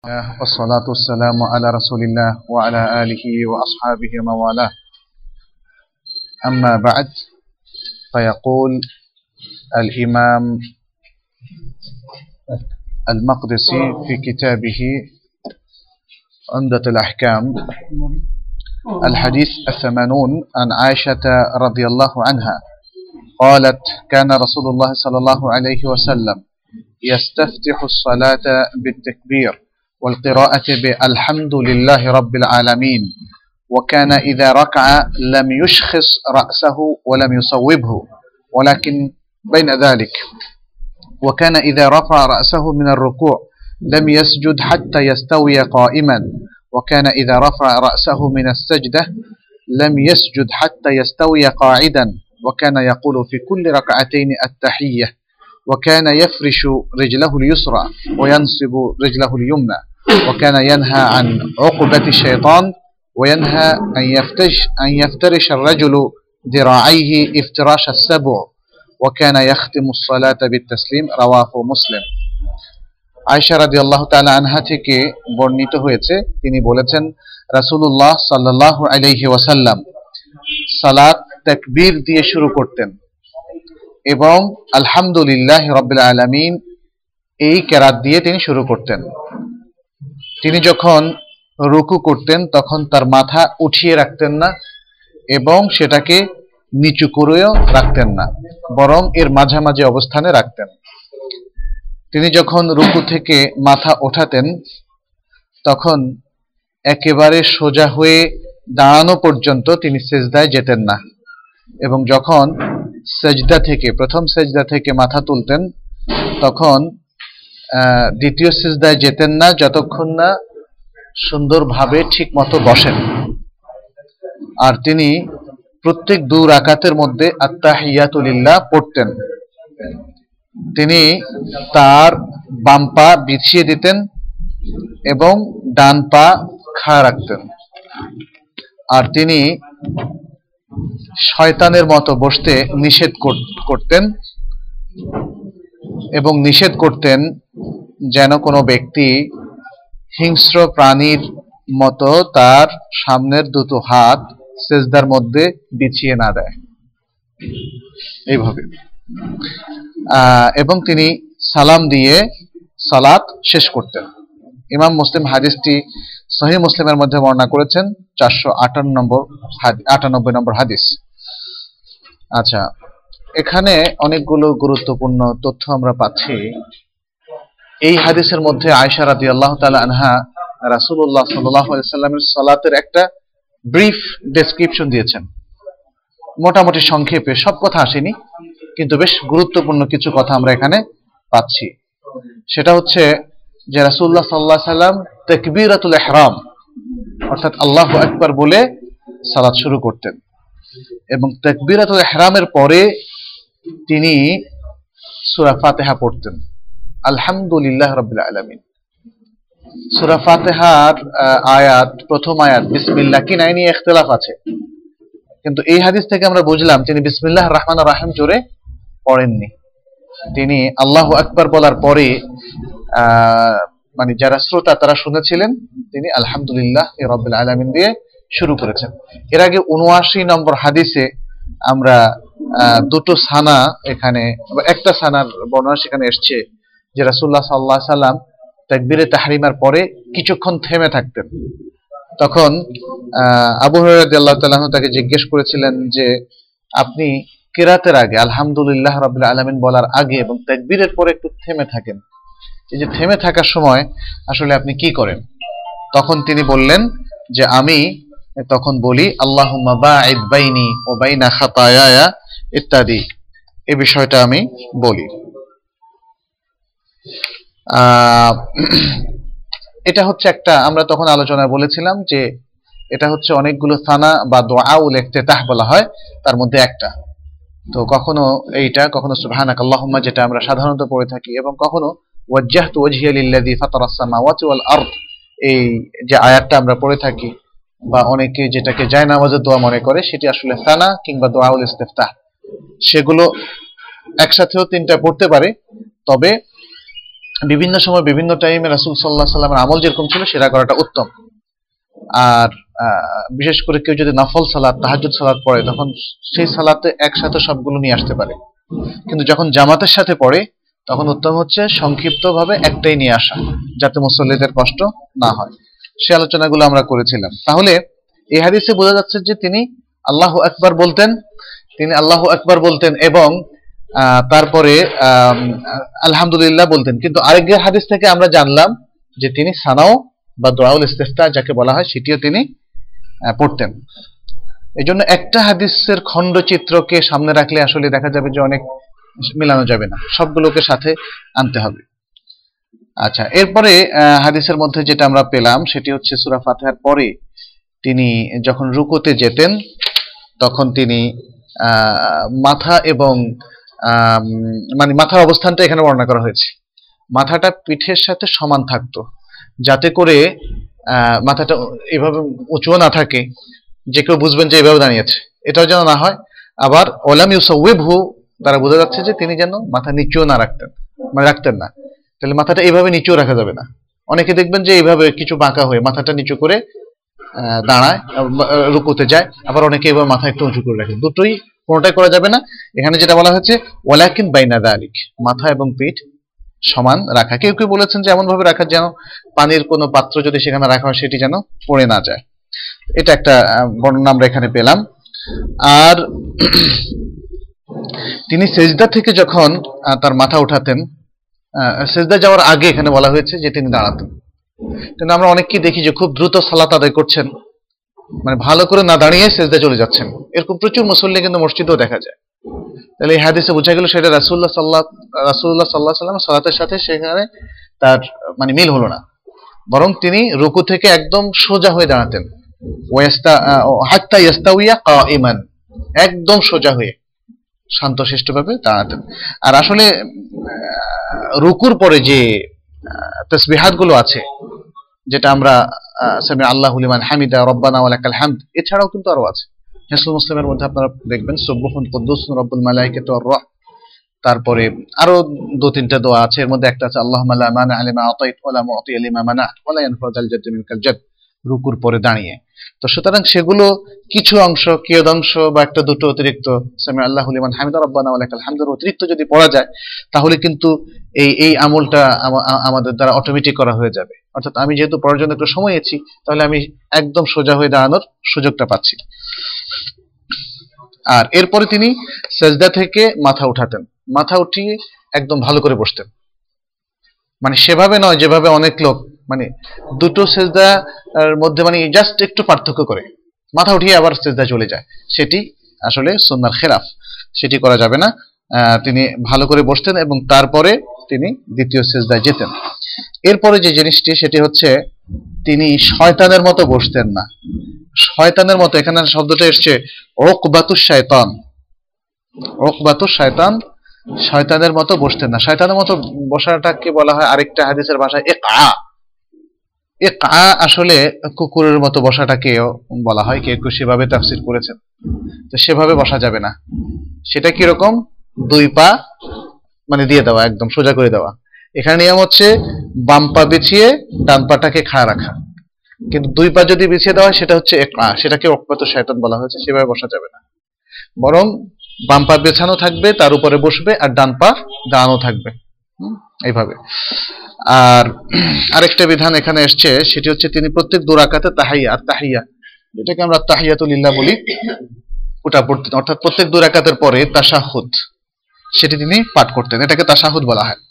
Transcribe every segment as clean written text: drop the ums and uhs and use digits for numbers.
والصلاة والسلام على رسول الله وعلى آله وأصحابه ومن والاه. أما بعد، فيقول الإمام المقدسي في كتابه عمدة الأحكام الحديث 80 عن عائشة رضي الله عنها قالت: كان رسول الله صلى الله عليه وسلم يستفتح الصلاة بالتكبير والقراءة بالحمد لله رب العالمين، وكان إذا ركع لم يشخص رأسه ولم يصوبه ولكن بين ذلك، وكان إذا رفع رأسه من الركوع لم يسجد حتى يستوي قائما، وكان إذا رفع رأسه من السجدة لم يسجد حتى يستوي قاعدا، وكان يقول في كل ركعتين التحية، وكان يفرش رجله اليسرى وينصب رجله اليمنى، وكان ينهى عن عقبة الشيطان، وينهى أن يفترش الرجل ذراعيه افتراش السبع، وكان يختم الصلاة بالتسليم। رواه মুসলিম। আয়েশা রাদিয়াল্লাহু তাআলা আনহা থেকে বর্ণিত হয়েছে, তিনি বলেছেন, রাসূলুল্লাহ সাল্লাল্লাহু আলাইহি ওয়াসাল্লাম সালাত তাকবীর দিয়ে শুরু করতেন এবং আলহামদুলিল্লাহি রাব্বিল আলামিন এই কেরাত দিয়ে তিনি শুরু করতেন। তিনি যখন রুকু করতেন তখন তার মাথা উঠিয়ে রাখতেন না এবং সেটাকে নিচু করেও রাখতেন না, বরং এর মাঝামাঝি অবস্থানে রাখতেন। তিনি যখন রুকু থেকে মাথা ওঠাতেন তখন একেবারে সোজা হয়ে দাঁড়ানো পর্যন্ত তিনি সেজদায় যেতেন না, এবং যখন প্রথম সেজদা থেকে মাথা তুলতেন তখন দ্বিতীয় সেজদায় যেতেন না যতক্ষণ না সুন্দরভাবে ঠিক মতো বসেন। আর তিনি প্রত্যেক 2 রাকাতের মধ্যে আত্তাহিয়াতু লিল্লাহ পড়তেন। তিনি তার বাম পা বিছিয়ে দিতেন এবং ডান পা খাড়া রাখতেন। আর তিনি শয়তানের মতো বসতে নিষেধ করতেন এবং নিষেধ করতেন যেন কোনো ব্যক্তি হিংস্র প্রাণীর মতো তার সামনের দুটো হাত সেজদার মধ্যে বিছিয়ে না দেয়, এইভাবে। এবং তিনি সালাম দিয়ে সালাত শেষ করতেন। ইমাম মুসলিম হাদিসটি সহিহ মুসলিমের মধ্যে বর্ণনা করেছেন, 498 নম্বর হাদিস। আচ্ছা, এখানে অনেকগুলো গুরুত্বপূর্ণ তথ্য আমরা পাচ্ছি। এই হাদিসের মধ্যে আয়েশা রাদিয়াল্লাহু তাআলা আনহা রাসূলুল্লাহ সাল্লাল্লাহু আলাইহি ওয়াসাল্লামের সালাতের একটা ব্রিফ ডেসক্রিপশন দিয়েছেন। মোটামুটি সংক্ষেপে, সব কথা আসেনি, কিন্তু বেশ গুরুত্বপূর্ণ কিছু কথা আমরা এখানে পাচ্ছি। সেটা হচ্ছে যে রাসূলুল্লাহ সাল্লাল্লাহু আলাইহি ওয়াসাল্লাম তাকবীরাতুল ইহরাম অর্থাৎ আল্লাহু আকবার বলে সালাত শুরু করতেন, এবং তাকবীরাতুল ইহরামের পরে তিনি সূরা ফাতিহা পড়তেন, আলহামদুলিল্লাহ রাব্বিল আলামিন। সূরা ফাতিহার প্রথম আয়াত বিসমিল্লাহ কি নাই নিয়ে ইখতিলাফ আছে, কিন্তু এই হাদিস থেকে আমরা বুঝলাম তিনি বিসমিল্লাহির রহমানির রহিম জোরে পড়েননি। তিনি আল্লাহু আকবার বলার পরে মানে যারা শ্রোতা তারা শুনেছিলেন তিনি আলহামদুলিল্লাহ রাব্বিল আলামিন দিয়ে শুরু করেছেন। এর আগে ৭৯ নম্বর হাদিসে আমরা দুটো সানা, এখানে একটা সানার বর্ণনা সেখানে এসছে যে রাসূলুল্লাহ সাল্লাল্লাহু আলাইহি সাল্লাম তাকবীরে তাহরিমার পরে কিছুক্ষণ থেমে থাকতেন। তখন আবু হুরায়রা রাদিয়াল্লাহু তাআলা আনহু তাকে জিজ্ঞেস করেছিলেন যে আপনি কিরাতের আগে আলহামদুলিল্লাহ রাব্বিল আলামিন বলার আগে এবং তাকবীরের পরে একটু থেমে থাকেন, এই যে থেমে থাকার সময় আসলে আপনি কি করেন? তখন তিনি বললেন যে আমি তখন বলি আল্লাহুম্মা বাঈদ বাইনি ওয়া বাইনা খাতায়ায়া ইত্যাদি, এই বিষয়টা আমি বলি। এটা হচ্ছে একটা, আমরা তখন আলোচনায় বলেছিলাম যে এটা হচ্ছে অনেকগুলো সানা বা দুআউল ইফতিতাহ বলা হয়, তার মধ্যে একটা। তো কখনো এইটা, কখনো সুবহানাকাল্লাহুম্মা যেটা আমরা সাধারণত পড়ে থাকি, এবং কখনো ওয়াজ্জাহতু ওয়াজহিয়া লিল্লাযী ফাতারাস সামাওয়াতি ওয়াল আরদ, এই যে আয়াতটা আমরা পড়ে থাকি, বা অনেকে যেটাকে জায়নামাজের দোয়া মনে করে, সেটি আসলে সানা কিংবা দুআউল ইস্তিফতাহ। সেগুলো একসাথেও 3টা পড়তে পারে, তবে বিভিন্ন সময় বিভিন্ন টাইমে রাসূল সাল্লাল্লাহু আলাইহি ওয়াসাল্লামের আমল যেরকম ছিল সেটা করাটা উত্তম। আর বিশেষ করে কেউ যদি নফল সালাত তাহাজ্জুদ সালাত পড়ে তখন সেই সালাতে একসাথে সবগুলো নিয়ে আসতে পারে, কিন্তু যখন জামাতের সাথে পড়ে তখন উত্তম হচ্ছে সংক্ষিপ্তভাবে একটাই নিয়ে আসা, যাতে মুসল্লিদের কষ্ট না হয়। সে আলোচনাগুলো আমরা করেছিলাম। তাহলে এই হাদিসে বোঝা যাচ্ছে যে তিনি আল্লাহু আকবার বলতেন, এবং তারপরে আলহামদুলিল্লাহ বলতেন। কিন্তু আরেক হাদিস থেকে আমরা জানলাম যে তিনি সানাও বা দোয়াউল ইস্তিফতা যাকে বলা হয় সেটিও তিনি পড়তেন। এই জন্য একটা হাদিসের খণ্ডচিত্রকে সামনে রাখলে আসলে দেখা যাবে যে অনেক মিলানো যাবে না, সবগুলোকে সাথে আনতে হবে। আচ্ছা, এরপরে হাদিসের মধ্যে যেটা আমরা পেলাম সেটি হচ্ছে সূরা ফাতিহার পরে তিনি যখন রুকুতে যেতেন তখন তিনি মাথা এবং মানে মাথার অবস্থানটা এখানে বর্ণনা করা হয়েছে, মাথাটা পিঠের সাথে সমান থাকতো, যাতে করে মাথাটা এভাবে উঁচুও না থাকে যে কেউ বুঝবেন যে এভাবে দাঁড়িয়েছে, এটাও যেন না হয়। আবার ওয়ালাম ইউসাউবিবহু দ্বারা বোঝা যাচ্ছে যে তিনি যেন মাথা নিচুও না রাখতেন, মানে রাখতেন না। তাহলে মাথাটা এইভাবে নিচুও রাখা যাবে না। অনেকে দেখবেন যে এইভাবে কিছু বাঁকা হয়ে মাথাটা নিচু করে দাঁড়ায়, রুকুতে যায়, আবার অনেকে এবার মাথা একটু উঁচু করে রাখে। দুটোই কোনোটাই করা যাবে না। এখানে যেটা বলা হয়েছে ওয়ালাকিন বাইনা যালিক, মাথা এবং পিঠ সমান রাখা। কেউ কেউ বলেছেন যে এমন ভাবে রাখা যেন পানির কোনো পাত্র যদি সেখানে রাখা হয় সেটি যেন পড়ে না যায়। এটা একটা বর্ণনা আমরা এখানে পেলাম। আর তিনি সেজদা থেকে যখন তার মাথা উঠাতেন, সেজদা যাওয়ার আগে এখানে বলা হয়েছে যে তিনি দাঁড়াতেন। কিন্তু আমরা অনেককেই দেখি যে খুব দ্রুত সালাত আদায় করছেন, মানে ভালো করে না দাঁড়িয়ে সেজদা চলে যাচ্ছেন। এরকম প্রচুর মুসল্লি কিন্তু মসজিদেও দেখা যায়। তাহলে এই হাদিসে বোঝা গেল সেটা রাসূলুল্লাহ সাল্লাল্লাহু আলাইহি ওয়াসাল্লাম সালাতের সাথে সেখানে তার মানে মিল হলো না, বরং তিনি রুকু থেকে একদম সোজা হয়ে দাঁড়াতেন, হাত্তা ইয়াস্তাউইয়া কাইমান, একদম সোজা হয়ে শান্তশিষ্টভাবে দাঁড়াতেন। আর আসলে রুকুর পরে যে তাসবিহাত গুলো আছে, যেটা আমরা সামি আল্লাহু লিমান হামিদা, রব্বানা ওয়া লাকাল হামদ, এছাড়াও কিন্তু আরো আছে। হিসনুল মুসলিমের মধ্যে আপনারা দেখবেন সুবহুন কুদ্দুসুন রব্বুল মালাইকাতি ওয়ার রূহ, তারপরে আরো দু তিনটা দোয়া আছে। এর মধ্যে একটা আছে আল্লাহুম্মা লা মানিআ লিমা আতাইত ওয়া লা মুতিয়া লিমা মানাত ওয়া লা ইয়ানফা'ু যাল জাদ্দি মিনকাল জাদ, রুকুর পরে দাঁড়িয়ে। তো সুতরাং সেগুলো কিছু অংশ, কিয়দাংশ বা একটা দুটো অতিরিক্ত সামি আল্লাহু লিমান হামিদা রব্বানা ওয়া লাকাল হামদের অতিরিক্ত যদি পড়া যায় তাহলে কিন্তু এই আমলটা আমাদের দ্বারা অটোমেটিক করা হয়ে যাবে। অর্থাৎ আমি যেহেতু পড়ার জন্য একটু সময় নিয়েছি, তাহলে আমি একদম সোজা হয়ে দাঁড়ানোর সুযোগটা পাচ্ছি। আর এরপরে তিনি সেজদা থেকে মাথা উঠাতেন, মাথা উঠিয়ে একদম ভালো করে বসতেন, মানে সেভাবে নয় যেভাবে অনেক লোক মানে দুটো সেজদার মধ্যে মানে জাস্ট একটু পার্থক্য করে মাথা উঠিয়ে আবার সেজদা চলে যায়, সেটি আসলে সুন্নাহর খেলাফ, সেটি করা যাবে না। তিনি ভালো করে বসতেন এবং তারপরে তিনি দ্বিতীয় সেজদায় যেতেন। এরপরে যে জিনিসটি সেটি হচ্ছে তিনি শয়তানের মতো বসতেন না। শয়তানের মতো এখানে শব্দটা এসছে উকবাতুশ শায়তান, উকবাতুশ শায়তান, শয়তানের মতো বসতেন না। শয়তানের মতো বসাটাকে বলা হয় আরেকটা হাদিসের ভাষায় ইকআ। ইকআ আসলে কুকুরের মতো বসাটাকেও বলা হয়, কেউ কেউ সেভাবে তাফসীর করেছেন। তো সেভাবে বসা যাবে না। সেটা কি রকম? দুই পা মানে দিয়ে দেওয়া, একদম সোজা করে দেওয়া। এখানে নিয়ম হচ্ছে বাম পা বিছিয়ে ডান পাটাকে খাড়া রাখা, কিন্তু দুই পা যদি বিছিয়ে দেওয়া হয় সেটা হচ্ছে ইকআ, সেটাকে উকবাতুশ শায়তান বলা হয়েছে। সেভাবে বসা যাবে না, বরং বাম পা বেছানো থাকবে, তার উপরে বসবে, আর ডান পা দাঁড়ানো থাকবে, এইভাবে। আর আরেকটা বিধান এখানে এসছে সেটি হচ্ছে তিনি প্রত্যেক দু রাকাতে তাহিয়া, যেটাকে আমরা তাহিয়াতুল লিল্লাহ বলি, ওটা পড়তেন। অর্থাৎ প্রত্যেক দু রাকাতের পরে তাশাহুদ সেটি তিনি পাঠ করতেন, এটাকে তাশাহুদ বলা হয়।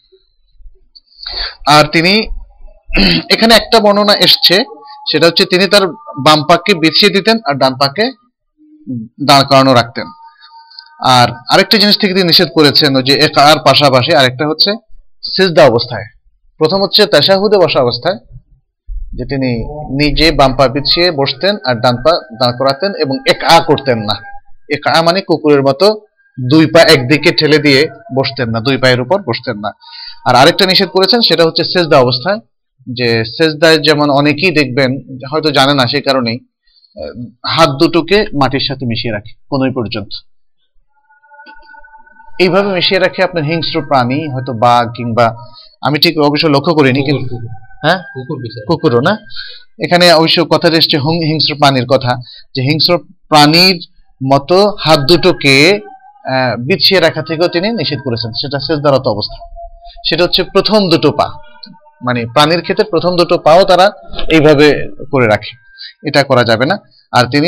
আর তিনি এখানে একটা বর্ণনা এসছে সেটা হচ্ছে তিনি তার বাম পাকে বিছিয়ে দিতেন আর ডান পাকে দাঁড় করানো রাখতেন। আর আরেকটা জিনিস থেকে তিনি নিষেধ করেছেন ওই যে ইকআর পাশাপাশি আরেকটা হচ্ছে সিজদা অবস্থায়। প্রথম হচ্ছে তাশাহুদে বসা অবস্থায়, যে তিনি নিজে বাম পা বিছিয়ে বসতেন আর ডান পা দাঁড় করাতেন এবং ইকআ করতেন না। ইকআ মানে কুকুরের মতো দুই পা একদিকে ঠেলে দিয়ে বসতেন না, দুই পায়ের উপর বসতেন না। আর আরেকটা নিষেধ করেছেন সেটা হচ্ছে সেজদা অবস্থায়, যে সেজদায় যেমন অনেকেই দেখবেন হয়তো জানে না, সেই কারণেই হাত দুটোকে মাটির সাথে মিশিয়ে রাখে কোনই পর্যন্ত। এইভাবে মিশিয়ে রাখে আপনার হিংস্র প্রাণী, হয়তো বাঘ কিংবা আমি ঠিক অবশ্য লক্ষ্য করিনি, কিন্তু হ্যাঁ কুকুরও না, এখানে অবশ্য কথা এসছে হিংস্র প্রাণীর কথা, যে হিংস্র প্রাণীর মতো হাত দুটোকে বিছিয়ে রাখা থেকেও তিনি নিষেধ করেছেন, সেটা সিজদারত অবস্থা। সেটা হচ্ছে প্রথম দুটো পা, মানে প্রাণীর ক্ষেত্রে প্রথম দুটো পাও তারা এইভাবে করে রাখে, এটা করা যাবে না। আর তিনি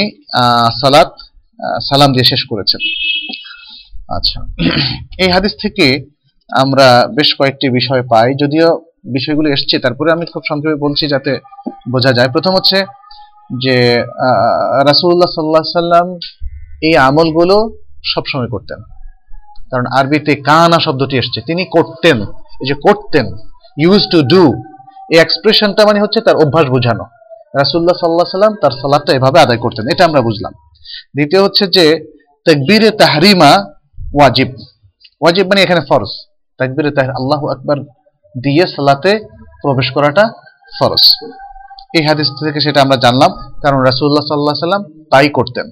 সালাম দিয়ে শেষ করেছেন। আচ্ছা, এই হাদিস থেকে আমরা বেশ কয়েকটি বিষয় পাই, যদিও বিষয়গুলো এসছে, তারপরে আমি খুব সংক্ষেপে বলছি যাতে বোঝা যায়। প্রথম হচ্ছে যে রাসূলুল্লাহ সাল্লাল্লাহু আলাইহি সাল্লাম এই আমলগুলো সবসময় করতেন, কারণ আরবিতে কানা শব্দটি এসছে, তিনি করতেন। এই যে করতেন, ইউজ টু ডু, এই এক্সপ্রেশনটা মানে হচ্ছে তার অভ্যাস বোঝানো। রাসূলুল্লাহ সাল্লাল্লাহু আলাইহি সাল্লাম তার সালাতটা এভাবে আদায় করতেন, এটা আমরা বুঝলাম। দ্বিতীয় হচ্ছে যে তাকবীরে তাহরিমা ওয়াজিব, ওয়াজিব মানে এখানে ফরজ। তাকবীরে তাহরিম আল্লাহু আকবার দিয়ে সালাতে প্রবেশ করাটা ফরজ। এই হাদিস থেকে সেটা আমরা জানলাম, কারণ রাসূলুল্লাহ সাল্লাল্লাহু আলাইহি সাল্লাম তাই করতেন।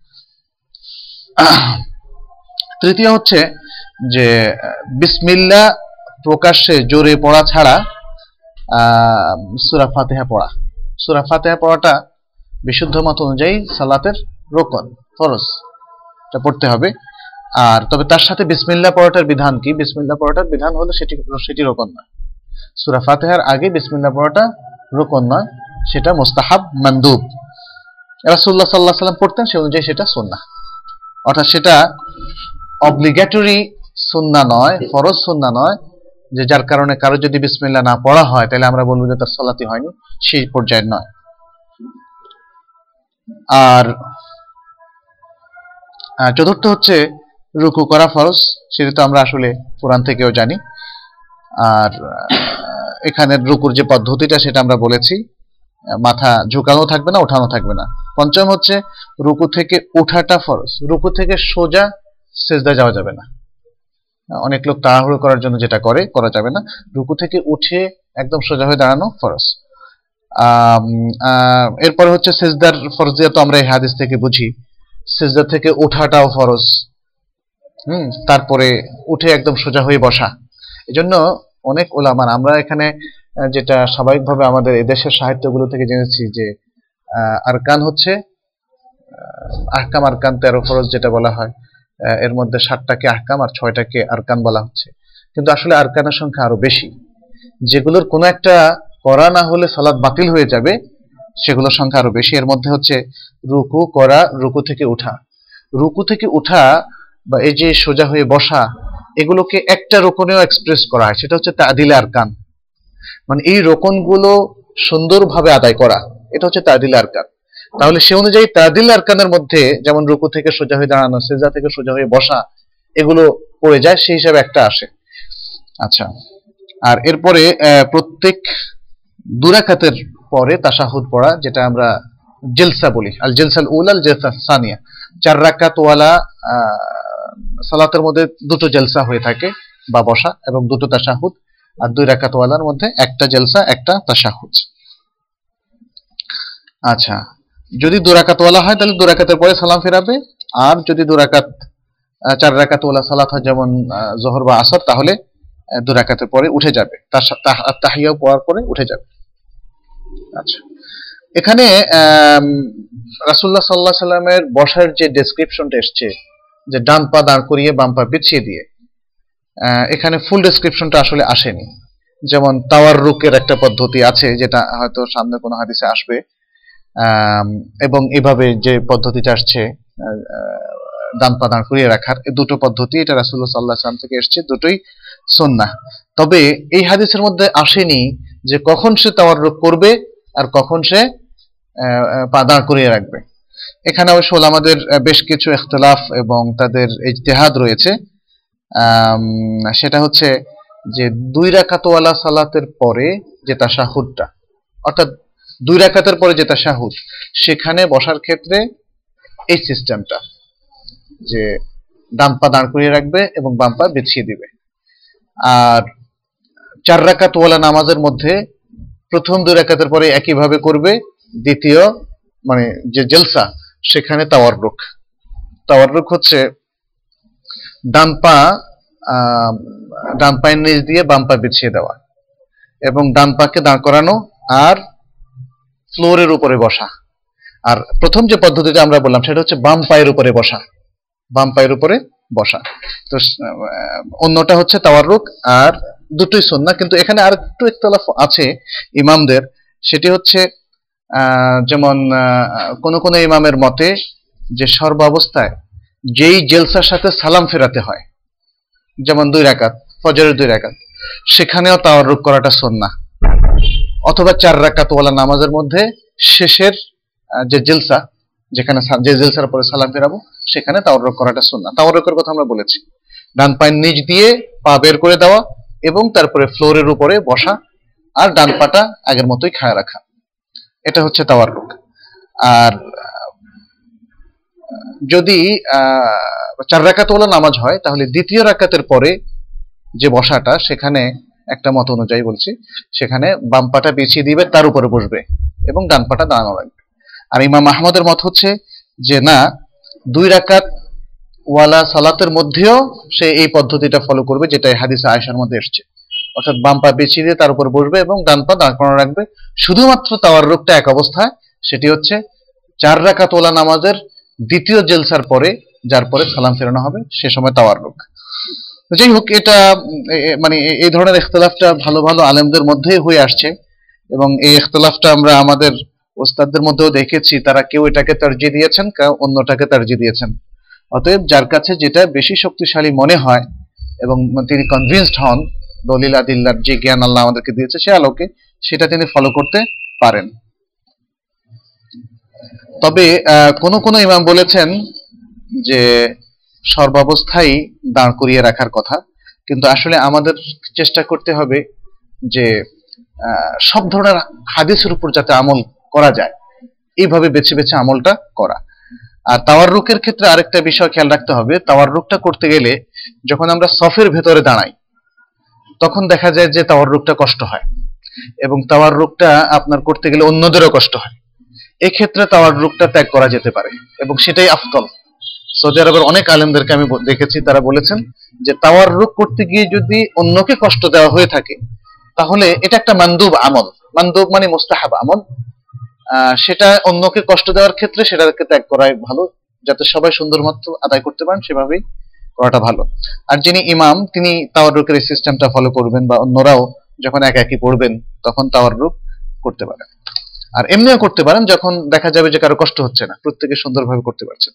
তৃতীয় হচ্ছে যে বিসমিল্লাহ প্রকাশ্যে জোরে পড়া ছাড়া সূরা ফাতিহা পড়া, সূরা ফাতিহা পড়াটা বিশুদ্ধ মত অনুযায়ী সালাতের রোকন, ফরজ, এটা পড়তে হবে। আর তবে তার সাথে বিসমিল্লাহ পড়াটার বিধান কি? বিসমিল্লাহ পড়াটার বিধান হলো সেটি রোকন নয়। সূরা ফাতিহার আগে বিসমিল্লাহ পড়াটা রোকন নয়, সেটা মুস্তাহাব, মানদুব। রাসূলুল্লাহ সাল্লাল্লাহু আলাইহি সাল্লাম পড়তেন, সে অনুযায়ী সেটা সুন্নাহ, অর্থাৎ সেটা অব্লিগেটরি সুন্নাহ নয়, ফরজ সুন্নাহ নয়, যে যার কারণে কারো যদি বিসমিল্লাহ না পড়া হয় তাহলে আমরা বলবো যে তার সালাতই হয়নি, সেই পর্যায়ের নয়। আর চতুর্থ হচ্ছে রুকু করা ফরজ, সেটা তো আমরা আসলে কোরআন থেকেও জানি। আর এখানে রুকুর যে পদ্ধতিটা সেটা আমরা বলেছি, মাথা ঝুঁকানো থাকবে না, ওঠানো থাকবে না। পঞ্চম হচ্ছে রুকু থেকে ওঠাটা ফরজ, রুকু থেকে সোজা সিজদা যাওয়া যাবে না। অনেক লোক তাড়াহুড়ো করার জন্য যেটা করে, করা যাবে না। রুকু থেকে উঠে একদম সোজা হয়ে দাঁড়ানো ফরজ। এরপরে হচ্ছে সিজদার ফরজিয়াত, আমরা এই হাদিস থেকে বুঝি সিজদা থেকে ওঠাটাও ফরজ। তারপরে উঠে একদম সোজা হয়ে বসা। এজন্য অনেক উলামা, আমরা এখানে যেটা স্বাভাবিকভাবে আমাদের এদেশের সাহিত্যগুলো থেকে জেনেছি যে আরকান হচ্ছে আহকাম, আরকান 13 ফরজ যেটা বলা হয়, এর মধ্যে 7টাকে আহকাম আর 6টাকে আরকান বলা হচ্ছে। কিন্তু আসলে আরকানের সংখ্যা আরো বেশি, যেগুলোর কোনো একটা করা না হলে সালাত বাতিল হয়ে যাবে, সেগুলোর সংখ্যা আরো বেশি। এর মধ্যে হচ্ছে রুকু করা, রুকু থেকে উঠা, রুকু থেকে উঠা বা এই যে সোজা হয়ে বসা, এগুলোকে একটা রোকনেও এক্সপ্রেস করা হয়, সেটা হচ্ছে তাদিলে আরকান, মানে এই রোকনগুলো সুন্দরভাবে আদায় করা, এটা হচ্ছে তাদিলে আরকান। তাহলে সে অনুযায়ী তাদিল আরকানের মধ্যে যেমন রুকু থেকে সোজা হয়ে দাঁড়ানো, সিজদা থেকে সোজা হয়ে বসা, এগুলো পড়ে যায়, সেই হিসাবে একটা আসে। আচ্ছা, আর এরপরে প্রত্যেক 2 রাকাতের পরে তাশাহুদ পড়া, যেটা আমরা জেলসা বলি, আল জেলসাল উলা, আল জেলসা সানিয়া। 4 রাকাত ওয়ালা সালাতের মধ্যে 2টো জেলসা হয়ে থাকে বা বসা, এবং 2টো তাশাহুদ। আর 2 রাকাত ওয়ালার মধ্যে একটা জেলসা, একটা তাশাহুদ। আচ্ছা, যদি 2 রাকাত ওয়ালা হয় তাহলে 2 রাকাতের পরে সালাম ফেরাবে, আর যদি 2 রাকাত 4 রাকাত ওয়ালা সালাত হয় যেমন যোহর বা আসর, তাহলে 2 রাকাতের পরে উঠে যাবে, তাহিয়া পড়ার পরে উঠে যাবে। আচ্ছা, এখানে রাসূলুল্লাহ সাল্লাল্লাহু আলাইহি সাল্লামের বসার যে ডেসক্রিপশনটা এসছে, যে ডান পা দাঁড় করিয়ে বাম পা বিছিয়ে দিয়ে, এখানে ফুল ডেসক্রিপশনটা আসলে আসেনি। যেমন তাওয়াররুকের একটা পদ্ধতি আছে, যেটা হয়তো সামনে কোনো হাদিসে আসবে, এবং এভাবে যে পদ্ধতিটা আসছে ডান পা দাঁড় করিয়ে রাখার, এই দুটো পদ্ধতি এটা রাসূলুল্লাহ সাল্লাল্লাহু আলাইহি সাল্লাম থেকে এসেছে, দুটোই সুন্নাহ। তবে এই হাদিসের মধ্যে আসেনি যে কখন সে তাওয়াররুক করবে আর কখন সে পা দাঁড় করিয়ে রাখবে। এখানে অবশ্য আমাদের বেশ কিছু ইখতিলাফ এবং তাদের ইজতিহাদ রয়েছে। সেটা হচ্ছে যে 2 রাকাত ওয়ালা সালাতের পরে যে তাশাহুদটা, অর্থাৎ 2 রাকাতের পরে যে তাশাহুদ, সেখানে বসার ক্ষেত্রে এই সিস্টেমটা, যে ডান পা দাঁড় করিয়ে রাখবে এবং বাম পা বিছিয়ে দিবে। আর 4 রাকাত ওয়ালা নামাজের মধ্যে প্রথম 2 রাকাতের পরে একইভাবে করবে, দ্বিতীয় মানে যে জেলসা, সেখানে তাওয়াররুক। তাওয়াররুক হচ্ছে ডান পায়ের নিচ দিয়ে বাম পা বিছিয়ে দেওয়া, এবং ডান পাকে দাঁড় করানো আর ফ্লোরের উপরে বসা। আর প্রথম যে পদ্ধতিটা আমরা বললাম সেটা হচ্ছে বাম পায়ের উপরে বসা, বাম পায়ের উপরে বসা। তো অন্যটা হচ্ছে তাওয়াররুক, আর দুটোই সুন্নাহ। কিন্তু এখানে আর একটু ইখতিলাফ আছে ইমামদের, সেটি হচ্ছে যেমন কোন কোন ইমামের মতে যে সর্বাবস্থায় যেই জেলসার সাথে সালাম ফেরাতে হয়, যেমন 2 রাকাত, ফজরের 2 রাকাত, সেখানেও তাওয়াররুক করাটা সুন্নাহ। অথবা 4 রাকাত ওয়ালা নামাজের মধ্যে শেষের যে জেলসা, যেখানে যে জেলসার পরে সালাম ফেরাবো, সেখানে তাওয়াররুক করাটা সুন্নাহ। তাওয়াররুকের কথা আমরা বলেছি, ডান পায়ের নিচ দিয়ে পা বের করে দেওয়া এবং তারপরে ফ্লোরের উপরে বসা আর ডান পাটা আগের মতোই খাড়া রাখা, এটা হচ্ছে তাওয়াররুক। আর যদি 4 রাকাত ওয়ালা নামাজ হয় তাহলে দ্বিতীয় রাকাতের পরে যে বসাটা, সেখানে একটা মত অনুযায়ী বলছি, সেখানে বাম পাটা বিছিয়ে দিবে, তার উপরে বসবে এবং ডান পাটা দাঁড়ানো রাখবে। আর ইমাম আহমদের মত হচ্ছে যে না, 2 রাকাত ওয়ালা সালাতের মধ্যেও সে এই পদ্ধতিটা ফলো করবে, যেটা হাদিসে আয়েশার মধ্যে এসেছে, অর্থাৎ বাম পা বিছিয়ে দিয়ে তার উপর বসবে এবং ডান পা দাঁড় করানো রাখবে। শুধুমাত্র তাওয়াররুকটা এক অবস্থায়, সেটি হচ্ছে 4 রাকাত ওয়ালা নামাজের দ্বিতীয় জেলসার পরে, যার পরে সালাম ফেরানো হবে, সে সময় তাওয়াররুক। যাই হোক, এটা মানে এই ধরনের ইখতিলাফটা ভালো ভালো আলেমদের মধ্যেই হয়ে আসছে, এবং এই ইখতিলাফটা আমরা আমাদের ওস্তাদদের মধ্যেও দেখেছি, তারা কেউ এটাকে তারজিহ দিয়েছেন, কেউ অন্যটাকে তারজিহ দিয়েছেন। অতএব যার কাছে যেটা বেশি শক্তিশালী মনে হয় এবং তিনি কনভিন্সড হন দলিল আদিল্লার যে জ্ঞান আল্লাহ আমাদেরকে দিয়েছে সে আলোকে, সেটা তিনি ফলো করতে পারেন। তবে কোন কোন ইমাম বলেছেন যে সর্বাবস্থায় দাঁড় করিয়ে রাখার কথা, কিন্তু আসলে আমাদের চেষ্টা করতে হবে যে সব ধরনের হাদিসের উপর যাতে আমল করা যায়, এইভাবে বেছে বেছে আমলটা করা। আর তাওয়াররুকের ক্ষেত্রে আরেকটা বিষয় খেয়াল রাখতে হবে, তাওয়াররুকটা করতে গেলে যখন আমরা সফের ভেতরে দাঁড়াই তখন দেখা যায় যে তাওয়াররুকটা কষ্ট হয়, এবং তাওয়াররুকটা আপনার করতে গেলে অন্যদেরও কষ্ট হয়। এক্ষেত্রে তাওয়াররুকটা ত্যাগ করা যেতে পারে এবং সেটাই আফদল। সৌদি আরবের অনেক আলেমদেরকে আমি দেখেছি, তারা বলেছেন যে তাওয়াররুক করতে গিয়ে যদি অন্যকে কষ্ট দেওয়া হয়ে থাকে তাহলে এটা একটা মানদুব আমল, মানদুব মানে মুস্তাহাব আমল, সেটা অন্যকে কষ্ট দেওয়ার ক্ষেত্রে সেটাকে ত্যাগ করাই ভালো, যাতে সবাই সুন্দর মতো আদায় করতে পারেন সেভাবেই করাটা ভালো। আর যিনি ইমাম তিনি তাওয়াররুকের এই সিস্টেমটা ফলো করবেন, বা অন্যরাও যখন একাকি পড়বেন তখন তাওয়াররুক করতে পারেন। আর এমনিও করতে পারেন যখন দেখা যাবে যে কারো কষ্ট হচ্ছে না, প্রত্যেকে সুন্দরভাবে করতে পারছেন।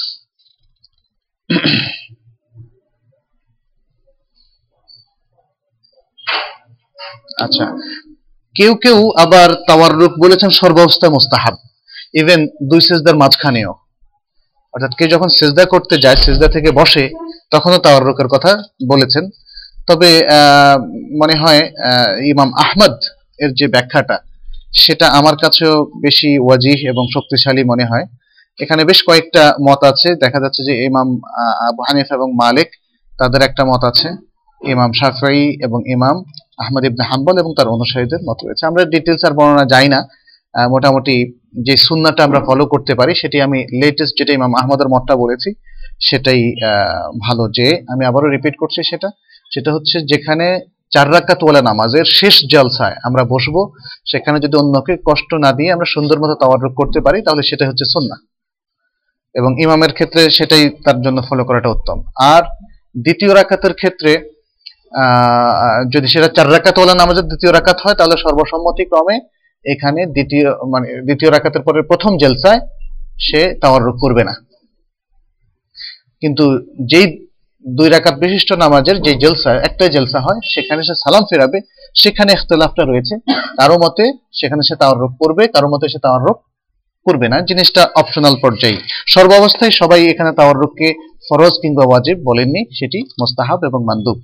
আচ্ছা, কেউ কেউ আবার তাওয়াররুক বলেছেন সর্বাবস্থায় মুস্তাহাব, ইভেন 2 সিজদার মাঝখানেও, অর্থাৎ কেউ যখন সিজদা করতে যায়, সিজদা থেকে বসে, তখনও তাওয়াররুকের কথা বলেছেন। তবে মনে হয় ইমাম আহমদ এর যে ব্যাখ্যাটা, সেটা আমার কাছেও বেশি ওয়াজিহ এবং শক্তিশালী মনে হয়। এখানে বেশ কয়েকটা মত আছে, দেখা যাচ্ছে যে ইমাম আবু হানিফা এবং মালিক তাদের একটা মত আছে, ইমাম শাফিঈ এবং ইমাম আহমদ ইবনে হাম্বল এবং তার অনুসারীদের মত রয়েছে। আমরা ডিটেইলস আর বর্ণনা যাই না, মোটামুটি যে সুন্নাহটা আমরা ফলো করতে পারি সেটি আমি লেটেস্ট যেটা ইমাম আহমদের মতটা বলেছি সেটাই ভালো। যে আমি আবারও রিপিট করছি, সেটা হচ্ছে যেখানে 4 রাকাত ওয়ালা নামাজের শেষ জলসায় আমরা বসবো, সেখানে যদি অন্যকে কষ্ট না দিয়ে আমরা সুন্দর মতো তাওয়াররুক করতে পারি তাহলে সেটা হচ্ছে সুন্নাহ, এবং ইমামের ক্ষেত্রে সেটাই তার জন্য ফলো করাটা উত্তম। আর দ্বিতীয় রাকাতের ক্ষেত্রে যদি সেটা 4 রাকাত ওয়ালা নামাজের দ্বিতীয় রাকাত হয় তাহলে সর্বসম্মতিক্রমে এখানে দ্বিতীয় রাকাতের পরে প্রথম জেলসায় সে তাওয়াররুক করবে না। কিন্তু যেই 2 রাকাত বিশিষ্ট নামাজের যে জেলসা, একটাই জেলসা হয়, সেখানে সে সালাম ফেরাবে, সেখানে ইখতিলাফটা রয়েছে। কারো মতে সেখানে সে তাওয়াররুক করবে, কারো মতে সে তাওয়াররুক করবে না, জিনিসটা অপশনাল পর্যায়ে। সর্বাবস্থায় সবাই এখানে তাওয়াররুককে ফরজ কিংবা ওয়াজিব বলেননি, সেটি মুস্তাহাব এবং মানদুব।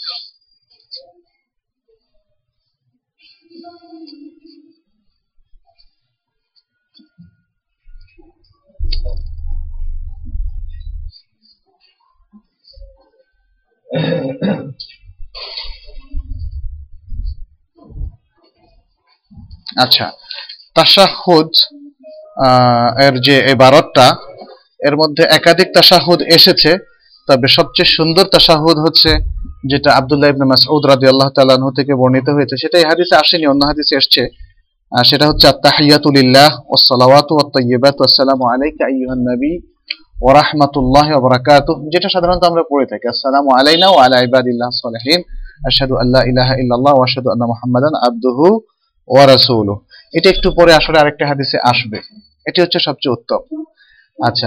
আচ্ছা, তাশাহুদ এর যে ইবারতটা, এর মধ্যে একাধিক তাশাহুদ এসেছে, তবে সবচেয়ে সুন্দর তাশাহুদ হচ্ছে যেটা আব্দুল্লাহ ইবনে মাসউদ রাদিয়াল্লাহু তাআলা আনহু থেকে বর্ণিত হয়েছে, সেটা এই হাদিসে আসেনি, অন্য হাদিসে এসেছে। সেটা হচ্ছে আত-তাহিয়াতু লিল্লাহ ওয়াস সালাওয়াতু ওয়াত তাইয়্যিবাতু ওয়াসসালামু আলাইকা আইয়ুহান নবী ওয়া রাহমাতুল্লাহি ওয়া বারাকাতুহু, যেটা সাধারণত আমরা পড়ে থাকি, আসসালামু আলাইনা ওয়া আলা ইবাদিল্লাহিস সালিহিন আশহাদু আল্লা ইলাহা ইল্লাল্লাহ ওয়া আশহাদু আন্না মুহাম্মাদান আবদুহু ওয়া রাসূলুহু। এটা একটু পরে আসলে আরেকটা হাদিসে আসবে, এটি হচ্ছে সবচেয়ে উত্তম। আচ্ছা,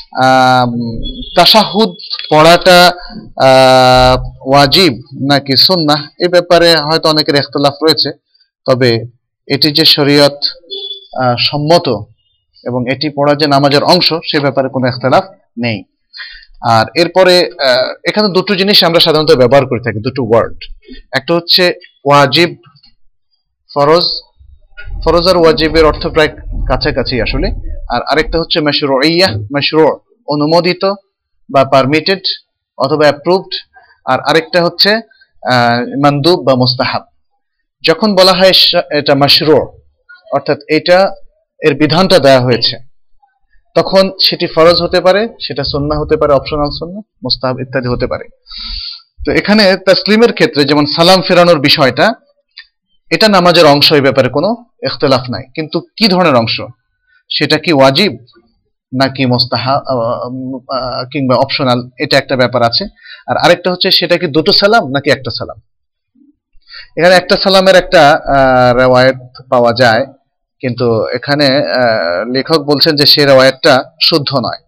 তাশাহুদ পড়াটা ওয়াজিব নাকি সুন্নাহ, এই ব্যাপারে হয়তো অনেকের ইখতিলাফ রয়েছে, তবে এটি যে শরীয়ত সম্মত এবং এটি পড়া যে নামাজের অংশ, সে ব্যাপারে কোনো ইখতিলাফ নেই। আর এরপরে এখানে দুটো জিনিস আমরা সাধারণত ব্যবহার করে থাকি, দুটো ওয়ার্ড। একটা হচ্ছে ওয়াজিব, ফরজ। ফরজ আর ওয়াজিবের অর্থ প্রায় কাছাকাছি আসলে। আর আরেকটা হচ্ছে মাশরুইয়াহ, মাশরু, অনুমোদিত বা পারমিটেড অথবা অ্যাপ্রুভড। আর আরেকটা হচ্ছে মানদুব বা মুস্তাহাব। যখন বলা হয় এটা মাশরু, অর্থাৎ এটা এর বিধানটা দেয়া হয়েছে, তখন সেটি ফরজ হতে পারে, সেটা সুন্নাহ হতে পারে, অপশনাল সুন্নাহ, মুস্তাহাব ইত্যাদি হতে পারে। তো এখানে তাসলিমের ক্ষেত্রে যেমন সালাম ফেরানোর বিষয়টা, এটা নামাজের অংশ, এই ব্যাপারে কোনো ইখতিলাফ নাই। কিন্তু কি ধরনের অংশ, সেটা কি ওয়াজিব নাকি মুস্তাহাব কিংবা অপশনাল, এটা একটা ব্যাপার আছে। আর আরেকটা হচ্ছে সেটা কি দুটো সালাম নাকি একটা সালাম। এখানে একটা সালামের একটা রিওয়ায়াত পাওয়া যায়, কিন্তু এখানে লেখক বলছেন যে সে রিওয়ায়াতটা শুদ্ধ নয়।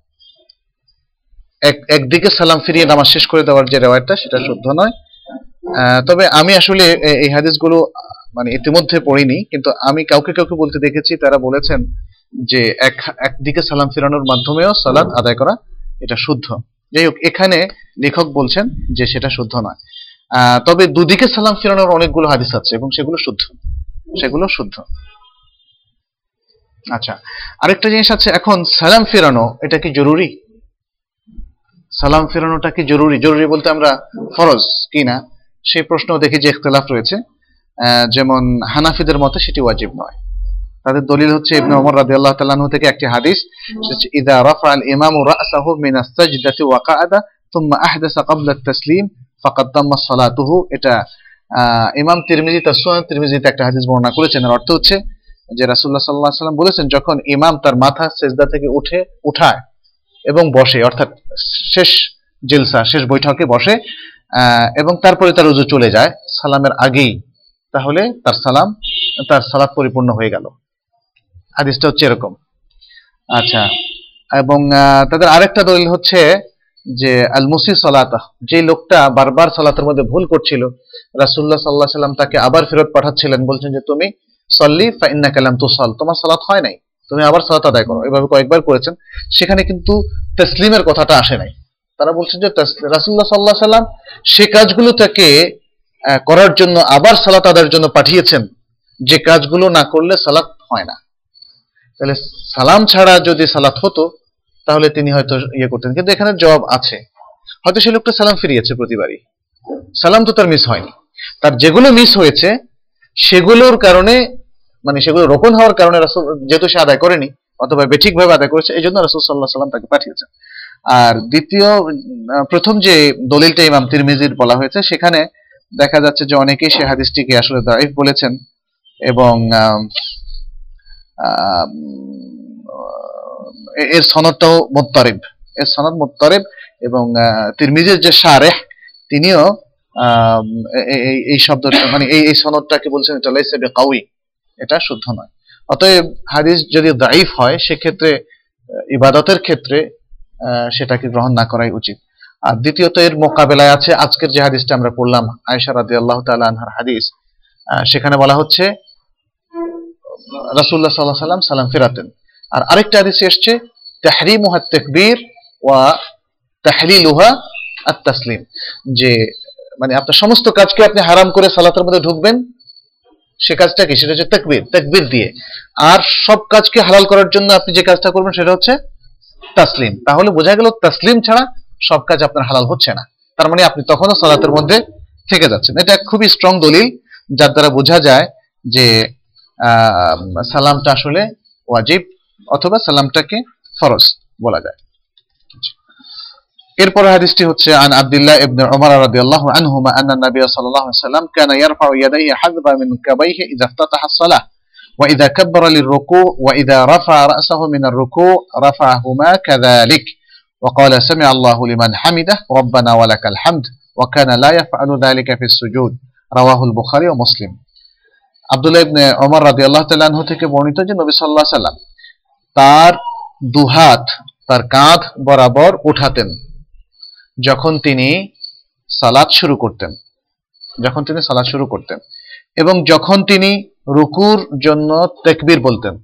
একদিকে সালাম ফিরিয়ে নামাজ শেষ করে দেওয়ার যে রিওয়ায়াতটা, সেটা শুদ্ধ নয়। তবে আমি আসলে এই হাদিসগুলো মানে ইতিমধ্যে পড়িনি, কিন্তু আমি কাউকে কাউকে বলতে দেখেছি, তারা বলেছেন যে একদিকে সালাম ফিরানোর মাধ্যমেও সালাত আদায় করা এটা শুদ্ধ। যাই হোক, এখানে লেখক বলছেন যে সেটা শুদ্ধ নয়। তবে দুদিকে সালাম ফিরানোর অনেকগুলো হাদিস আছে এবং সেগুলো শুদ্ধ। আচ্ছা, আরেকটা জিনিস আছে, এখন সালাম ফিরানো এটা কি জরুরি? সালাম ফিরানোটা কি জরুরি? জরুরি বলতে আমরা ফরজ কিনা, সেই প্রশ্ন দেখি যে ইখতিলাফ রয়েছে। যেমন হানাফিদের মতে সেটি ওয়াজিব নয়। তাদের দলিল হচ্ছে ইবনে ওমর রাদিয়াল্লাহু তাআলা আনহু থেকে একটি হাদিস, ইযা রাফা আল ইমামু রাসাহু মিনাস সাজদাতি ওয়া কাআদা থুম্মা আহদাসা ক্বাবলা আত-তাসলিম ফাকাদ তাম্মা সালাতুহু। এটা ইমাম তিরমিজি তার সুনান তিরমিজিতে একটা হাদিস বর্ণনা করেছেন। এর অর্থ হচ্ছে যে রাসূলুল্লাহ সাল্লাল্লাহু আলাইহি ওয়াসাল্লাম বলেছেন, যখন ইমাম তার মাথা সিজদা থেকে উঠায় এবং বসে, অর্থাৎ শেষ জিলসা, শেষ বৈঠকে বসে, এবং তারপরে তার উযু চলে যায় সালামের আগেই, তাহলে তার সালাত পরিপূর্ণ হয়ে গেল। হাদিসটা হচ্ছে এরকম। আচ্ছা, এবং তাদের আরেকটা দলিল হচ্ছে যে আল মুসি সালাতাহ, যে লোকটা বারবার সালাতের মধ্যে ভুল করছিল, রাসূলুল্লাহ সাল্লাল্লাহু আলাইহি ওয়াসাল্লাম তাকে আবার ফেরত পাঠাচ্ছিলেন, বলছেন যে তুমি সল্লি ফা ইন্নাকা লাম তুসাল, তোমার সালাত হয় নাই, তুমি আবার সালাত আদায় করো। এভাবে কয়েকবার করেছেন, সেখানে কিন্তু তাসলিমের কথাটা আসে নাই। তারা বলছেন যে রাসূলুল্লাহ সাল্লাল্লাহু আলাইহি ওয়াসাল্লাম সে কাজগুলো তাকে করার জন্য, আবার সালাত আদায়ের জন্য পাঠিয়েছেন, যে কাজগুলো না করলে সালাত হয় না। তাহলে সালাম ছাড়া যদি সালাত হতো, তাহলে তিনি হয়তো করতেন। কিন্তু এখানে জবাব আছে, হয়তো সে লোকটা সালাম ফিরিয়েছে প্রতিবারই, সালাম তো তার মিস হয়নি। তার যেগুলো মিস হয়েছে সেগুলোর কারণে, মানে সেগুলো রোকন হওয়ার কারণে রাসূল, যেহেতু সে আদায় করেনি অথবা বেঠিকভাবে আদায় করেছে, এই জন্য রাসূল সাল্লাল্লাহু আলাইহি ওয়াসাল্লাম তাকে পাঠিয়েছেন। আর প্রথম যে দলিলটা ইমাম তিরমিজির বলা হয়েছে, সেখানে দেখা যাচ্ছে যে অনেকেই সে হাদিসটিকে আসলে দাঈফ বলেছেন, এবং এর সনদটাও মুত্তারিব, এবং তিরমিজির যে শারেহ, তিনিও এই শব্দটা, মানে এই সনদটাকে বলছেন এটা লাইসা বিকাউই, এটা শুদ্ধ নয়। অতএব হাদিস যদি দাঈফ হয়, সেক্ষেত্রে ইবাদতের ক্ষেত্রে সেটাকে গ্রহণ না করাই উচিত। আর দ্বিতীয়ত, এর মোকাবেলায় আছে আজকের যে হাদিসটা আমরা পড়লাম, আয়েশা রাদিয়াল্লাহু তাআলা আনহার হাদিস। সেখানে বলা হচ্ছে রাসূলুল্লাহ সাল্লাল্লাহু আলাইহি ওয়াসাল্লাম সালাম ফেরাতেন। আর আরেকটা হাদিসে এসেছে তাহরিমুহা আত-তাকবীর ওয়া তাহলিলুহা আত-তাসলিম, যে মানে আপনার সমস্ত কাজকে আপনি হারাম করে সালাতের মধ্যে ঢুকবেন, সে কাজটা কি? সেটা হচ্ছে তাকবীর দিয়ে। আর সব কাজকে হালাল করার জন্য আপনি যে কাজটা করবেন সেটা হচ্ছে তাসলিম। তাহলে বোঝা গেল তাসলিম ছাড়া সব কাজ আপনার হালাল হচ্ছে না, তার মানে আপনি তখনও সালাতের মধ্যে থেকে যাচ্ছেন। এটা খুবই স্ট্রং দলিল, যার দ্বারা বোঝা যায় যে সালামটা আসলে ওয়াজিব অথবা সালামটাকে ফরজ বলা যায়। এরপর হাদিসটি হচ্ছে আন আব্দুল্লাহ ইবনে উমর রাদিয়াল্লাহু আনহুমা আন্না নবী সাল্লাল্লাহু আলাইহি ওয়াসাল্লাম কানা ইয়ারফাউ ইয়াদাইহি হাযবা মিন কাবাইহি ইযা ইফতাতাহা আস-সালাহ ওয়া ইযা কাব্বারা লির-রুকু' ওয়া ইযা রাফা'a রা'সাহু মিন আর-রুকু' রাফা'াহুমা কাযালিক ওয়া ক্বালা সামি'a আল্লাহু লিমান হামিদাহ রাব্বানা ওয়া লাকাল হামদ ওয়া কানা লা ইয়াফআলু যালিকা ফিস সুজুদ রাওয়াহুল বুখারী ওয়া মুসলিম। আব্দুল্লাহ ইবনে উমর রাদিয়াল্লাহু তাআলা আনহু থেকে বর্ণিত যে নবী সাল্লাল্লাহু আলাইহি ওয়াসাল্লাম তার দুহাত তার কাঁধ বরাবর উঠাতেন যখন তিনি সালাত শুরু করতেন, এবং যখন তিনি রুকুর জন্য তাকবীর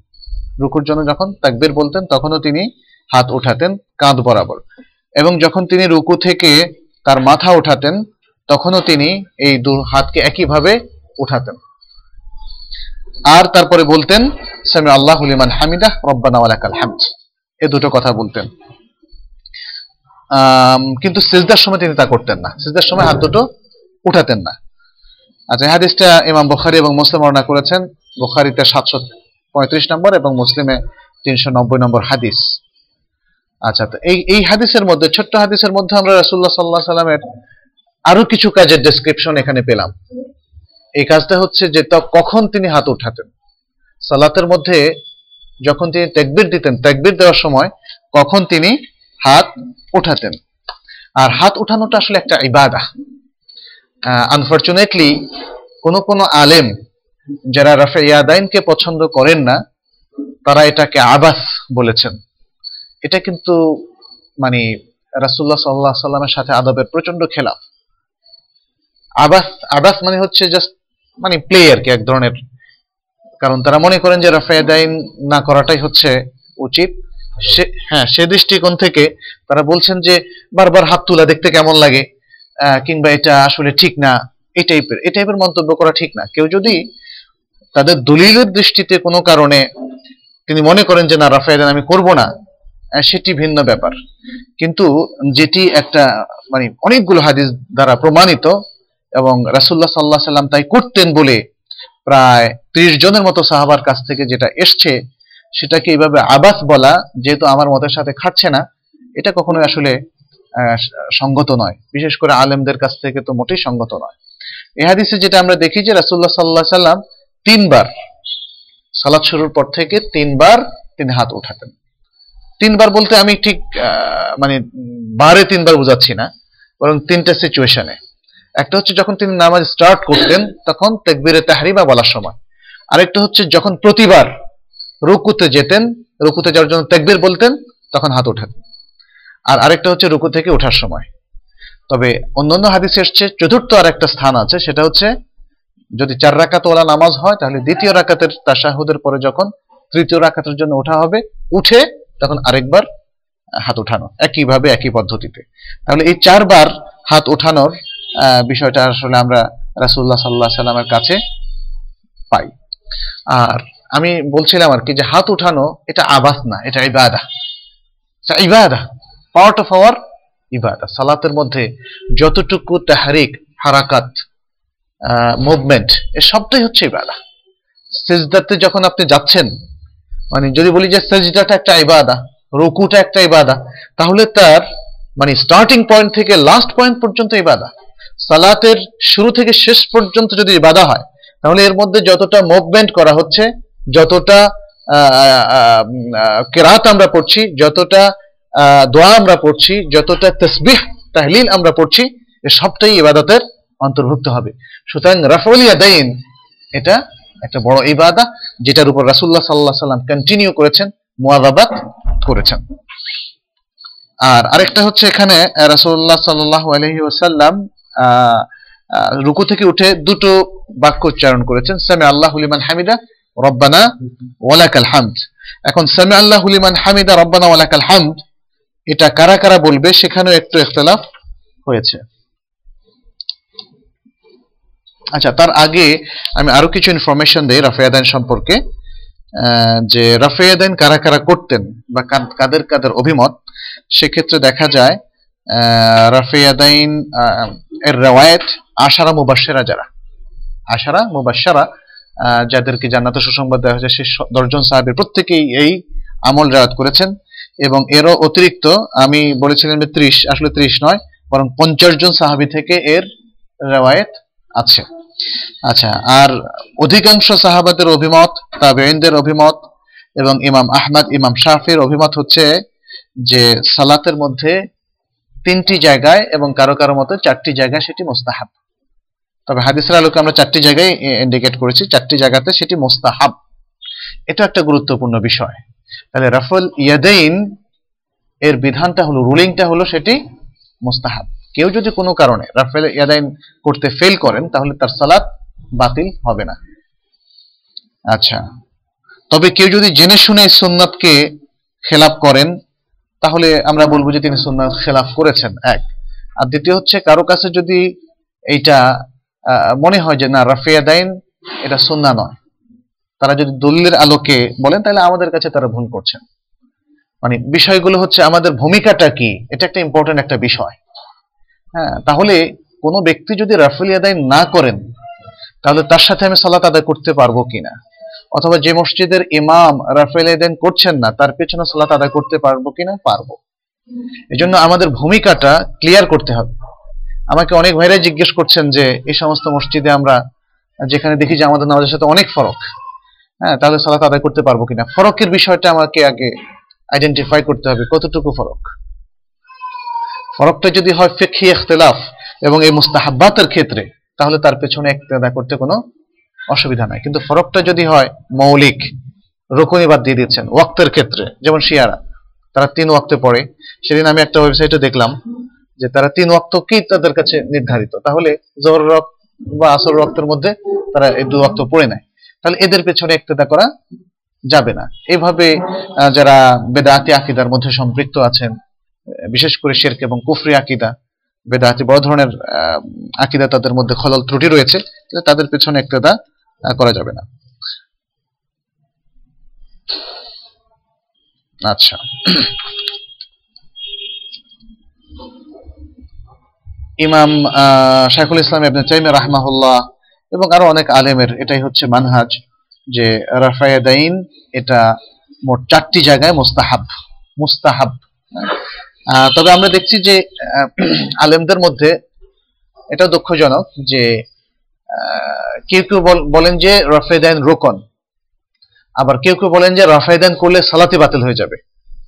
বলতেন তখনও তিনি হাত উঠাতেন কাঁধ বরাবর, এবং যখন তিনি রুকু থেকে তার মাথা উঠাতেন তখনও তিনি এই দু হাতকে একইভাবে উঠাতেন। আর তারপরে বলতেন সামি আল্লাহু লিমান হামিদাহ রব্বানা ওয়া লাকাল হামদ, এই দুটো কথা বলতেন। কিন্তু সিজদার সময় তিনি তা করতেন না, সিজদার সময় হাত দুটো উঠাতেন না। আচ্ছা, হাদিসটা ইমাম বুখারী এবং মুসলিম বর্ণনা করেছেন। বুখারীতে 735 নম্বর এবং মুসলিমে 390 নম্বর হাদিস। আচ্ছা, তো এই হাদিসের মধ্যে, ছোট্ট হাদিসের মধ্যে আমরা রাসূলুল্লাহ সাল্লাল্লাহু আলাইহি ওয়াসাল্লামের আরো কিছু কাজের ডেসক্রিপশন এখানে পেলাম। এই কাজটা হচ্ছে যে কখন তিনি হাত উঠাতেন সালাতের মধ্যে, যখন তিনি তাকবীর দিতেন, তাকবীর দেওয়ার সময় কখন তিনি হাত উঠাতেন। আর হাত উঠানোটা আসলে একটা ইবাদত। আনফরচুনেটলি কোন আলেম যারা রাফে ইয়াদাইনকে পছন্দ করেন না, তারা এটাকে আবাস বলেছেন। এটা কিন্তু মানে রাসূলুল্লাহ সাল্লাল্লাহু আলাইহি ওয়াসাল্লামের সাথে আদবের প্রচন্ড খেলাফ। আবাস মানে হচ্ছে জাস্ট মানে প্লে আর কি, এক ধরনের। কারণ তারা মনে করেন যে রাফে ইয়াদাইন না করাটাই হচ্ছে উচিত। সে দৃষ্টিকোণ থেকে তারা বলছেন যে বারবার হাত তোলা দেখতে কেমন লাগে, কিংবা এটা আসলে ঠিক না, এই টাইপের মন্তব্য করা ঠিক না। কেউ যদি তাদের দলিলের দৃষ্টিতে কোনো কারণে তিনি মনে করেন যে না রাফে ইয়াদাইন আমি করব না, সেটি ভিন্ন ব্যাপার। কিন্তু যেটি একটা মানে অনেকগুলো হাদিস দ্বারা প্রমাণিত এবং রাসূলুল্লাহ সাল্লাল্লাহু আলাইহি ওয়াসাল্লাম তাই করতেন বলে প্রায় 30 জনের মতো সাহাবার কাছ থেকে যেটা এসছে, সেটাকে এইভাবে আবাস বলা যেহেতু আমার মতের সাথে খাটছে না, এটা কখনোই আসলে সঙ্গত নয়। বিশেষ করে আলেমদের কাছ থেকে তো মোটেই সঙ্গত নয়। এই হাদিসে যেটা আমরা দেখি যে রাসূলুল্লাহ সাল্লাল্লাহু আলাইহি ওয়াসাল্লাম 3 বার সালাত শুরুর পর থেকে 3 বার তিনি হাত উঠাতেন। 3 বার বলতে আমি ঠিক মানে বারে 3 বার বোঝাচ্ছি না, বরং 3টা সিচুয়েশনে। একটা হচ্ছে যখন তিনি নামাজ স্টার্ট করতেন তখন তাকবীরে তাহরিমা বলার সময়, আরেকটা হচ্ছে যখন প্রতিবার রুকুতে যেতেন, রুকুতে যাওয়ার জন্য তাকবীর বলতেন তখন হাত উঠাতেন, আর আরেকটা হচ্ছে রুকু থেকে ওঠার সময়। তবে অন্যান্য হাদিসে এসেছে চতুর্থ আরেকটা স্থান আছে, সেটা হচ্ছে যদি 4 রাকাত ওয়ালা নামাজ হয় তাহলে দ্বিতীয় রাকাতের তাশাহুদের পরে যখন তৃতীয় রাকাতের জন্য ওঠা হবে, উঠে তখন আরেকবার হাত উঠানো, একইভাবে একই পদ্ধতিতে। তাহলে এই 4 বার হাত উঠানোর বিষয়টা আসলে আমরা রাসূলুল্লাহ সাল্লাল্লাহু আলাইহি ওয়াসাল্লামের কাছে পাই। আর আমি বলছিলাম আর কি যে হাত উঠানো এটা আবাস না, এটা ইবাদত। ইবাদত, পার্ট অফ আওয়ার ইবাদত। সালাতের মধ্যে যতটুকু তাহরিক, হারাকাত, মুভমেন্ট, এই সবটাই হচ্ছে ইবাদত। সিজদাতে যখন আপনি যাচ্ছেন, মানে যদি বলি যে সিজদাটা একটা ইবাদত, রুকুটা একটা ইবাদত, তাহলে তার মানে স্টার্টিং পয়েন্ট থেকে লাস্ট পয়েন্ট পর্যন্ত ইবাদত। সালাতের শুরু থেকে শেষ পর্যন্ত যদি ইবাদত হয়, তাহলে এর মধ্যে যতটা মুভমেন্ট করা হচ্ছে, যতটা কিরাত আমরা পড়ছি, যতটা দোয়া আমরা পড়ছি, যতটা তাসবিহ তাহলিল আমরা পড়ছি, এই সবটাই ইবাদতের অন্তর্ভুক্ত হবে। সুতরাং রাফউল ইয়াদাইন এটা একটা বড় ইবাদত, যেটার উপর রাসূলুল্লাহ সাল্লাল্লাহু আলাইহি ওয়াসাল্লাম কন্টিনিউ করেছেন, মুওয়াযাবাত করেছেন। আর আরেকটা হচ্ছে এখানে রাসূলুল্লাহ সাল্লাল্লাহু আলাইহি ওয়াসাল্লাম রুকু থেকে উঠে দুটো বাক্য উচ্চারণ করেছেন, সামি আল্লাহু লিমান হামিদা রব্বানা ওয়া লাকাল হামদ। এখন সামি আল্লাহু লিমান হামিদা রব্বানা ওয়া লাকাল হামদ এটা কারা কারা বলবে সেখানেও একটু ইখতিলাফ হয়েছে। আচ্ছা, তার আগে আমি আরো কিছু ইনফরমেশন দেই রাফে ইয়াদাইন সম্পর্কে, যে রাফে ইয়াদাইন কারা কারা করতেন বা কাদের কাদের অভিমত। সেক্ষেত্রে দেখা যায় রাফে ইয়াদাইন এর রিওয়ায়াত আশারা মুবাশশিরা, যারা আশারা মুবাশশিরা যাদেরকে জান্নাতের সুসংবাদ দেওয়া হয়েছে, সেই 10 জন সাহাবী প্রত্যেকেই এই আমল রিওয়ায়াত করেছেন। এবং এরও অতিরিক্ত আমি বলেছিলাম যে 30, আসলে 30 নয়, বরং 50 জন সাহাবী থেকে এর রিওয়ায়াত আছে। আচ্ছা, আর অধিকাংশ সাহাবাদের অভিমত, তাবেঈনদের অভিমত এবং ইমাম আহমদ, ইমাম শাফির অভিমত হচ্ছে যে সালাতের মধ্যে 3টি জায়গায় এবং কারো কারো মতে 4টি জায়গায় সেটি মুস্তাহাব। তবে হাদিসের আলোকে আমরা 4টি জায়গায় ইন্ডিকেট করেছি, 4টি জায়গাতে সেটি মুস্তাহাব। এটা একটা গুরুত্বপূর্ণ বিষয়। তাহলে রাফুল ইয়াদাইন এর বিধানটা হলো, রুলিংটা হলো সেটি মুস্তাহাব। কেউ যদি কোনো কারণে রাফুল ইয়াদাইন করতে ফেল করেন তাহলে তার সালাত বাতিল হবে না। আচ্ছা, তবে কেউ যদি জেনে শুনে সুন্নাতকে খেলাফ করেন তাহলে আমরা বলবো যে তিনি সুন্নাত খেলাফ করেছেন, এক। আর দ্বিতীয় হচ্ছে কারো কাছে যদি এইটা মনে হয় যে না রাফে ইয়াদাইন এটা সুন্নাহ নয়, তারা যদি দলিলের আলোকে বলেন তাহলে আমাদের কাছে তারা ভুল করছেন। মানে বিষয়গুলো হচ্ছে আমাদের ভূমিকাটা কি, এটা একটা ইম্পর্টেন্ট একটা বিষয়। হ্যাঁ, তাহলে কোনো ব্যক্তি যদি রাফুল ইয়াদাইন না করেন তাহলে তার সাথে আমি সালাত আদায় করতে পারবো কিনা, অথবা যে মসজিদের ইমাম রাফুল ইয়াদাইন করছেন না তার পেছনে সালাত আদায় করতে পারবো কিনা, পারবো। এজন্য আমাদের ভূমিকাটা ক্লিয়ার করতে হবে। আমাকে অনেক ভাইরাই জিজ্ঞেস করছেন যে এই সমস্ত মসজিদে আমরা যেখানে দেখি যে আমাদের নামাজের সাথে অনেক ফরক, হ্যাঁ, তাহলে সালাত আদায় করতে পারবো কিনা। ফরকের বিষয়টা আমাকে আগে আইডেন্টিফাই করতে হবে, কতটুকু ফরক। ফরকটা যদি হয় ফিকহি ইখতিলাফ এবং এই মুস্তাহাব্বাতের ক্ষেত্রে তাহলে তার পেছনে ইক্তেদা করতে কোনো অসুবিধা নাই। কিন্তু ফরকটা যদি হয় মৌলিক, রুকুনি বাদ দিয়ে দিচ্ছেন, ওয়াক্তের ক্ষেত্রে, যেমন শিয়ারা তারা 3 ওয়াক্তে পড়ে। সেদিন আমি একটা ওয়েবসাইটে দেখলাম যে তারা 3 ওয়াক্ত কি তাদের কাছে নির্ধারিত, তাহলে জোহর ওয়াক্ত বা আসর ওয়াক্তের মধ্যে তারা এই 2 ওয়াক্ত পড়ে নেয়, তাহলে এদের পেছনে ইক্তেদা করা যাবে না। এইভাবে যারা বেদাতি আকীদার মধ্যে সম্পৃক্ত আছেন, বিশেষ করে শিরক এবং কুফরি আকীদা, বেদাতি বড় ধরনের আকীদা তাদের মধ্যে খলল ত্রুটি রয়েছে, তাদের পেছনে ইক্তেদা করা যাবে না। আচ্ছা, ইমাম শাইখুল ইসলাম ইবনে তাইমিয়া রাহমাহুল্লাহ এবং আরো অনেক আলেমের এটাই হচ্ছে মানহাজ যে রাফা ইয়াদাইন এটা মোট 4টি জায়গায় মুস্তাহাব। তবে আমরা দেখছি যে আলেমদের মধ্যে এটা দুঃখজনক যে কেউ কেউ বলেন যে রাফা ইয়াদাইন রুকন, আবার কেউ কেউ বলেন যে রাফা ইয়াদাইন করলে সালাতই বাতিল হয়ে যাবে।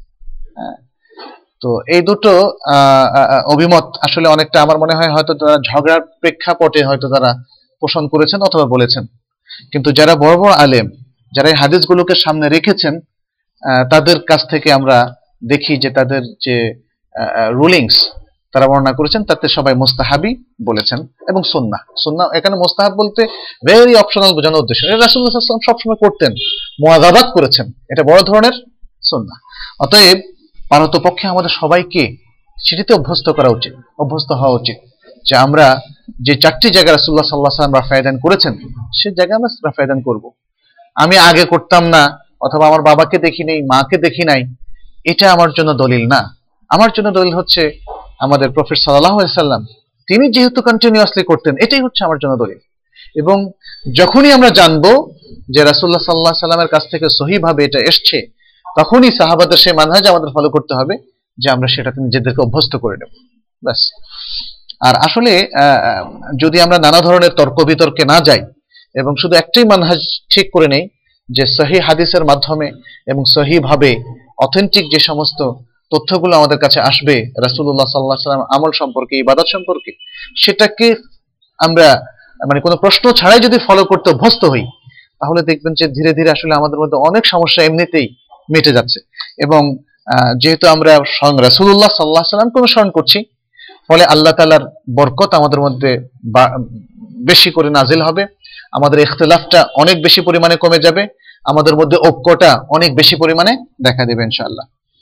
তো এই দুটো অভিমত আসলে অনেকটা আমার মনে হয় হয়তো তারা ঝগড়ার প্রেক্ষাপটে হয়তো তারা পোষণ করেছেন অথবা বলেছেন। কিন্তু যারা বড় বড় আলেম, যারা এই হাদিসগুলোকে সামনে রেখেছেন, তাদের কাছ থেকে আমরা দেখি যে তাদের যে রুলিংস তারা বর্ণনা করেছেন তাতে সবাই মুস্তাহাবি বলেছেন এবং সুন্নাহ। এখানে মুস্তাহাব বলতে ভেরি অপশনাল বোঝানোর উদ্দেশ্য। রাসূলুল্লাহ সাল্লাল্লাহু আলাইহি ওয়াসাল্লাম সবসময় করতেন, মুআযাবাত করেছেন, এটা বড় ধরনের সুন্নাহ। অতএব পারতপক্ষে আমাদের সবাইকে সেটিতে অভ্যস্ত হওয়া উচিত যে আমরা যে 4টি জায়গায় রাসূলুল্লাহ সাল্লাল্লাহু আলাইহি ওয়াসাল্লাম রাফা ইয়াদাইন করেছেন সেই জায়গায় আমরা রাফা ইয়াদাইন করব। আমি আগে করতাম না, অথবা আমার বাবাকে দেখি নাই, মাকে দেখি নাই, এটা আমার জন্য দলিল না। আমার জন্য দলিল হচ্ছে আমাদের প্রফেট সাল্লাল্লাহু আলাইহি ওয়াসাল্লাম, তিনি যেহেতু কন্টিনিউয়াসলি করতেন, এটাই হচ্ছে আমার জন্য দলিল। এবং যখনই আমরা জানবো যে রাসূলুল্লাহ সাল্লাল্লাহু আলাইহি ওয়াসাল্লামের কাছ থেকে সহিভাবে এটা এসছে, তখনই সাহাবাদের সেই মানহাজ আমাদের ফলো করতে হবে যে আমরা সেটাতে নিজেদেরকে অভ্যস্ত করে নেব, ব্যাস। আর আসলে যদি আমরা নানা ধরনের তর্ক বিতর্কে না যাই এবং শুধু একটাই মানহাজ ঠিক করে নেই যে সহিহ হাদিসের মাধ্যমে এবং সহিভাবে অথেন্টিক যে সমস্ত তথ্যগুলো আমাদের কাছে আসবে রাসূলুল্লাহ সাল্লাল্লাহু আলাইহি ওয়াসাল্লাম আমল সম্পর্কে, ইবাদত সম্পর্কে, সেটাকে আমরা মানে কোনো প্রশ্ন ছাড়াই যদি ফলো করতে অভ্যস্ত হই, তাহলে দেখবেন যে ধীরে ধীরে আসলে আমাদের মধ্যে অনেক সমস্যা এমনিতেই মিটে যাচ্ছে। এবং যেহেতু আমরা স্বয়ং রাসূলুল্লাহ সাল্লাল্লাহু আলাইহি ওয়াসাল্লামকে অনুসরণ করছি, ফলে আল্লাহ তাআলার বরকত আমাদের মধ্যে বেশি করে নাজিল হবে, আমাদের ইখতিলাফটা অনেক বেশি পরিমাণে কমে যাবে, আমাদের মধ্যে ঐক্যটা অনেক বেশি পরিমাণে দেখা দেবে ইনশাআল্লাহ।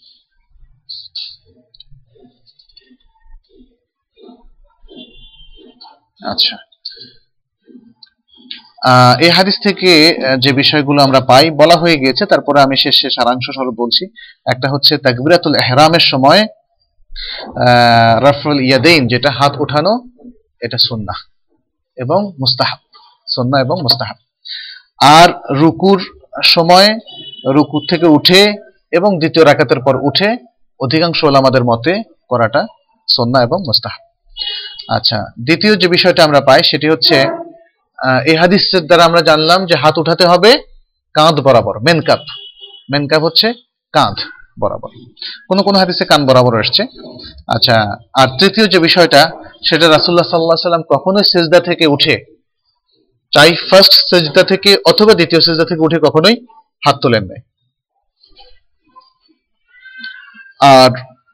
আচ্ছা, এই হাদিস থেকে যে বিষয়গুলো আমরা পাই বলা হয়ে গিয়েছে, তারপরে আমি শেষে সারাংশ স্বরূপ বলছি। একটা হচ্ছে তাকবীরাতুল ইহরামের সময় রাফুল ইয়াদাইন, যেটা হাত উঠানো, এটা সুন্নাহ এবং মুস্তাহাব, সুন্নাহ এবং মুস্তাহাব। আর রুকুর সময় রুকু থেকে উঠে এবং দ্বিতীয় রাকাতের পর উঠে অধিকাংশ ওলামাদের মতে করাটা সুন্নাহ এবং মুস্তাহাব। আচ্ছা, দ্বিতীয় যে বিষয়টা আমরা পাই সেটি হচ্ছে এই হাদিসের দ্বারা আমরা জানলাম যে হাত উঠাতে হবে কাঁধ বরাবর, মেনকাপ। মেনকাপ হচ্ছে কাঁধ বরাবর, কোন কোন হাদিসে কান বরাবর আসছে। আচ্ছা, আর তৃতীয় যে বিষয়টা সেটা রাসূলুল্লাহ সাল্লাল্লাহু আলাইহি ওয়াসাল্লাম কখনোই সিজদা থেকে উঠে, চাই ফার্স্ট সিজদা থেকে অথবা দ্বিতীয় সিজদা থেকে উঠে কখনোই হাত তোলেন নাই। আর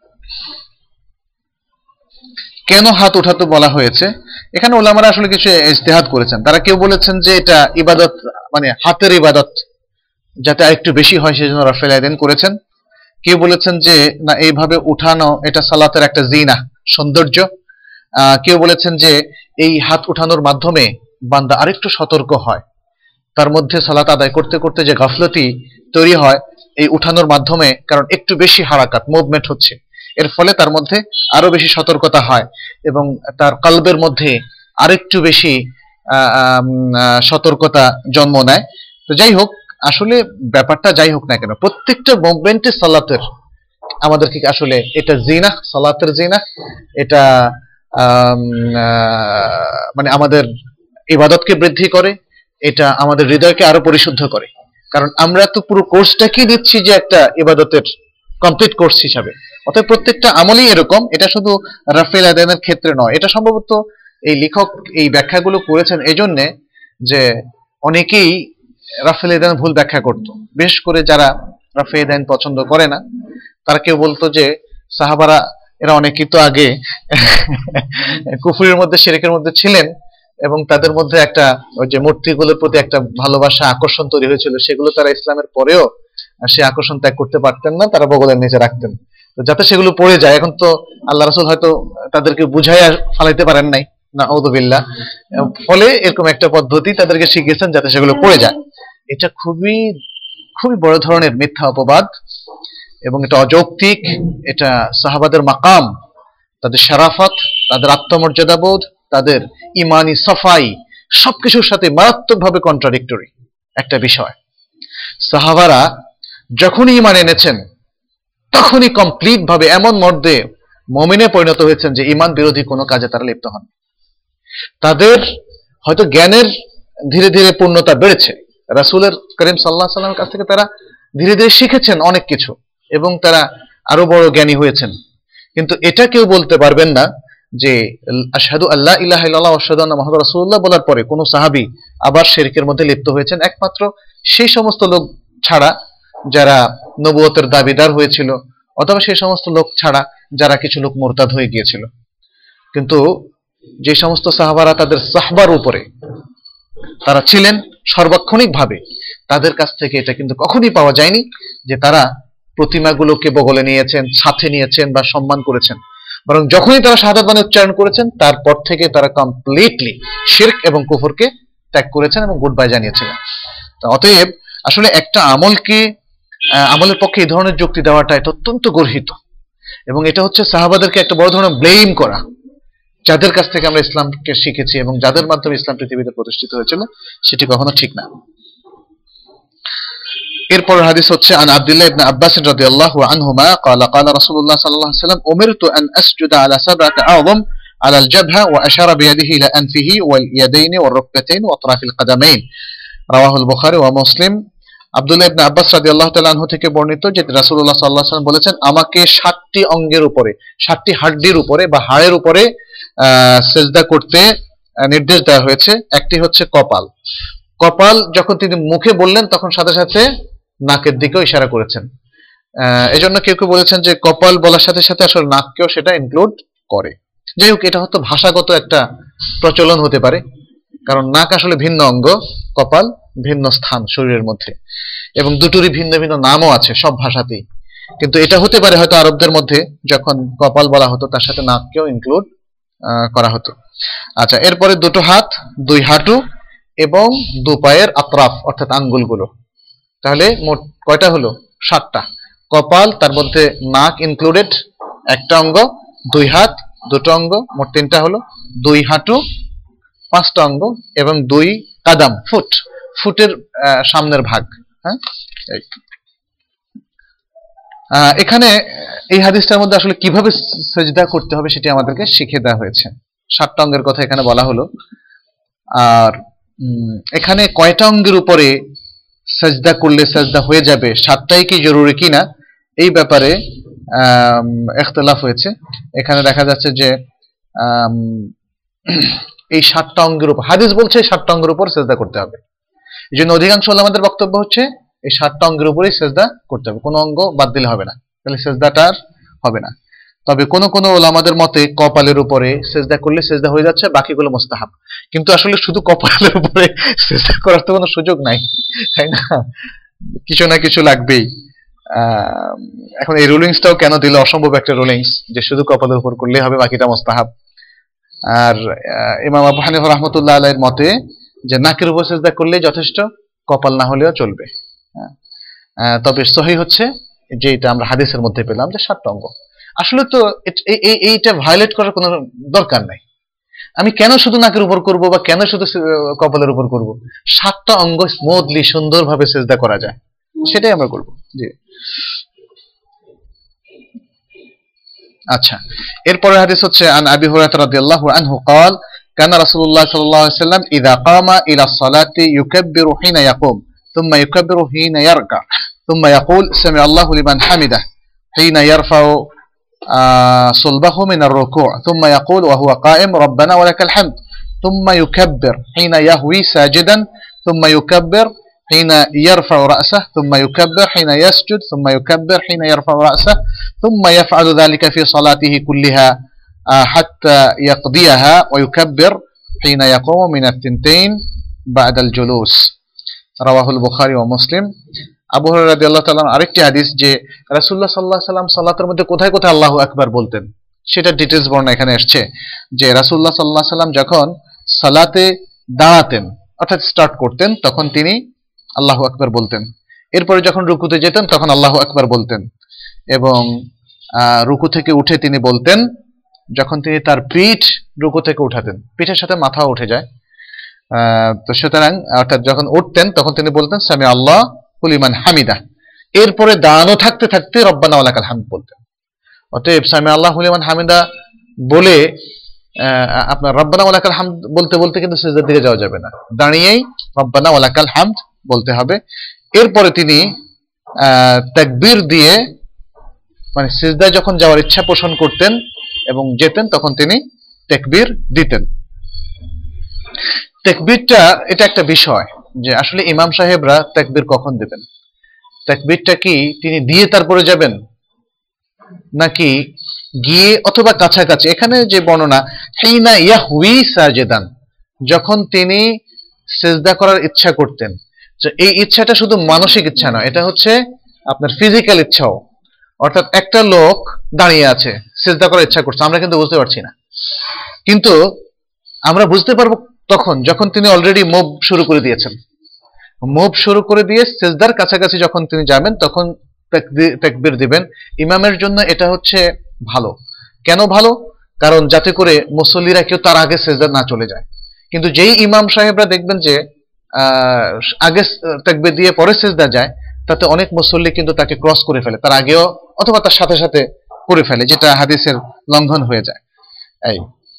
কেন হাত উঠাতে বলা হয়েছে, এখানে ওলামারা আসলে কিছু ইজতিহাদ করেছেন। তারা কেউ বলেছেন যে এটা ইবাদত, মানে হাতের ইবাদত যাতে আরেকটু বেশি হয় সেজন্য রাফেল আইদান করেছেন। কেউ বলেছেন যে না, এইভাবে উঠানো এটা সালাতের একটা জিনা, সৌন্দর্য। কেউ বলেছেন যে এই হাত উঠানোর মাধ্যমে বান্দা আরেকটু সতর্ক হয়, তার মধ্যে সালাত আদায় করতে করতে যে গাফলতি তৈরি হয় এই উঠানোর মাধ্যমে, কারণ একটু বেশি হারাকাত, মুভমেন্ট হচ্ছে, এর ফলে তার মধ্যে আরো বেশি সতর্কতা হয় এবং তার কলবের মধ্যে আরেকটু বেশি সতর্কতা জন্ম নেয়। তো যাই হোক, আসলে ব্যাপারটা যাই হোক না কেন, প্রত্যেকটা মুভমেন্টে সালাতের আমাদেরকে আসলে এটা জিনা, সালাতের জিনা, এটা মানে আমাদের ইবাদতকে বৃদ্ধি করে, এটা আমাদের হৃদয়কে আরো পরিশুদ্ধ করে। কারণ আমরা তো পুরো কোর্সটাকে দিচ্ছি যে একটা ইবাদতের কমপ্লিট কোর্স হিসাবে। অতএব প্রত্যেকটা আমলই এরকম, এটা শুধু রাফেল আদানের ক্ষেত্রে নয়। এটা সম্ভবত এই লেখক এই ব্যাখ্যাগুলো করেছেন এজন্যে যে অনেকেই রাফেল আদান ভুল ব্যাখ্যা করত, বিশেষ করে যারা রাফেল আদান পছন্দ করে না। তারা কেউ বলতো যে সাহাবারা এরা অনেকেই তো আগে কুফরির মধ্যে, শিরকের মধ্যে ছিলেন এবং তাদের মধ্যে একটা ওই যে মূর্তিগুলোর প্রতি একটা ভালোবাসা, আকর্ষণ তৈরি হয়েছিল, সেগুলো তারা ইসলামের পরেও সে আকর্ষণ ত্যাগ করতে পারতেন না, তারা বগলের নিচে রাখতেন। তো যাতে সেগুলো পড়ে যায়, এখন তো আল্লাহ রাসূল হয়তো তাদেরকে বুঝাইয়া ফালাইতে পারেন নাই, নাউযুবিল্লাহ, ফলে এরকম একটা পদ্ধতি তাদেরকে শিখিয়েছেন যাতে সেগুলো পড়ে যায়। এটা খুবই খুবই বড় ধরনের মিথ্যা অপবাদ এবং এটা অযৌক্তিক। এটা সাহাবাদের মাকাম, তাদের শারাফত, তাদের আত্মমর্যাদাবোধ, তাদের ইমানি সাফাই সবকিছুর সাথে মারাত্মকভাবে কন্ট্রাডিক্টরি একটা বিষয়। সাহাবারা যখনই ঈমান এনেছেন তখনই কমপ্লিট ভাবে এমন মর্দে মুমিনে পরিণত হয়েছেন যে ঈমান বিরোধী কোনো কাজে তারা লিপ্ত হন। তাদের হয়তো জ্ঞানের ধীরে ধীরে পূর্ণতা বেড়েছে, রাসূলের করিম সাল্লাল্লাহু আলাইহি ওয়াসাল্লামের কাছ থেকে তারা ধীরে ধীরে শিখেছেন অনেক কিছু এবং তারা আরো বড় জ্ঞানী হয়েছেন। কিন্তু এটা কেউ বলতে পারবেন না যে আশহাদু আল্লা ইলাহা ইল্লাল্লাহ ওয়া আশহাদু আন্না মুহাম্মাদুর রাসূলুল্লাহ বলার পরে কোন সাহাবী আবার শিরকের মধ্যে লিপ্ত হয়েছেন, একমাত্র সেই সমস্ত লোক ছাড়া যারা নবুয়তের দাবিদার হয়েছিল, অথবা সেই সমস্ত লোক ছাড়া যারা কিছু লোক মুরতাদ হয়ে গিয়েছিল। কিন্তু যে সমস্ত সাহাবারা তাদের সাহবার উপরে তারা ছিলেন সর্বাক্ষণিক ভাবে, তাদের কাছ থেকে এটা কিন্তু কখনই পাওয়া যায়নি যে তারা প্রতিমাগুলোকে বগলে নিয়েছেন, সাথে নিয়েছেন বা সম্মান করেছেন। বরং যখনই তারা শাহাদাত বাণী উচ্চারণ করেছেন তারপর থেকে তারা কমপ্লিটলি শিরক এবং কুফরকে ত্যাগ করেছেন এবং গুড বাই জানিয়েছিলেন। অতএব আসলে একটা আমলের পক্ষে এই ধরনের যুক্তি দেওয়াটা এটা অত্যন্ত গর্হিত এবং এটা হচ্ছে সাহাবাদেরকে একটা বড় ধরনের ব্লেম করা, যাদের কাছ থেকে আমরা ইসলামকে শিখেছি এবং যাদের মাধ্যমে ইসলাম পৃথিবীতে প্রতিষ্ঠিত হয়েছিল, সেটি কখনো ঠিক না। এরপর হাদিস হচ্ছে আন আব্দুল্লাহ ইবনে আব্বাস রাদিয়াল্লাহু আনহুমা قال قال رسول الله صلى الله عليه وسلم أمرت أن أسجد على سبعة أعظم على الجبهة وأشار بيده إلى أنفه واليدين والركبتين وأطراف القدمين رواه البخاري ومسلم। আব্দুল্লাহ ইবনে আব্বাস রাদিয়াল্লাহু তাআলা আনহু থেকে বর্ণিত যে রাসূলুল্লাহ সাল্লাল্লাহু আলাইহি ওয়াসাল্লাম বলেছেন, আমাকে 7টি অঙ্গের উপরে, 7টি হাড়ির উপরে বা হাড়ের উপরে সিজদা করতে নির্দেশ দেওয়া হয়েছে। একটি হচ্ছে কপাল। কপাল যখন তিনি মুখে বললেন তখন সাথে সাথে নাকের দিকেও ইশারা করেছেন। এজন্য কেউ কেউ বলেছেন যে কপাল বলার সাথে সাথে আসলে নাককেও সেটা ইনক্লুড করে। যাই হোক, এটা হয়তো ভাষাগত একটা প্রচলন হতে পারে, কারণ নাক আসলে ভিন্ন অঙ্গ, কপাল ভিন্ন স্থান শরীরের মধ্যে, এবং দুটোরই ভিন্ন ভিন্ন নামও আছে সব ভাষাতেই। কিন্তু এটা হতে পারে হয়তো আরবদের মধ্যে যখন কপাল বলা হতো তার সাথে নাককেও ইনক্লুড করা হতো। আচ্ছা, এরপরে দুটো হাত, দুই হাঁটু এবং দু পায়ের আতরাফ অর্থাৎ আঙ্গুলগুলো, তাহলে মোট কয়টা হলো? 7টা। কপাল, তার মধ্যে নাক ইনক্লুডেড একটা অঙ্গ, দুই হাত দুটো অঙ্গ, মোট 3টা হলো, দুই হাঁটু 5টা অঙ্গ এবং দুই কাদাম, ফুটের সামনের ভাগ। হ্যাঁ, এখানে এই হাদিসটার মধ্যে আসলে কিভাবে সেজদা করতে হবে সেটি আমাদেরকে শিখিয়ে দেওয়া হয়েছে। 7টা অঙ্গের কথা এখানে বলা হলো। আর এখানে কয়টা অঙ্গের উপরে সেজদা করলে সেজদা হয়ে যাবে, 7টাই কি জরুরি কিনা এই ব্যাপারে ইখতিলাফ হয়েছে। এখানে দেখা যাচ্ছে যে এই 7টা অঙ্গের উপর হাদিস বলছে 7টা অঙ্গের উপর সেজদা করতে হবে। এই জন্য অধিকাংশ ওলামাদের বক্তব্য হচ্ছে এই 7টা অঙ্গের উপরেই সেজদা করতে হবে, কোনো অঙ্গ বাদ দিলে হবে না, তাহলে সেজদাটা আর হবে না। তবে কোন কোন ওলামাদের মতে কপালের উপরে সেজদা করলে সেজদা হয়ে যাচ্ছে, বাকিগুলো মুস্তাহাব। কিন্তু আসলে শুধু কপালের উপরে সেজদা করার তো কোনো সুযোগ নাই, তাই না? কিছু না কিছু লাগবেই। এখন এই রুলিংসটাও কেন দিল, অসম্ভব একটা রুলিংস যে শুধু কপালের উপর করলেই হবে, বাকিটা মুস্তাহাব। আর ইমাম আবু হানিফা রাহমাতুল্লাহ আলাইহির মতে যে নাকের উপর সেজদা করলে যথেষ্ট, কপাল না হলেও চলবে। তবে সহিহ হচ্ছে যে এটা আমরা হাদিসের মধ্যে পেলাম যে 7টা অঙ্গ। আসলে তো এইটা ভায়োলেট করার কোনো দরকার নাই। আমি কেন শুধু নাকের উপর করব বা কেন শুধু কপালের উপর করব? 7টা অঙ্গ স্মুথলি সুন্দরভাবে সেজদা করা যায়, সেটাই আমরা করব। জি, আচ্ছা, এরপরের হাদিস হচ্ছে আন আবি হুরায়রা রাদিয়াল্লাহু আনহু قال كان رسول الله صلى الله عليه وسلم اذا قام الى الصلاه يكبر حين يقوم ثم يكبر حين يركع ثم يقول سمع الله لمن حمده حين يرفع صلبه من الركوع ثم يقول وهو قائم ربنا ولك الحمد ثم يكبر حين يهوي ساجدا ثم يكبر حين يرفع رأسه ثم يكبر حين يسجد ثم يكبر حين يرفع رأسه ثم يفعل ذلك في صلاته كلها حتى يقضيها ويكبر حين يقوم من الثنتين بعد الجلوس رواه البخاري ومسلم। আবু হুরায়রা রাদিয়াল্লাহু তাআলা আরেকটি হাদিস যে রাসূলুল্লাহ সাল্লাল্লাহু আলাইহি সাল্লাম সালাতের মধ্যে কোথায় কোথায় আল্লাহু আকবার বলতেন সেটা ডিটেইলস বর্ণনা এখানে আসছে। যে রাসূলুল্লাহ সাল্লাল্লাহু আলাইহি সাল্লাম যখন সালাতে দাঁড়াতেন অর্থাৎ স্টার্ট করতেন তখন তিনি আল্লাহু আকবার বলতেন, এরপরে যখন রুকুতে যেতেন তখন আল্লাহু আকবার বলতেন, এবং রুকু থেকে উঠে তিনি বলতেন, যখন তিনি তার পিঠ রুকু থেকে উঠাতেন, পিঠের সাথে মাথা উঠে যায়, তো সুতরাং অর্থাৎ যখন উঠতেন তখন তিনি বলতেন সামি আল্লাহু লিমান হামিদা, এরপরে দাঁড়ানো থাকতে থাকতে রব্বানা ওয়ালাকাল হামদ বলতেন। অতএব সামি আল্লাহু লিমান হামিদা বলে আপনার রব্বানা ওয়ালাকাল হামদ বলতে বলতে কিন্তু সিজদার দিকে যাওয়া যাবে না, দাঁড়িয়েই রব্বানা ওয়ালাকাল হামদ বলতে হবে। এরপরে তিনি তাকবীর দিয়ে, মানে সিজদায় যখন যাওয়ার ইচ্ছা পোষণ করতেন এবং যেতেন তখন তিনি তাকবীর দিতেন। তাকবীরটা এটা একটা বিষয় যে আসলে ইমাম সাহেবরা তাকবীর কখন দিবেন, তাকবীরটা কি তিনি দিয়ে তারপরে যাবেন নাকি গিয়ে অথবা কাছাকাছি। এখানে যে বর্ণনা হিনা ইয়াহউই সাজিদান, যখন তিনি সিজদা করার ইচ্ছা করতেন, তো এই ইচ্ছাটা শুধু মানসিক ইচ্ছা নয়, এটা হচ্ছে আপনার ফিজিক্যাল ইচ্ছাও। অর্থাৎ একটা লোক দাঁড়িয়ে আছে সিজদা করার ইচ্ছা করছে, আমরা কিন্তু বুঝতে পারছি না, কিন্তু আমরা বুঝতে পারবো তখন যখন তিনি অলরেডি মুভ শুরু করে দিয়েছেন। মুভ শুরু করে দিয়ে সিজদার কাছাকাছি যখন তিনি যাবেন তখন তাকবীর দিবেন। ইমামের জন্য এটা হচ্ছে ভালো। কেন ভালো? কারণ যাতে করে মুসল্লিরা কেউ তার আগে সিজদা না চলে যায়। কিন্তু যেই ইমাম সাহেবরা দেখবেন যে আগে তাকবীর দিয়ে পরে সিজদা যায়, তাতে অনেক মুসল্লি কিন্তু তাকে ক্রস করে ফেলে, তার আগেও অথবা তার সাথে সাথে করে ফেলে, যেটা হাদিসের লঙ্ঘন হয়ে যায়। এই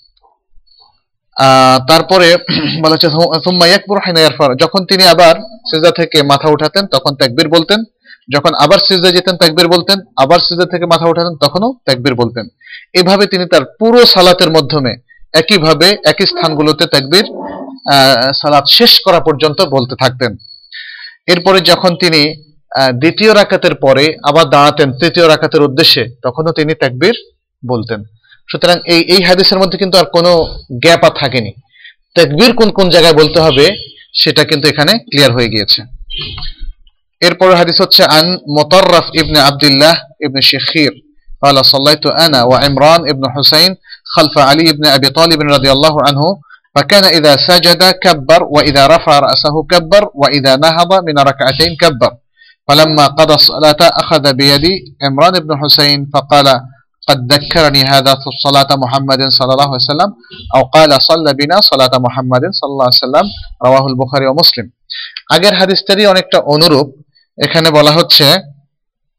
তারপরে বলা হচ্ছে সুম্মা ইয়াকবুর হিনা ইয়ারফা, যখন তিনি আবার সিজদা থেকে মাথা উঠাতেন তখন তাকবীর বলতেন, যখন আবার সিজদা যেতেন তাকবীর বলতেন, আবার সিজদা থেকে মাথা উঠাতেন তখনও তাকবীর বলতেন। এভাবে তিনি তার পুরো সালাতের মাধ্যমে একইভাবে একই স্থানগুলোতে তাকবীর সালাত শেষ করা পর্যন্ত বলতে থাকতেন। এরপরে যখন তিনি দ্বিতীয় রাকাতের পরে আবার দাঁড়াতেন তৃতীয় রাকাতের উদ্দেশ্যে, তখনও তিনি তাকবীর বলতেন। সুতরাং এই হাদিসের মধ্যে কিন্তু আর কোনো গ্যাপ আর থাকেনি, তাকবীর কোন কোন জায়গায় বলতে হবে সেটা কিন্তু এখানে ক্লিয়ার হয়ে গিয়েছে। এরপর হাদিস হচ্ছে আন মুতাররাফ ইবনে আব্দুল্লাহ ইবনে শিখির قال صليت انا وعمران ابن حسين خلف علي بن ابي طالب رضي الله عنه فكان اذا سجد كبر واذا رفع راسه كبر واذا نهض من ركعتين كبر فلما قضى الصلاه اخذ بيدي عمران بن حسين فقال قد ذكرني هذا صلاة محمد صلى الله عليه وسلم أو قال صلى بنا صلاة محمد صلى الله عليه وسلم رواه البخاري ومسلم। আগের হাদিসটারই অনেকটা অনুরূপ। এখানে বলা হচ্ছে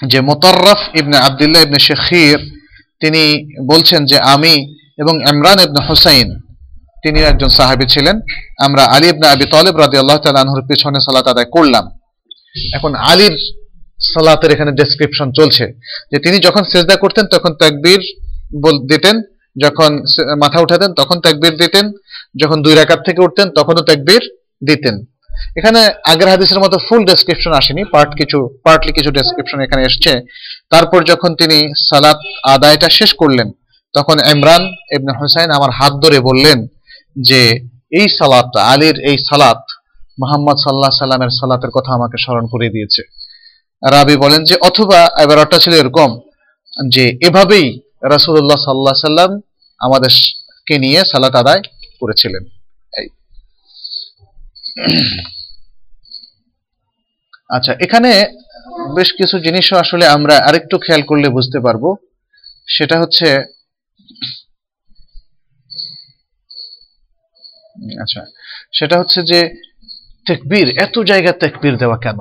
যে মুতাররাফ ইবনে আব্দুল্লাহ ইবনে শাখীর তিনি বলছেন যে আমি এবং ইমরান ইবনে হুসাইন, তিনি একজন সাহাবী ছিলেন, আমরা আলী ইবনে আবি তালিব রাদিয়াল্লাহু তাআলা আনহুর পিছনে সালাত আদায় করলাম। এখন আলীর সালাতের এখানে ডেসক্রিপশন চলছে যে তিনি যখন সিজদা করতেন তখন তাকবীর দিতেন, যখন মাথা উঠাতেন তখন তাকবীর দিতেন, যখন 2 রাকাত থেকে উঠতেন তখনও তাকবীর দিতেন। এখানে আগের হাদিসের মতো ফুল ডেসক্রিপশন আসেনি, পার্টলি কিছু ডেসক্রিপশন এখানে এসেছে। তারপর যখন তিনি সালাত আদায়টা শেষ করলেন তখন ইমরান ইবনে হুসাইন আমার হাত ধরে বললেন যে এই সালাত, আলীর এই সালাত মুহাম্মদ সাল্লাল্লাহু আলাইহি সাল্লামের সালাতের কথা আমাকে স্মরণ করিয়ে দিয়েছে। রাবি বলেন যে অথবা এবারটা ছিল এরকম যে এভাবেই রাসূলুল্লাহ সাল্লাল্লাহু আলাইহি সাল্লাম আমাদেরকে নিয়ে সালাত আদায় করেছিলেন। আচ্ছা, এখানে বেশ কিছু জিনিসও আসলে আমরা আরেকটু খেয়াল করলে বুঝতে পারবো। সেটা হচ্ছে যে তাকবীর, এত জায়গা তাকবীর দেওয়া কেন?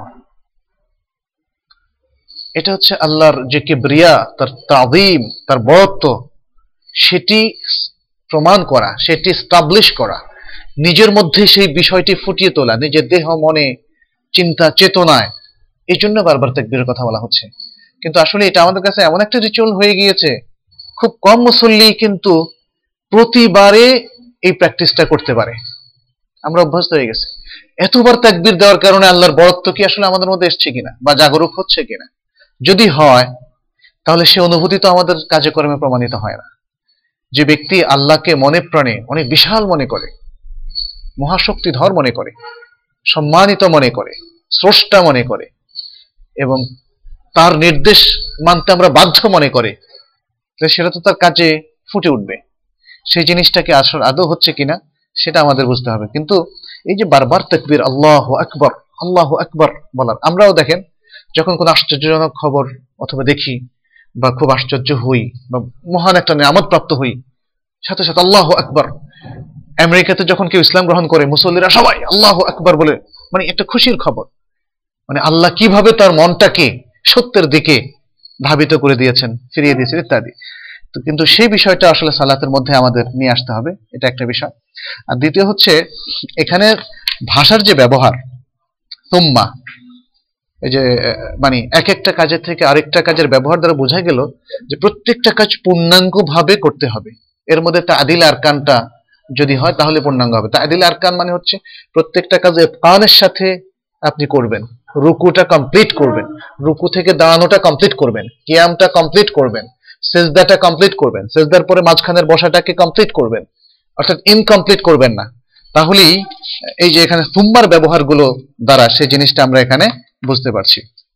এটা হচ্ছে আল্লাহর যে কিবরিয়া, তার তাযীম, তার বড়ত্ব, সেটি প্রমাণ করা, সেটি এস্টাবলিশ করা, নিজের মধ্যে সেই বিষয়টি ফুটিয়ে তোলা, নিজের দেহ মনে চিন্তা চেতনায়, এই জন্য বারবার তাকবীরের কথা বলা হচ্ছে। কিন্তু আসলে এটা আমাদের কাছে এমন একটা রিচুয়াল হয়ে গিয়েছে, খুব কম মুসল্লি কিন্তু প্রতিবারে এই প্র্যাকটিসটা করতে পারে। আমরা অভ্যস্ত হয়ে গেছি। এতবার তাকবীর দেওয়ার কারণে আল্লাহর বড়ত্ব কি আসলে আমাদের মধ্যে এসছে কিনা বা জাগরুক হচ্ছে কিনা? যদি হয় তাহলে সে অনুভূতি তো আমাদের কাজে কর্মে প্রমাণিত হয় না। যে ব্যক্তি আল্লাহকে মনে প্রাণে অনেক বিশাল মনে করে, মহাশক্তিধর মনে করে, সম্মানিত মনে করে, স্রষ্টা মনে করে এবং তার নির্দেশ মানতে আমরা বাধ্য মনে করে, সেটা তো তার কাজে ফুটে উঠবে। সেই জিনিসটাকে আসলে আদৌ হচ্ছে কিনা সেটা আমাদের বুঝতে হবে। কিন্তু এই যে বারবার তাকবীর, আল্লাহু আকবার, আল্লাহু আকবার বলার, আমরাও দেখেন যখন কোনো আশ্চর্যজনক খবর অথবা দেখি বা খুব আশ্চর্য হই বা মহান একটা নিয়ামত প্রাপ্ত হই, সাথে সাথে আল্লাহু আকবার। আমেরিকাতে যখন কেউ ইসলাম গ্রহণ করে মুসল্লিরা সবাই আল্লাহু আকবার বলে, মানে একটা খুশির খবর, মানে আল্লাহ কিভাবে তার মনটাকে সত্যের দিকে ধাবিত করে দিয়েছেন, ফিরিয়ে দিয়েছেন ইত্যাদি। তো কিন্তু সেই বিষয়টা আসলে সালাতের মধ্যে আমাদের নিয়ে আসতে হবে, এটা একটা বিষয়। আর দ্বিতীয় হচ্ছে এখানে ভাষার যে ব্যবহার, তুম্মা, এই যে মানে এক একটা কাজের থেকে আরেকটা কাজের ব্যবহার দ্বারা বোঝা গেল যে প্রত্যেকটা কাজ পূর্ণাঙ্গ ভাবে করতে হবে। এর মধ্যে তা'দিল আরকানটা যদি হয় তাহলে পূর্ণাঙ্গ হবে। তা'দিল আরকান মানে হচ্ছে প্রত্যেকটা কাজ ইতকানের সাথে আপনি করবেন, রুকুটা কমপ্লিট করবেন, রুকু থেকে দাঁড়ানোটা কমপ্লিট করবেন, কিয়ামটা কমপ্লিট করবেন, সিজদাটা কমপ্লিট করবেন, সিজদার পরে মাঝখানের বসাটাকে কমপ্লিট করবেন, অর্থাৎ ইনকমপ্লিট করবেন না। তাহলেই এই যে এখানে সুম্মার ব্যবহারগুলো দ্বারা সেই জিনিসটা আমরা এখানে বুঝতে পারছি।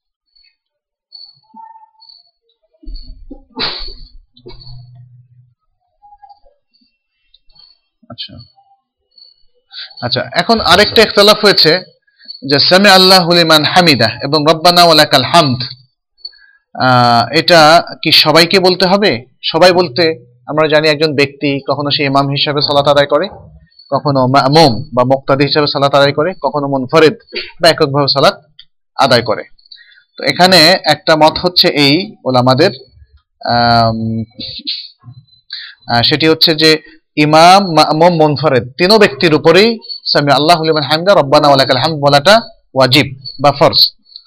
আচ্ছা, এখন আরেকটা ইখতিলাফ হয়েছে যে সামি আল্লাহু লিমান হামিদা এবং রব্বানা ওয়া লাকাল হামদ, এটা কি সবাইকে বলতে হবে? সবাই বলতে আমরা জানি একজন ব্যক্তি কখনো সে ইমাম হিসাবে সালাত আদায় করে, কখনো মামুম বা মুক্তাদি হিসাবে সালাত আদায় করে, কখনো মুনফারিদ বা এককভাবে সালাত আদায় করে। তো এখানে একটা মত হচ্ছে এই ওলামাদের, সেটি হচ্ছে যে ইমাম, মামুম, মুনফারিদ তিনও ব্যক্তির উপরেই সামি আল্লাহু লিমান হামিদা রব্বানা ওয়া লাকাল হামদ বলাটা ওয়াজিব বা ফরজ।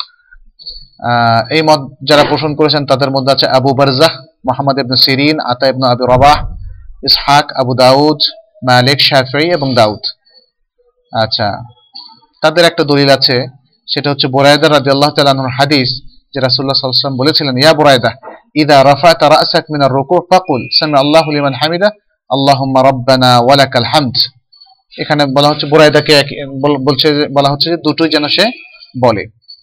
এই মত যারা পোষণ করেছেন তাদের মধ্যে আছে আবু বারজাহ, মুহাম্মদ ইবনে সিরিন, আতা ইবনে আবি রাবাহ, ইসহাক, আবু দাউদ, মালিক, শাফিঈ এবং দাউদ। আচ্ছা, তাদের একটা দলিল আছে, সেটা হচ্ছে বুরায়দা রাদিয়াল্লাহু তাআলা আনহুর হাদিস, যে রাসূলুল্লাহ সাল্লাল্লাহু আলাইহি ওয়াসাল্লাম বলেছিলেন, ইয়া বুরায়দা ইযা রাফা'তা রা'সাক মিনার রুকু ফাকুল সামি আল্লাহু লিমান হামিদা আল্লাহুম্মা রাব্বানা ওয়া লাকাল হামদ। এখানে বলা হচ্ছে বুরায়দাকে বলা হচ্ছে যে দুটোই যেন সে বলে।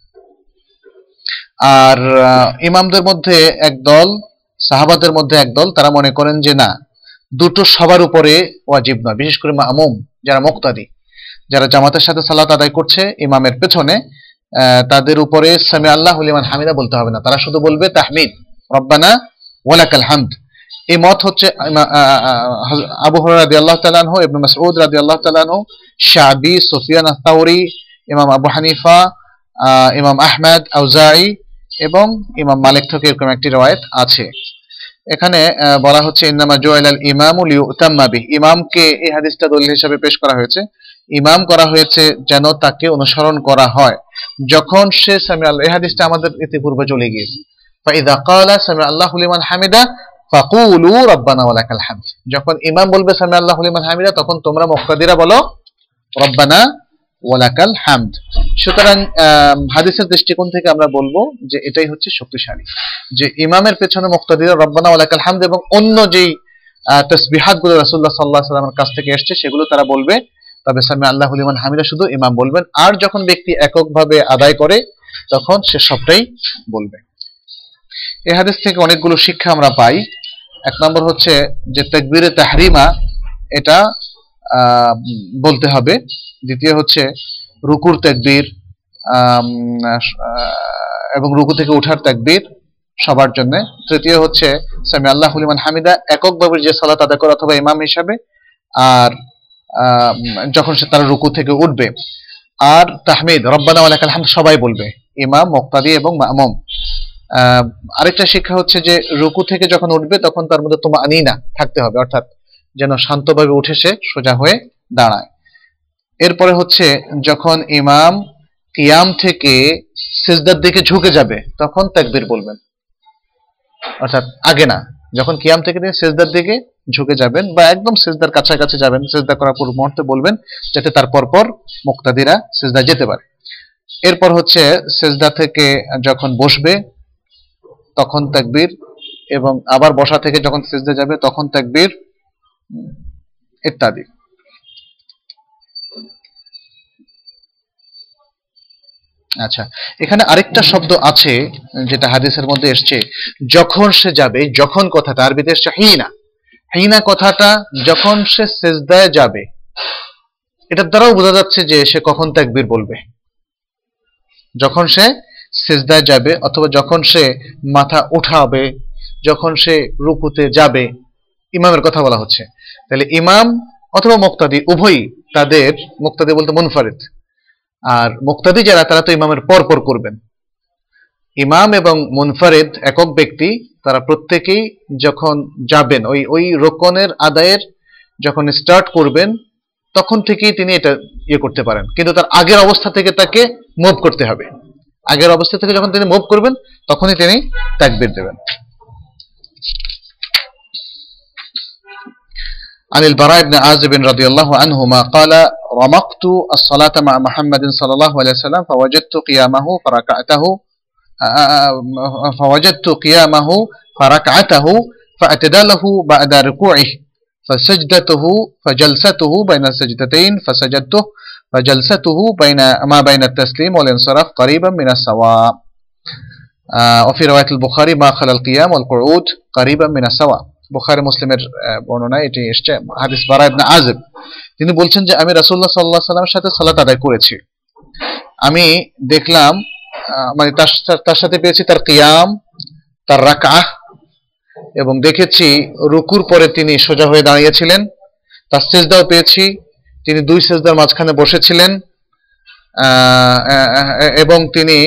আর ইমামদের মধ্যে একদল, সাহাবাদের মধ্যে একদল, তারা মনে করেন যে না, দুটো সবার উপরে ওয়াজিব নয়, বিশেষ করে মামুম যারা মুক্তাদি, যারা জামাতের সাথে সালাত আদায় করছে ইমামের পেছনে, তাদের উপরে সামি আল্লাহু লিমান হামিদা বলতে হবে না, তারা শুধু বলবে তাহমিদ, রব্বানা ওয়া লাকাল হামদ। এই মত হচ্ছে আবু হুরায়রা রাদিয়াল্লাহু তাআলা আনহু, ইবনে মাসউদ রাদিয়াল্লাহু তাআলা আনহু, শাবি, সুফিয়ান আস-সাওরি, ইমাম আবু হানিফা, ইমাম আহমদ, আউজাঈ এবং ইমাম মালিক থেকে এরকম একটি রওয়ায়াত আছে। এখানে বলা হচ্ছে ইন্নামা জুইলাল ইমামু লিউতাম্মা বিহি, ইমামকে এই হাদিসটা দলিল হিসেবে পেশ করা হয়েছে, ইমাম করা হয়েছে যেন তাকে অনুসরণ করা হয় যখন সে সামি আল্লাহ, এই হাদিসটা আমাদের ইতিপূর্বে চলে গিয়েছে। ফাইদা ক্বালা সামি আল্লাহু লিমান হামিদা ফাকুলু রাব্বানা ওয়ালাকাল হামদ, যখন ইমাম বলবে সামি আল্লাহু লিমান হামিদা তখন তোমরা মুক্তাদিরা বলো রব্বানা ওয়ালাকাল হামদ। সুতরাং হাদিসের দৃষ্টিকোণ থেকে আমরা বলবো যে এটাই হচ্ছে শক্তিশালী, যে ইমামের পেছনে মুক্তাদিরা রব্বানা ওয়ালাকাল হামদ এবং অন্য যেই তাসবিহাত গুলো রাসূলুল্লাহ সাল্লাল্লাহু আলাইহি ওয়াসাল্লামের কাছ থেকে এসেছে সেগুলো তারা বলবে, তবে সামি আল্লাহু লিমান হামিদা শুধু ইমাম বলবেন। আর যখন ব্যক্তি এককভাবে আদায় করে তখন সে সবটাই বলবে। এই হাদিস থেকে অনেকগুলো শিক্ষা আমরা পাই। এক নম্বর হচ্ছে যে তাকবীরে তাহরিমা এটা বলতে হবে। দ্বিতীয় হচ্ছে রুকুর তাকবীর এবং রুকু থেকে ওঠার তাকবীর সবার জন্য। তৃতীয় হচ্ছে সামি আল্লাহু লিমান হামিদা এককভাবে যে সালাত আদায় করে অথবা ইমাম হিসাবে, আর যখন সে তার রুকু থেকে উঠবে। আর তাহমিদ রব্বানা ওয়ালাকাল হামদ সবাই বলবে, ইমাম, মুক্তাদি এবং মামুম। আরেকটা শিক্ষা হচ্ছে যে রুকু থেকে যখন উঠবে তখন তার মধ্যে তুমানিনা থাকতে হবে, অর্থাৎ যেন শান্তভাবে উঠে সে সোজা হয়ে দাঁড়ায়। এরপরে হচ্ছে যখন ইমাম কিয়াম থেকে সিজদার দিকে ঝুঁকে যাবে তখন তাকবীর বলবেন, অর্থাৎ আগে না, যখন কিয়াম থেকে তিনি সিজদার দিকে ঝুঁকে যাবেন বা একদম সিজদার কাছাকাছি যাবেন, সিজদা করার পূর্ব মুহূর্তে বলবেন যাতে তার পরপর মুক্তাদিরা সিজদা যেতে পারে। এরপর হচ্ছে সিজদা থেকে যখন বসবে তখন তাকবীর, এবং আবার বসা থেকে যখন সিজদা যাবে তখন তাকবীর ইত্যাদি। আচ্ছা, এখানে আরেকটা শব্দ আছে যেটা হাদিসের মধ্যে এসছে, যখন সে যাবে, যখন কথাটা আরবিতে এসছে হিনা, হিনা কথাটা যখন সে সিজদায় যাবে, এটার দ্বারাও বোঝা যাচ্ছে যে সে কখন তাকবীর বলবে। যখন সে সিজদায় যাবে অথবা যখন সে মাথা উঠাবে, যখন সে রুকুতে যাবে, ইমামের কথা বলা হচ্ছে। তাহলে ইমাম অথবা মুক্তাদি উভয়ই, তাদের মুক্তাদি বলতে মুনফারিদ, আর মুক্তাদি যারা তারা তো ইমামের পর পর করবেন। ইমাম এবং মুনফারিদ একক ব্যক্তি, তারা প্রত্যেকেই যখন যাবেন ওই রোকনের আদায়ের যখন স্টার্ট করবেন তখন থেকেই তিনি এটা করতে পারেন, কিন্তু তার আগের অবস্থা থেকে তাকে মুভ করতে হবে। আগের অবস্থা থেকে যখন তিনি মুভ করবেন তখনই তিনি তাকবীর দেবেন। عن البراء بن عازب رضي الله عنهما قال رمقت الصلاة مع محمد صلى الله عليه وسلم فوجدت قيامه فركعته فاعتداله بعد ركوعه فسجدته فجلسته بين السجدتين فسجدته فجلسته ما بين التسليم والانصراف قريبا من السواء وفي رواية البخاري ما خلا القيام والقعود قريبا من السواء। বুখারী মুসলিমের বর্ণনা এটি এসেছে। হাদিস বারা ইবনে আযিব তিনি বলছেন যে আমি রাসূলুল্লাহ সাল্লাল্লাহু আলাইহি ওয়াসাল্লামের সাথে সালাত আদায় করেছি, আমি দেখলাম মানে তার সাথে পেয়েছি তার কিয়াম, তার রাকআহ, এবং দেখেছি রুকুর পরে তিনি সোজা হয়ে দাঁড়িয়েছিলেন। তার সিজদাও পেয়েছি, তিনি দুই সিজদার মাঝখানে বসেছিলেন, এবং তিনি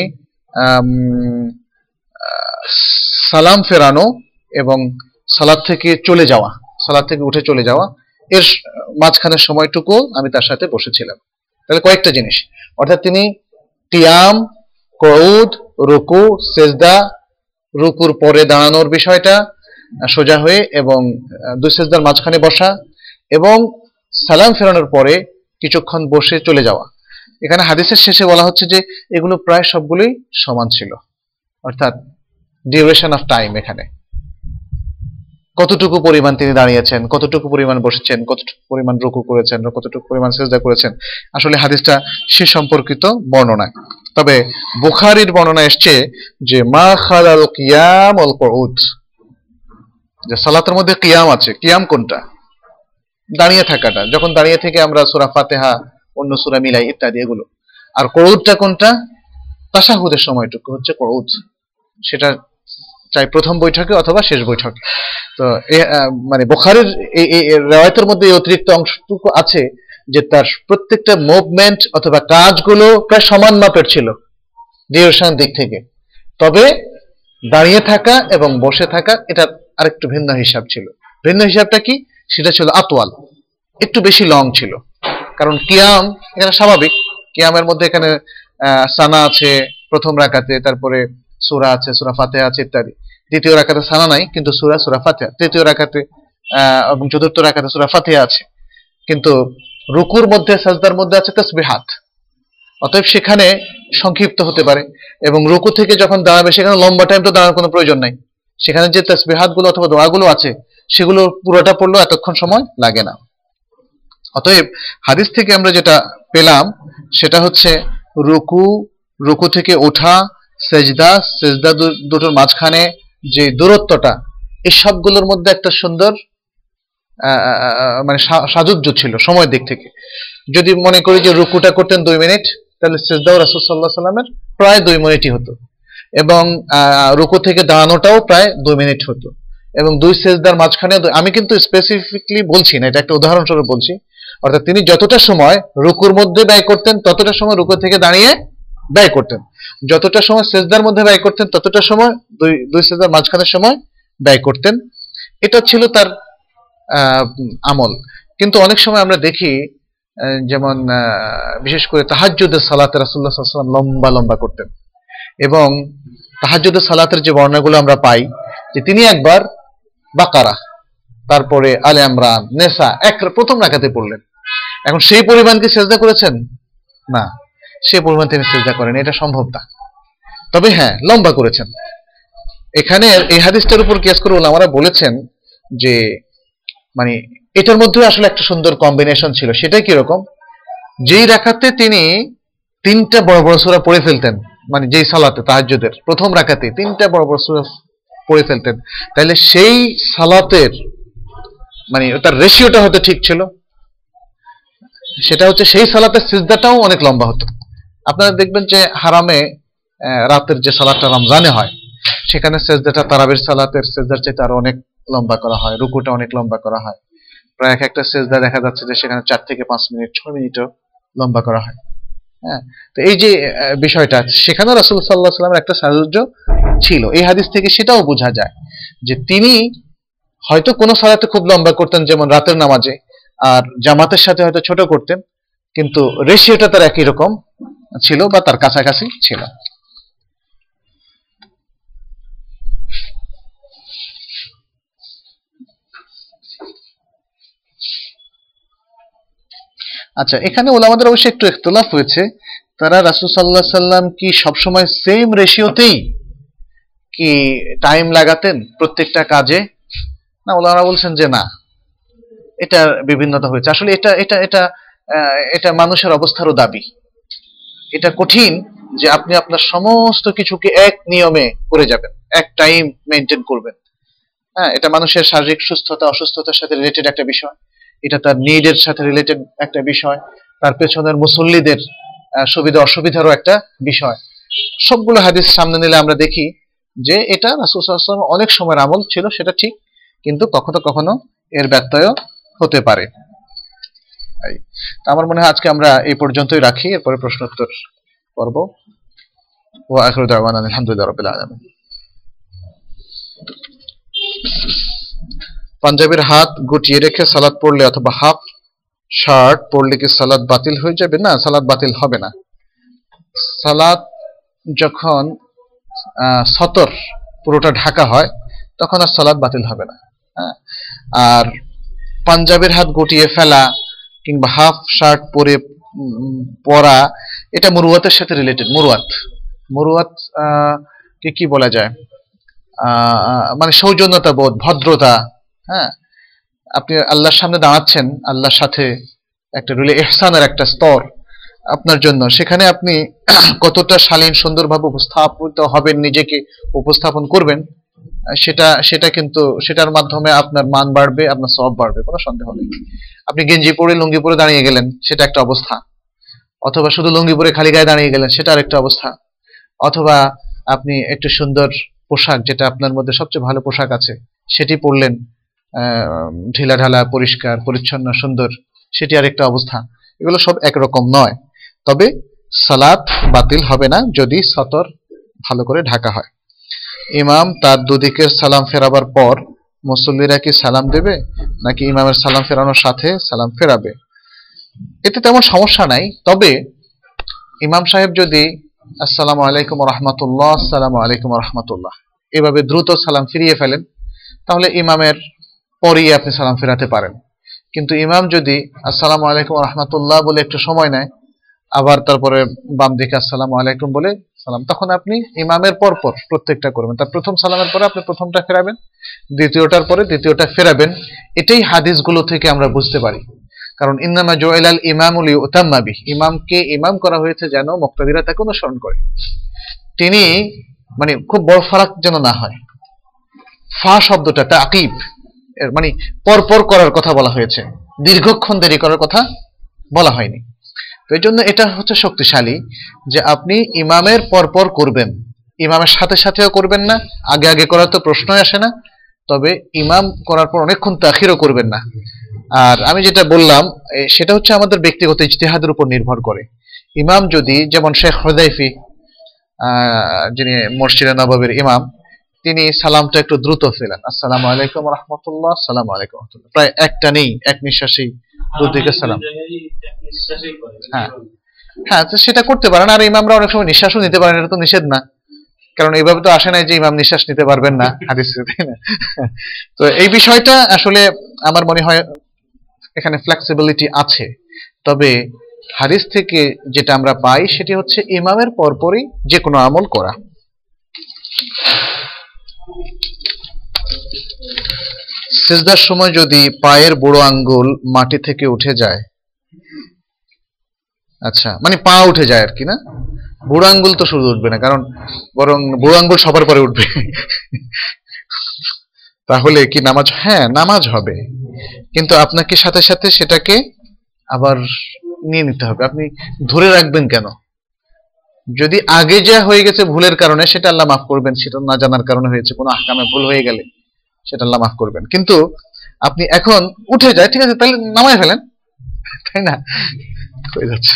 সালাম ফেরানো এবং সালাত থেকে চলে যাওয়া, সালাত থেকে উঠে চলে যাওয়া, এর মাঝখানের সময়টুকু আমি তার সাথে বসেছিলাম। তাহলে কয়েকটা জিনিস, অর্থাৎ তিনি কিয়াম, কুউদ, রুকু, সিজদা, রুকুর পরে দাঁড়ানোর বিষয়টা, সোজা হয়ে এবং দুই সিজদার মাঝখানে বসা, এবং সালাম ফেরানোর পরে কিছুক্ষণ বসে চলে যাওয়া। এখানে হাদিসের শেষে বলা হচ্ছে যে এগুলো প্রায় সবগুলোই সমান ছিল, অর্থাৎ ডিউরেশন অফ টাইম, এখানে কতটুকু পরিমাণ তিনি দাঁড়িয়েছেন, কতটুকু পরিমাণ বসেছেন, কতটুকু পরিমাণ রুকু করেছেন, কতটুকু পরিমাণ সিজদা করেছেন, আসলে হাদিসটা সে সম্পর্কিত বর্ণনা। তবে বুখারীর বর্ণনা এসছে যে মা খালাল কিয়াম ওয়াল কুউদ, যে সালাতের মধ্যে কিয়াম আছে। কিয়াম কোনটা? দাঁড়িয়ে থাকাটা, যখন দাঁড়িয়ে থেকে আমরা সূরা ফাতিহা, অন্য সূরা মিলাই ইত্যাদি এগুলো। আর কুউদটা কোনটা? তাশাহুদের সময়টুকু হচ্ছে কুউদ, সেটা চাই প্রথম বৈঠকে অথবা শেষ বৈঠকে। তো মানে বুখারীর এই riwayতের মধ্যে এই অতিরিক্ত অংশটুকু আছে যে তার প্রত্যেকটা মুভমেন্ট অথবা কাজগুলো প্রায় সমান মাপের ছিল ডিউরেশনের দিক থেকে। তবে দাঁড়িয়ে থাকা এবং বসে থাকা এটা আরেকটু ভিন্ন হিসাব ছিল। ভিন্ন হিসাবটা কি? সেটা ছিল আতওয়াল, একটু বেশি লং ছিল। কারণ কিয়াম এখানে স্বাভাবিক, কিয়ামের মধ্যে এখানে সানা আছে প্রথম রাকাতে, তারপরে সূরা আছে, সূরা ফাতিহা আছে ইত্যাদি। দ্বিতীয় রাকাতে সানা নাই, কিন্তু সূরা ফাতিহা। তৃতীয় রাকাতে এবং চতুর্থ রাকাতে সূরা ফাতিহা আছে। কিন্তু রুকুর মধ্যে, সাজদার মধ্যে আছে তাসবিহাত, অতএব সেখানে সংক্ষিপ্ত হতে পারে। এবং রুকু থেকে যখন দাঁড়াবে সেখানে লম্বা টাইম তো দাঁড়ানোর কোনো প্রয়োজন নাই। সেখানে যে তাসবিহাত গুলো অথবা দোয়াগুলো আছে সেগুলো পুরোটা পড়লেও এতক্ষণ সময় লাগে না। অতএব হাদিস থেকে আমরা যেটা পেলাম সেটা হচ্ছে রুকু থেকে ওঠা, সেজদা দুটোর মাঝখানে যে দূরত্বটা, এই সবগুলোর মধ্যে একটা সুন্দর মানে সাযুজ্য ছিল সময়ের দিক থেকে। যদি মনে করি যে রুকুটা করতেন 2 মিনিট, তাহলে সেজদাও রাসূল সাল্লাল্লাহু আলাইহি সাল্লামের প্রায় 2 মিনিটই হতো, এবং রুকু থেকে দাঁড়ানোটাও প্রায় 2 মিনিট হতো। এবং 2 সেজদার মাঝখানে, আমি কিন্তু স্পেসিফিকলি বলছি না, এটা একটা উদাহরণস্বরূপ বলছি। অর্থাৎ তিনি যতটা সময় রুকুর মধ্যে ব্যয় করতেন ততটা সময় রুকু থেকে দাঁড়িয়ে ব্যয় করতেন, যতটা সময় সেজদার মধ্যে ব্যয় করতেন ততটা সময় দুই সেজদার মাঝখানের সময় ব্যয় করতেন। এটা ছিল তার আমল। কিন্তু অনেক সময় আমরা দেখি, যেমন বিশেষ করে তাহাজ্জুদের সালাতে রাসূলুল্লাহ সাল্লাল্লাহু আলাইহি ওয়াসাল্লাম লম্বা লম্বা করতেন। এবং তাহাজ্জুদের সালাতের যে বর্ণনাগুলো আমরা পাই, যে তিনি একবার বাকারা, তারপরে আলে ইমরান, নেসা প্রথম রাকাতে পড়লেন। এখন সেই পরিমাণ কি সিজদা করেছেন? না, সেই পরিমাণ তিনি সিজদা করেন, এটা সম্ভব না। তবে হ্যাঁ, লম্বা করেছেন। এখানে এই হাদিসটার উপর কিয়াস করে ওলামারা বলেছেন যে মানে এটার মধ্যে আসলে একটা সুন্দর কম্বিনেশন ছিল। সেটা কি রকম? যেই রাকাতে তিনি 3টা বড় বড় সূরা পড়ে ফেলতেন, মানে যেই সালাতে তাহাজ্জুদের প্রথম রাকাতে 3টা বড় বড় সূরা পড়ে ফেলতেন, তাহলে সেই সালাতের মানে তার রেশিওটা হয়তো ঠিক ছিল। সেটা হচ্ছে সেই সালাতের সিজদাটাও অনেক লম্বা হতো। আপনারা দেখবেন যে হারামে রাতের যে সালাতটা রমজানে হয়, সেখানে সিজদাটা তারাবির সালাতের সিজদার চাইতে আরো অনেক লম্বা করা হয়, রুকুটা অনেক লম্বা করা হয়। প্রায় একটা সিজদা দেখা যাচ্ছে যে সেখানে 4 থেকে 5 মিনিট, 6 মিনিটও লম্বা করা হয়। হ্যাঁ, তো এই যে বিষয়টা, সেখানে রাসূল সাল্লাল্লাহু আলাইহি ওয়াসাল্লামের একটা সাযুজ্য ছিল। এই হাদিস থেকে সেটাও বোঝা যায় যে তিনি হয়তো কোনো সালাতে খুব লম্বা করতেন, যেমন রাতের নামাজে, আর জামাতের সাথে হয়তো ছোট করতেন, কিন্তু রেশিওটা তার একই রকম ছিল বা তার কাছাকাছি ছিল। আচ্ছা, এখানে ওলামাদের অবশ্যই একটু ইখতিলাফ হয়েছে। তারা রাসূল সাল্লাল্লাহু আলাইহি সাল্লাম কি সবসময় সেম রেশিওতেই কি টাইম লাগাতেন প্রত্যেকটা কাজে? না, ওলামারা বলছেন যে না, এটার বিভিন্নতা হয়েছে। আসলে এটা এটা এটা এটা মানুষের অবস্থারও দাবি। এটা কঠিন যে আপনি আপনার সমস্ত কিছুকে এক নিয়মে করে যাবেন, এক টাইম মেনটেন করবেন। হ্যাঁ, এটা মানুষের শারীরিক সুস্থতা অসুস্থতার সাথে রিলেটেড একটা বিষয়, এটা তার নিডের সাথে রিলেটেড একটা বিষয়, তার পেছনের মুসল্লিদের সুবিধা অসুবিধারও একটা বিষয়। সবগুলো হাদিস সামনে নিলে আমরা দেখি যে এটা রাসূল সাল্লাল্লাহু আলাইহি ওয়াসাল্লাম অনেক সময়ের আমল ছিল, সেটা ঠিক, কিন্তু কখনো কখনো এর ব্যত্যয় হতে পারে। আমার মনে হয় আজকে আমরা এই পর্যন্তই রাখি, এরপরে প্রশ্নোত্তর পর্ব। ওয়া আখিরু দাওয়ানা আলহামদুলিল্লাহি রাব্বিল আলামিন। পাঞ্জাবির হাত গুটিয়ে রেখে সালাত পড়লে অথবা হাফ শার্ট পড়লে কি সালাত বাতিল হয়ে যাবে? না, সালাত বাতিল হবে না। সালাত যখন সতর পুরোটা ঢাকা হয় তখন আর সালাত বাতিল হবে না। আর পাঞ্জাবির হাত গুটিয়ে ফেলা কিংবা হাফ শার্ট পরে পরা, এটা মুরুয়াতের সাথে রিলেটেড। মুরুয়াত কে কি বলা যায়, মানে সৌজন্যতা বোধ, ভদ্রতা। হ্যাঁ, আপনি আল্লাহর সামনে দাঁড়াচ্ছেন, আল্লাহর সাথে একটা ইহসানের একটা স্তর আপনার জন্য, সেখানে আপনি কতটা শালীন সুন্দরভাবে উপস্থাপিত হবেন, নিজেকে উপস্থাপন করবেন, সেটা কিন্তু সেটার মাধ্যমে আপনার মান বাড়বে, আপনার সওয়াব বাড়বে, কোনো সন্দেহ নেই। আপনি গেঞ্জি পরে লুঙ্গি পরে দাঁড়িয়ে গেলেন, সেটা একটা অবস্থা। অথবা শুধু লুঙ্গি পরে খালি গায়ে দাঁড়িয়ে গেলেন, সেটা আরেকটা অবস্থা। অথবা আপনি একটু সুন্দর পোশাক, যেটা আপনার মধ্যে সবচেয়ে ভালো পোশাক আছে, সেটি পরলেন, ঢিলা ঢালা, পরিষ্কার পরিচ্ছন্ন সুন্দর, সেটি আরেকটা অবস্থা। এগুলো সব একরকম নয়। তবে সালাত বাতিল হবে না যদি সতর ভালো করে ঢাকা হয়। ইমাম তার দুদিকের সালাম ফেরাবার পর মুসল্লিরা কি সালাম দেবে নাকি ইমামের সালাম ফেরানোর সাথে সালাম ফেরাবে? এতে তেমন সমস্যা নাই, তবে ইমাম সাহেব যদি আসসালামু আলাইকুম ওয়া রাহমাতুল্লাহ, আসসালামু আলাইকুম ওয়া রাহমাতুল্লাহ এভাবে দ্রুত সালাম ফিরিয়ে ফেলেন, তাহলে ইমামের পরেই আপনি সালাম ফেরাতে পারেন। কিন্তু ইমাম যদি আসসালামু আলাইকুম ওয়া রাহমাতুল্লাহ বলে একটু সময় নেয়, আবার তারপরে বাম দিকে আসসালামু আলাইকুম বলে সালাম, তখন আপনি ইমামের পর পর প্রত্যেকটা করবেন। তার প্রথম সালামের পরে আপনি প্রথমটা ফেরাবেন, দ্বিতীয়টার পরে দ্বিতীয়টা ফেরাবেন। এটাই হাদিসগুলো থেকে আমরা বুঝতে পারি। কারণ ইন্নামা জুইলাল ইমামু লিউতাম্মা বিহি, ইমামকে ইমাম করা হয়েছে যেন মুক্তাদিরা তাকে অনুসরণ করে। তিনি মানে খুব বড় ফারাক যেন না হয়। ফা শব্দটা তাকিব, এর মানে পরপর করার কথা বলা হয়েছে, দীর্ঘক্ষণ দেরি করার কথা বলা হয়নি। তো এই জন্য এটা হচ্ছে শক্তিশালী যে আপনি ইমামের পরপর করবেন, ইমামের সাথে সাথেও করবেন না, আগে আগে করার তো প্রশ্নই আসে না। তবে ইমাম করার পর অনেকক্ষণ তাখিরও করবেন না। আর আমি যেটা বললাম সেটা হচ্ছে আমাদের ব্যক্তিগত ইজতিহাদের উপর নির্ভর করে। ইমাম যদি, যেমন শেখ হুযাইফি যিনি মসজিদে নববীর ইমাম, তিনি সালামটা একটু দ্রুত ফেলেন, আসসালামু আলাইকুম ওয়া রাহমাতুল্লাহ, আসসালামু আলাইকুম ওয়া রাহমাতুল্লাহ, প্রায় একটা নেই, এক নিঃশ্বাসেই দুদিকে সালাম। হ্যাঁ হ্যাঁ, তো সেটা করতে পারেন। আর ইমামরা অনেক সময় নিঃশ্বাসও নিতে পারেন, এটা তো নিষেধ না, কারণ এইভাবে তো আসে নাই যে ইমাম নিঃশ্বাস নিতে পারবেন না হাদিসে, তাই না? তো এই বিষয়টা আসলে আমার মনে হয় এখানে ফ্লেক্সিবিলিটি আছে। তবে হাদিস থেকে যেটা আমরা পাই সেটি হচ্ছে ইমামের পরপরই যে কোনো আমল করা। সিজদার সময় যদি পায়ের বুড়ো আঙ্গুল মাটি থেকে উঠে যায়, আচ্ছা মানে পা উঠে যায় আর কি, না বুড়ো আঙ্গুল তো শুধু উঠবে না, কারণ বরং বুড়ো আঙ্গুল সবার পরে উঠবে তাহলে কি নামাজ? হ্যাঁ, নামাজ হবে, কিন্তু আপনাকে সাথে সাথে সেটাকে আবার নিয়ে নিতে হবে। আপনি ধরে রাখবেন কেন? যদি আগে যা হয়ে গেছে ভুলের কারণে, সেটা আল্লাহ মাফ করবেন, সেটা না জানার কারণে হয়েছে, কোনো আহকামে ভুল হয়ে গেলে সেটা আল্লাহ মাফ করবেন। কিন্তু আপনি এখন উঠে যায়, ঠিক আছে, তাহলে নামায় ফেলেন, তাই না? হয়ে যাচ্ছে।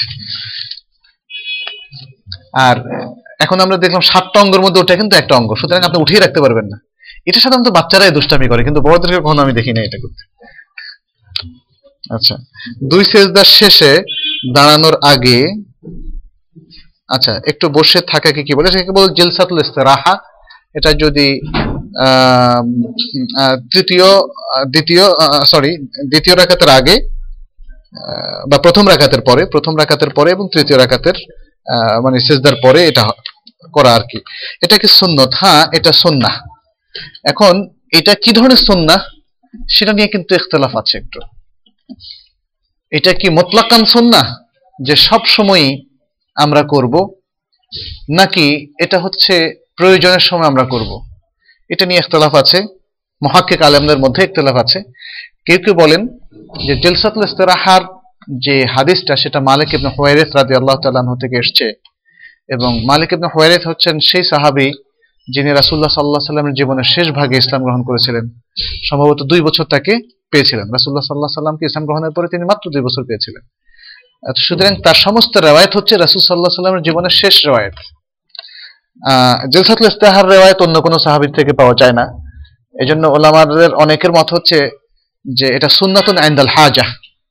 আর এখন আমরা দেখলাম 7টা অঙ্গের মধ্যে ওটা কিন্তু একটা অঙ্গ, সুতরাং আপনি উঠিয়ে রাখতে পারবেন না। এটা সাধারণত বাচ্চারাই দুষ্টামি করে, কিন্তু বড়দেরকে কখনো আমি দেখি না এটা করতে। আচ্ছা, 2 সেজদার শেষে দাঁড়ানোর আগে আচ্ছা একটু বসে থাকাকে কি বলে? সেটাকে বলে জিলসাতুল ইস্তিরাহা। এটা যদি দ্বিতীয় রাকাতের আগে বা প্রথম রাকাতের পরে এবং তৃতীয় রাকাতের মানে সিজদার পরে এটা করা আর কি। এটা কি সুন্নত? হ্যাঁ, এটা সুন্নাহ। এখন এটা কি ধরনের সুন্নাহ সেটা নিয়ে কিন্তু ইখতিলাফ আছে একটু। এটা কি মুতলাকান সুন্নাহ যে সব সময়ই আমরা করব, নাকি এটা হচ্ছে প্রয়োজনের সময় আমরা করব? এটা নিয়ে ইখতিলাফ আছে, মুহাক্কিক আলেমদের মধ্যে ইখতিলাফ আছে। কেউ কেউ বলেন যে জিলসাতুল ইস্তিরাহার যে হাদিসটা সেটা মালিক ইবনে হুয়াইরিস রাদিয়াল্লাহু তাআলা আনহু থেকে এসেছে, এবং মালিক ইবনে হুয়াইরিস হচ্ছেন সেই সাহাবী যিনি রাসূলুল্লাহ সাল্লাল্লাহু আলাইহি ওয়াসাল্লামের জীবনের শেষ ভাগে ইসলাম গ্রহণ করেছিলেন। সম্ভবত 2 বছর তাকে পেয়েছিলেন। রাসূলুল্লাহ সাল্লাল্লাহু আলাইহি ওয়াসাল্লামকে ইসলাম গ্রহণের পরে তিনি মাত্র 2 বছর পেয়েছিলেন। সুতরাং তার সমস্ত রিওয়ায়াত হচ্ছে রাসূল সাল্লাল্লাহু আলাইহি ওয়াসাল্লামের জীবনের শেষ রিওয়ায়াত। জিলসাতুল ইস্তিরাহার রিওয়ায়াত অন্য কোনো সাহাবীর থেকে পাওয়া যায় না। এজন্য উলামাদের অনেকের মত হচ্ছে যে এটা সুন্নাতুন ইনদাল হাজা।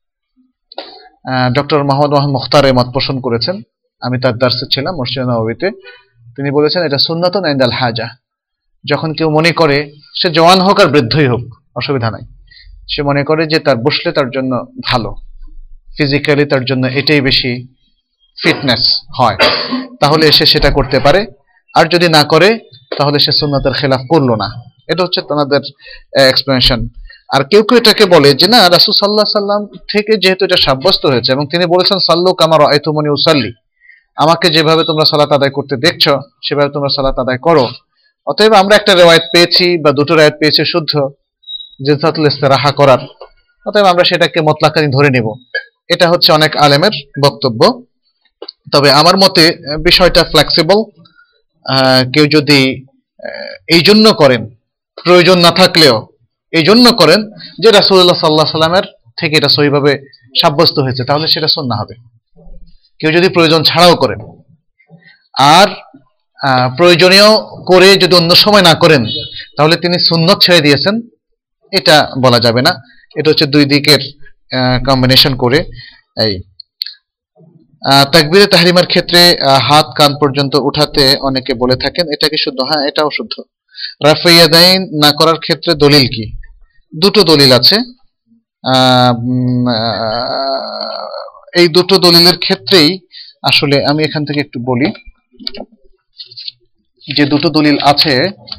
ডক্টর মোহাম্মদ মুখতার এই মত পোষণ করেছেন। আমি তার দার্সে ছিলাম মসজিদে নববীতে। তিনি বলেছেন এটা সুন্নাতুন ইনদাল হাজা। যখন কেউ মনে করে, সে জওয়ান হোক আর বৃদ্ধই হোক, অসুবিধা নাই, সে মনে করে যে তার বসলে তার জন্য ভালো, ফিজিক্যালি তার জন্য এটাই বেশি ফিটনেস হয়, তাহলে সে সেটা করতে পারে। আর যদি না করে তাহলে সে সুন্নাতের খেলাফ করলো না। এটা হচ্ছে তাদের এক্সপ্লেনেশন। আর কেউ কেউ এটাকে বলে যে না, রাসূল সাল্লাল্লাহু আলাইহি ওয়াসাল্লাম থেকে যেহেতু এটা সাব্যস্ত হয়েছে এবং তিনি বলেছেন সাল্লু কামা রাআইতুমুনি উসাল্লি, আমাকে যেভাবে তোমরা সালাত আদায় করতে দেখছো সেভাবে তোমরা সালাত আদায় করো। অতএব আমরা একটা রিওয়ায়াত পেয়েছি বা দুটো রিওয়ায়াত পেয়েছি শুদ্ধ জিলসাতুল ইস্তিরাহা করার, অতএব আমরা সেটাকে মুতলাকানি ধরে নেব। এটা হচ্ছে অনেক আলেমের বক্তব্য। তবে আমার মতে বিষয়টা ফ্লেক্সিবল। কেউ যদি এই জন্য করেন, প্রয়োজন না থাকলেও এই জন্য করেন যে রাসূলুল্লাহ সাল্লাল্লাহু আলাইহি ওয়াসাল্লামের থেকে এটা সহিভাবে সাব্যস্ত হয়েছে, তাহলে সেটা সুন্নাহ হবে। কেউ যদি প্রয়োজন ছাড়াও করেন, আর প্রয়োজনীয় করে যদি অন্য সময় না করেন তাহলে তিনি সুন্নত ছেড়ে দিয়েছেন, এটা বলা যাবে না। এটা হচ্ছে দুই দিকের কম্বিনেশন করে। এই তাকবীরে তাহরিমার ক্ষেত্রে হাত কান পর্যন্ত উঠাতে অনেকে বলে থাকেন, এটা কি শুদ্ধ? হ্যাঁ, এটাও শুদ্ধ। রাফে ইয়াদাইন না করার ক্ষেত্রে দলিল কি? দুটো দলিল আছে। এই দুটো দলিলের ক্ষেত্রেই আসলে আমি এখান থেকে একটু বলি যে দুটো দলিল আছে।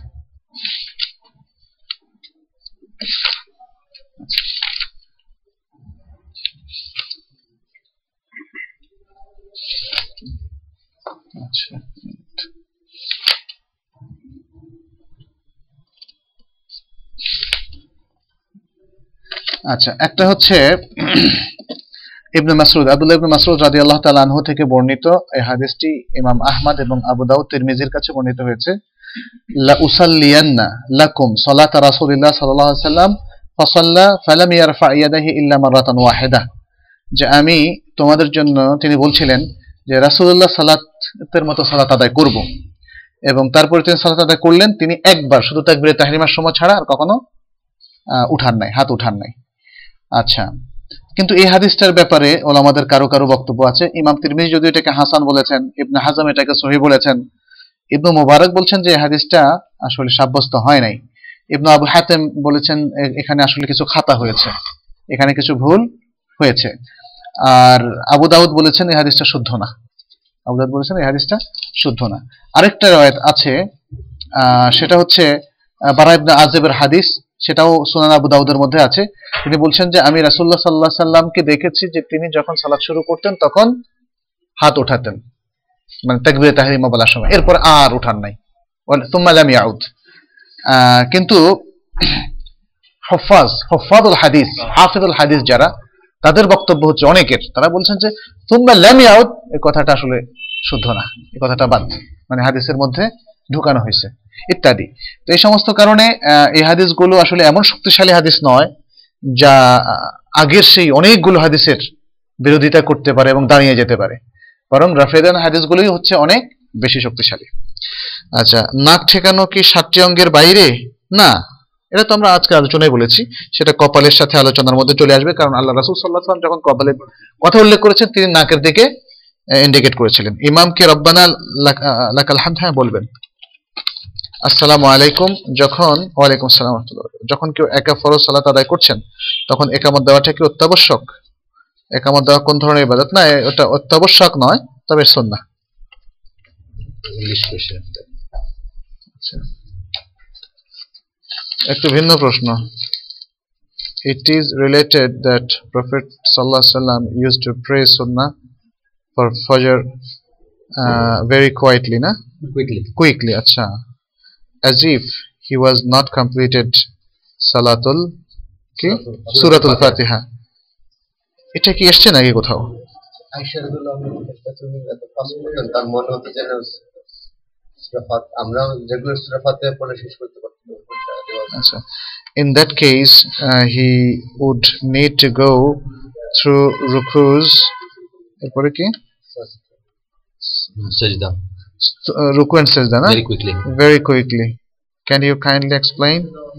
আচ্ছা, আচ্ছা, একটা হচ্ছে ইবনে মাসউদ, আব্দুল্লাহ ইবনে মাসউদ রাদিয়াল্লাহু তাআলা আনহু থেকে বর্ণিত। এই হাদিসটি ইমাম আহমদ এবং আবু দাউদ তিরমিজির কাছে বর্ণিত হয়েছে। লা উসাল্লিয়ান্না লাকুম সালাতা রাসূলিল্লাহ সাল্লাল্লাহু আলাইহি ওয়াসাল্লাম ফাসাল্লা ফালাম ইয়ারফা ইয়াদাহি ইল্লা মাররাতান ওয়াহিদা। যে আমি তোমাদের জন্য, তিনি বলছিলেন যে রাসূলুল্লাহ সালাতের মতো সালাত আদায় করব, এবং তারপরে তিনি সালাত আদায় করলেন, তিনি একবার শুধু তাকবীরে তাহরিমার সময় ছাড়া আর কখনো উঠান নাই, হাত উঠান নাই। আচ্ছা, কিন্তু এই হাদিসটার ব্যাপারে ওলামাদের কারো কারো বক্তব্য আছে। ইমাম তিরমিজি যদিও এটাকে হাসান বলেছেন, ইবনে হাজাম এটাকে সহিহ বলেছেন, ইবনু মুবারক বলছেন যে এই হাদিসটা আসলে সাব্যস্ত হয় নাই। ইবনু আবু হাতেম বলেছেন এখানে আসলে কিছু খাতা হয়েছে, এখানে কিছু ভুল হয়েছে। আর আবু দাউদ বলেছেন এই হাদিসটা শুদ্ধ না। আবু দাউদ বলেছেন এই হাদিসটা শুদ্ধ না। আরেকটা রওয়ায়াত আছে, সেটা হচ্ছে বারা ইবনে আযিবের হাদিস, সেটাও সুনান আবু দাউদের মধ্যে আছে। তিনি বলছেন যে আমি রাসূলুল্লাহ সাল্লাল্লাহু আলাইহি সাল্লামকে দেখেছি যে তিনি যখন সালাত শুরু করতেন তখন হাত উঠাতেন, মানে তাকবীরে তাহরিমা বলার সময়, এরপর আর উঠান নাই। সুম্মা লাম ইয়াউদ। কিন্তু হুফাজুল হাদিস, হাফিজুল হাদিস যারা, তাদের বক্তব্য হচ্ছে অনেকের, তারা বলছেন যে সুম্মা লাম ইয়াউদ এই কথাটা আসলে শুদ্ধ না, এই কথাটা বাদ, মানে হাদিসের মধ্যে ঢুকানো হয়েছে ইত্যাদি। তো এই সমস্ত কারণে এই হাদিসগুলো আসলে এমন শক্তিশালী হাদিস নয় যা আগের সেই অনেকগুলো হাদিসের বিরোধিতা করতে পারে এবং দাঁড়িয়ে যেতে পারে, বরং রাফেদান হাদিসগুলোই হচ্ছে অনেক বেশি শক্তিশালী। আচ্ছা, নাক ঠেকানো কি 7টি অঙ্গের বাইরে? না, এটা তো আমরা আজকে আলোচনায় বলেছি, সেটা কপালের সাথে আলোচনার মধ্যে চলে আসবে, কারণ আল্লাহ রাসূল সাল্লাল্লাহু আলাইহি ওয়াসাল্লাম যখন কপালের কথা উল্লেখ করেছেন তিনি নাকের দিকে ইন্ডিকেট করেছিলেন। ইমামকে রব্বানা লাকাল হামদ হ্যাঁ বলবেন। আসসালামু আলাইকুম। ওয়ালাইকুম আসসালাম ওয়া রাহমাতুল্লাহ। যখন কেউ একা ফরজ সালাত আদায় করছেন তখন একামত দেওয়াটা কি অত্যাবশ্যক? একামত দেওয়া কোন ধরনের ইবাদত? না, ওটা অত্যাবশ্যক নয়, তবে সুন্নাহ। আচ্ছা, একটু ভিন্ন প্রশ্ন। It is related that Prophet sallallahu alaihi wasallam used to pray sunnah for Fajr very quietly, na? Quickly, acha. As if he was not completed Suratul Fatiha. এটা কি এসছে নাকি কোথাও? আয়েশা রাদিয়াল্লাহু আনহার কাছে উনি এত ফাস্ট করতেন, তার মনে হতো যেন আমরা রেগুলার সূরা ফাতিহা পড়ে শেষ করতে পারতাম। আচ্ছা, in that case he would need to go through rukus, এরপরে কি সাজদা, রুকু and sajda, না? Very quickly. Can you kindly explain?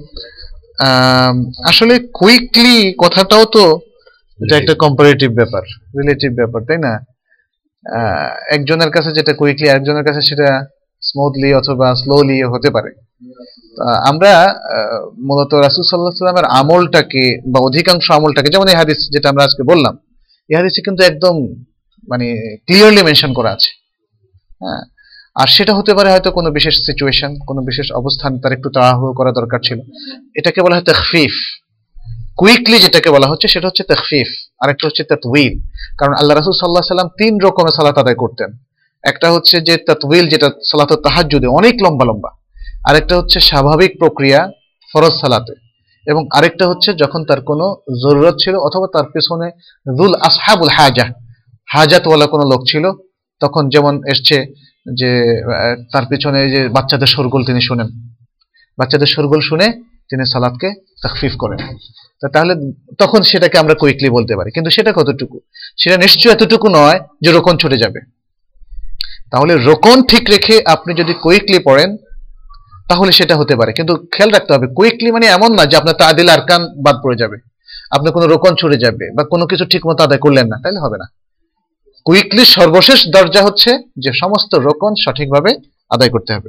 আসলে কুইকলি কথাটাও তো এটা একটা কম্পারেটিভ ব্যাপার, রিলেটিভ ব্যাপার, তাই না? একজনের কাছে যেটা কুইকলি আরেকজনের কাছে সেটা স্মুথলি অথবা স্লোলি হতে পারে। আমরা মূলত রাসূল সাল্লাল্লাহু আলাইহি ওয়াসাল্লামের আমলটাকে বা অধিকাংশ আমলটাকে, যেমন এই হাদিস যেটা আমরা আজকে বললাম, এই হাদিসে কিন্তু একদম মানে ক্লিয়ারলি মেনশন করা আছে। হ্যাঁ, আর সেটা হতে পারে হয়তো কোনো বিশেষ সিচুয়েশন, কোনো বিশেষ অবস্থান, তার একটু তাড়াহুড়ো করা দরকার ছিল, এটাকে বলা হয় তাখফিফ। কুইকলি যেটাকে বলা হচ্ছে সেটা হচ্ছে তাখফিফ, আর একটা হচ্ছে তাতওয়িল। কারণ আল্লাহ রাসূল সাল্লাল্লাহু আলাইহি ওয়াসাল্লাম 3 রকমের সালাত আদায় করতেন। একটা হচ্ছে যে তাতওয়িল, যেটা সালাতুত তাহাজ্জুদে অনেক লম্বা লম্বা, আরেকটা হচ্ছে স্বাভাবিক প্রক্রিয়া ফরজ সালাতে, এবং আরেকটা হচ্ছে যখন তার কোনো জরুরত ছিল অথবা তার পেছনে যুল আসহাবুল হাজাতওয়ালা কোনো লোক ছিল, তখন যেমন এসছে যে তার পেছনে যে বাচ্চাদের শোরগোল তিনি শুনেন, বাচ্চাদের শোরগোল শুনে তিনি সালাতকে তাখফিফ করেন। তাহলে তখন সেটাকে আমরা কুইকলি বলতে পারি, কিন্তু সেটা কতটুকু? সেটা নিশ্চয়ই এতটুকু নয় যে রোকন ছুটে যাবে। তাহলে রোকন ঠিক রেখে আপনি যদি কুইকলি পড়েন তাহলে সেটা হতে পারে, কিন্তু খেয়াল রাখতে হবে কুইকলি মানে এমন না যে আপনার তাদিল আরকান বাদ পড়ে যাবে, আপনার কোনো রোকন ছুটে যাবে বা কোনো কিছু ঠিক মতো আদায় করলেন না, তাহলে হবে না। কুইকলি সর্বশেষ দরজা হচ্ছে যে সমস্ত রোকন সঠিকভাবে আদায় করতে হবে।